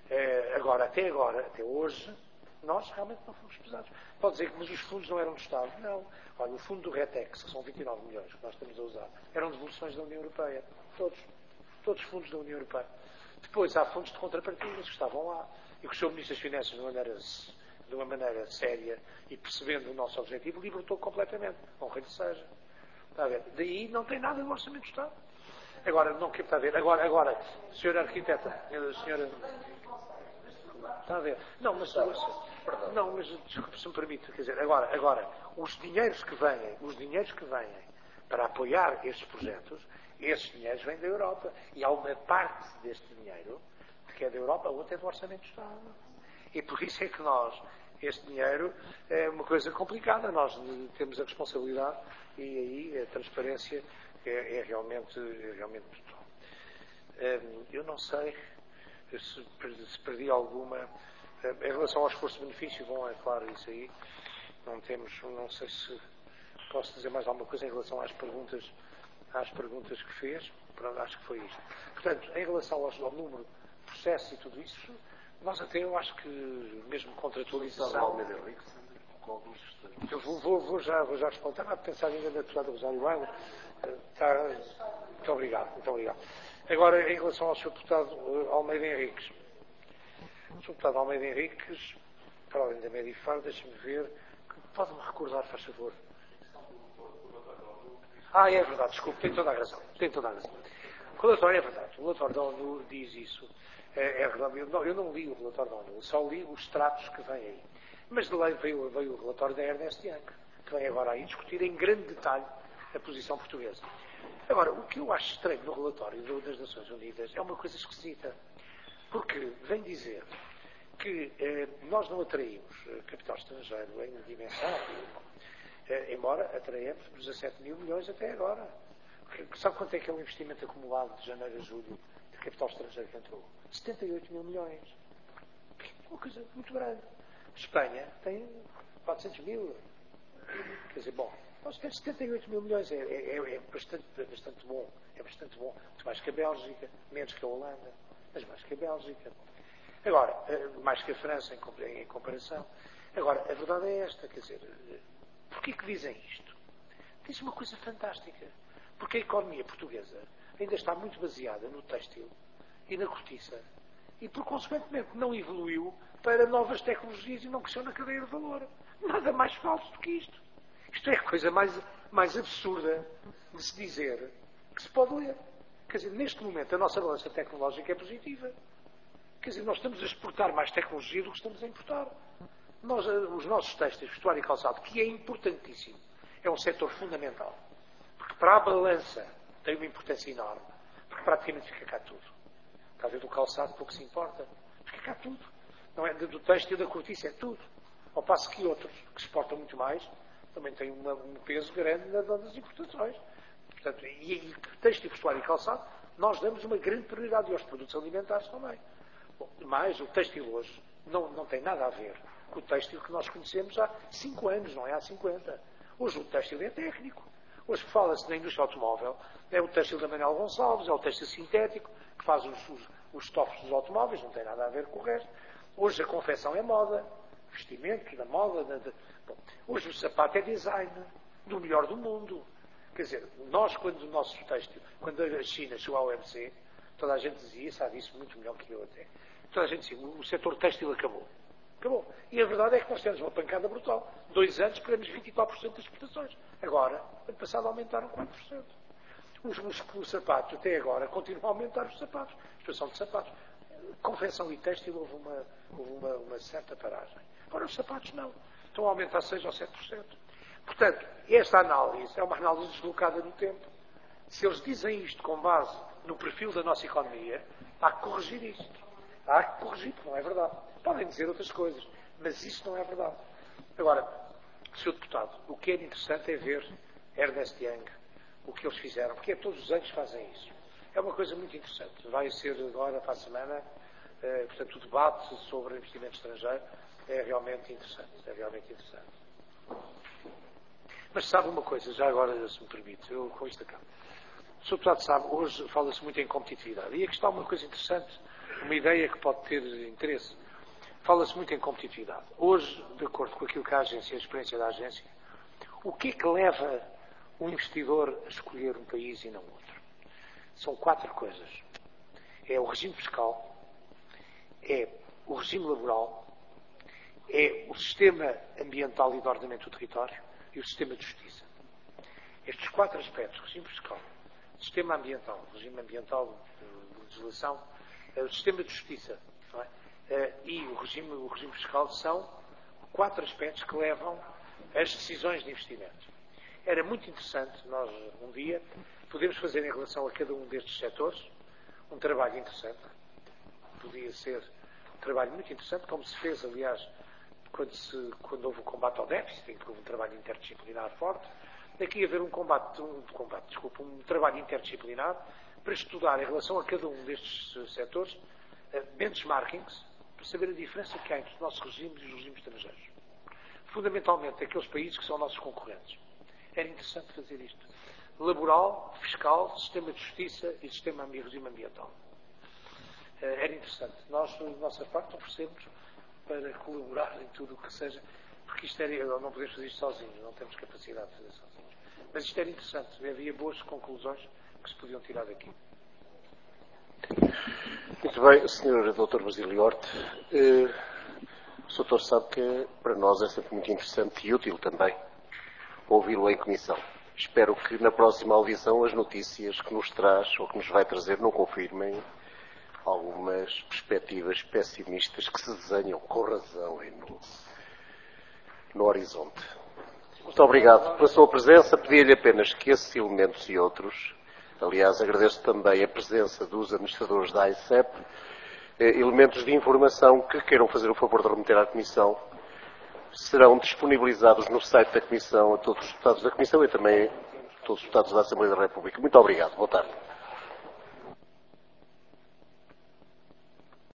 até hoje, nós realmente não fomos pesados. Pode dizer que mas os fundos não eram do Estado. Não. Olha, o fundo do RETEX, que são 29 milhões que nós estamos a usar, eram devoluções da União Europeia. Todos os fundos da União Europeia. Depois há fundos de contrapartidas que estavam lá. E que o Sr. Ministro das Finanças, de uma maneira séria e percebendo o nosso objetivo, libertou completamente. Honra lhe seja. Está a ver? Daí não tem nada do Orçamento do Estado. Agora, não quero estar a ver. Agora, Sra. Arquiteta, Sra. Está a ver? Não, mas desculpe se me permite, quer dizer, agora, os dinheiros que vêm para apoiar estes projetos, esses dinheiros vêm da Europa. E há uma parte deste dinheiro que é da Europa, a outra é do Orçamento do Estado. E por isso é que este dinheiro é uma coisa complicada. Nós temos a responsabilidade e aí a transparência é realmente total. Eu não sei se perdi alguma. Em relação ao esforço-benefício, bom, é claro isso aí. Não sei se posso dizer mais alguma coisa em relação às perguntas que fez. Pronto, acho que foi isto. Portanto, em relação ao número de processo e tudo isso, nós até eu acho que mesmo contratualização. Eu vou já responder. Estava a pensar ainda na deputada Rosário Baila. Muito obrigado. Agora, em relação ao Sr. Deputado Almeida Henriques. O Sr. Deputado Almeida Henriques, para além da Medifar, deixe-me ver. Pode-me recordar, faz favor. É verdade, desculpe, tem toda a razão. O relatório é verdade. O relatório da ONU diz isso. É verdade. Eu não li o relatório da ONU, só li os extratos que vêm aí. Mas de lá veio o relatório da Ernest Young, que vem agora aí discutir em grande detalhe a posição portuguesa. Agora, o que eu acho estranho no relatório das Nações Unidas é uma coisa esquisita. Porque vem dizer que nós não atraímos capital estrangeiro em dimensão, embora atraímos 17 mil milhões até agora. Sabe quanto é que é o investimento acumulado de janeiro a julho de capital estrangeiro que entrou? 78 mil milhões. Uma coisa muito grande. Espanha tem 400 mil. Quer dizer, bom, nós temos 78 mil milhões. É bastante bom. É bastante bom. Muito mais que a Bélgica, menos que a Holanda, mas mais que a Bélgica. Agora, mais que a França em comparação. Agora, a verdade é esta, quer dizer, porquê que dizem isto? Diz uma coisa fantástica. Porque a economia portuguesa ainda está muito baseada no têxtil e na cortiça. E, por consequentemente, não evoluiu para novas tecnologias e não cresceu na cadeia de valor. Nada mais falso do que isto. Isto é a coisa mais absurda de se dizer que se pode ler. Quer dizer, neste momento a nossa balança tecnológica é positiva. Quer dizer, nós estamos a exportar mais tecnologia do que estamos a importar. Os nossos têxteis, vestuário e calçado, que é importantíssimo, é um setor fundamental. Porque para a balança tem uma importância enorme. Porque praticamente fica cá tudo. Está a ver do calçado pouco se importa. Fica cá tudo. Não é do têxtil e da cortiça, é tudo. Ao passo que outros, que exportam muito mais, também têm um peso grande nas importações. Portanto, e têxtil, vestuário e calçado, nós damos uma grande prioridade e aos produtos alimentares também. Bom, mas o têxtil hoje não tem nada a ver com o têxtil que nós conhecemos há 5 anos, não é há 50. Hoje o têxtil é técnico. Hoje fala-se na indústria automóvel, é o têxtil da Manuel Gonçalves, é o têxtil sintético, que faz os estofos dos automóveis, não tem nada a ver com o resto. Hoje a confecção é moda, vestimento da moda. Bom, hoje o sapato é design, do melhor do mundo. Quer dizer, nós, quando o nosso têxtil, quando a China chegou ao OMC, toda a gente dizia, sabe isso muito melhor que eu até, toda a gente dizia, o setor têxtil acabou. Acabou. E a verdade é que nós temos uma pancada brutal. 2 anos perdemos 24% das exportações. Agora, ano passado aumentaram 4%. Os sapatos, até agora, continuam a aumentar os sapatos. A exportação de sapatos. Confecção e têxtil houve uma certa paragem. Agora os sapatos não. Estão a aumentar 6% ou 7%. Portanto, esta análise é uma análise deslocada no tempo. Se eles dizem isto com base no perfil da nossa economia, há que corrigir isto. Há que corrigir, porque não é verdade. Podem dizer outras coisas, mas isso não é verdade. Agora, Sr. Deputado, o que é interessante é ver Ernest Young, o que eles fizeram, porque todos os anos fazem isso. É uma coisa muito interessante. Vai ser agora, para a semana, Portanto, o debate sobre investimento estrangeiro é realmente interessante. Mas sabe uma coisa, já agora, se me permite, eu com isto acabo. O Sr. Deputado sabe, hoje fala-se muito em competitividade. E aqui está uma coisa interessante, uma ideia que pode ter interesse. Fala-se muito em competitividade. Hoje, de acordo com aquilo que a agência, a experiência da agência, o que é que leva um investidor a escolher um país e não outro? São 4 coisas. É o regime fiscal, é o regime laboral, é o sistema ambiental e de ordenamento do território e o sistema de justiça. Estes 4 aspectos, regime fiscal, sistema ambiental, regime ambiental de legislação, o sistema de justiça, não é? E o regime fiscal são 4 aspectos que levam às decisões de investimento. Era muito interessante nós, um dia, podermos fazer em relação a cada um destes setores um trabalho interessante. Podia ser um trabalho muito interessante, como se fez, aliás, quando houve o combate ao déficit, em que houve um trabalho interdisciplinar forte. Daqui haver um trabalho interdisciplinar para estudar em relação a cada um destes setores benchmarkings, para saber a diferença que há entre os nossos regimes e os regimes estrangeiros. Fundamentalmente, aqueles países que são nossos concorrentes. Era interessante fazer isto. Laboral, fiscal, sistema de justiça e regime ambiental. Era interessante. Nós, da nossa parte, oferecemos para colaborar em tudo o que seja, porque isto não podemos fazer isto sozinhos, não temos capacidade de fazer sozinhos. Mas isto era interessante. Havia boas conclusões que se podiam tirar daqui. Muito bem, Sr. Dr. Basílio Horta. O Sr. Doutor sabe que para nós é sempre muito interessante e útil também ouvi-lo em comissão. Espero que na próxima audição as notícias que nos traz ou que nos vai trazer não confirmem algumas perspectivas pessimistas que se desenham com razão no horizonte. Muito obrigado pela sua presença. Pedia-lhe apenas que esses elementos e outros, aliás, agradeço também a presença dos administradores da AICEP, elementos de informação que queiram fazer o favor de remeter à Comissão, serão disponibilizados no site da Comissão a todos os deputados da Comissão e também a todos os deputados da Assembleia da República. Muito obrigado. Boa tarde.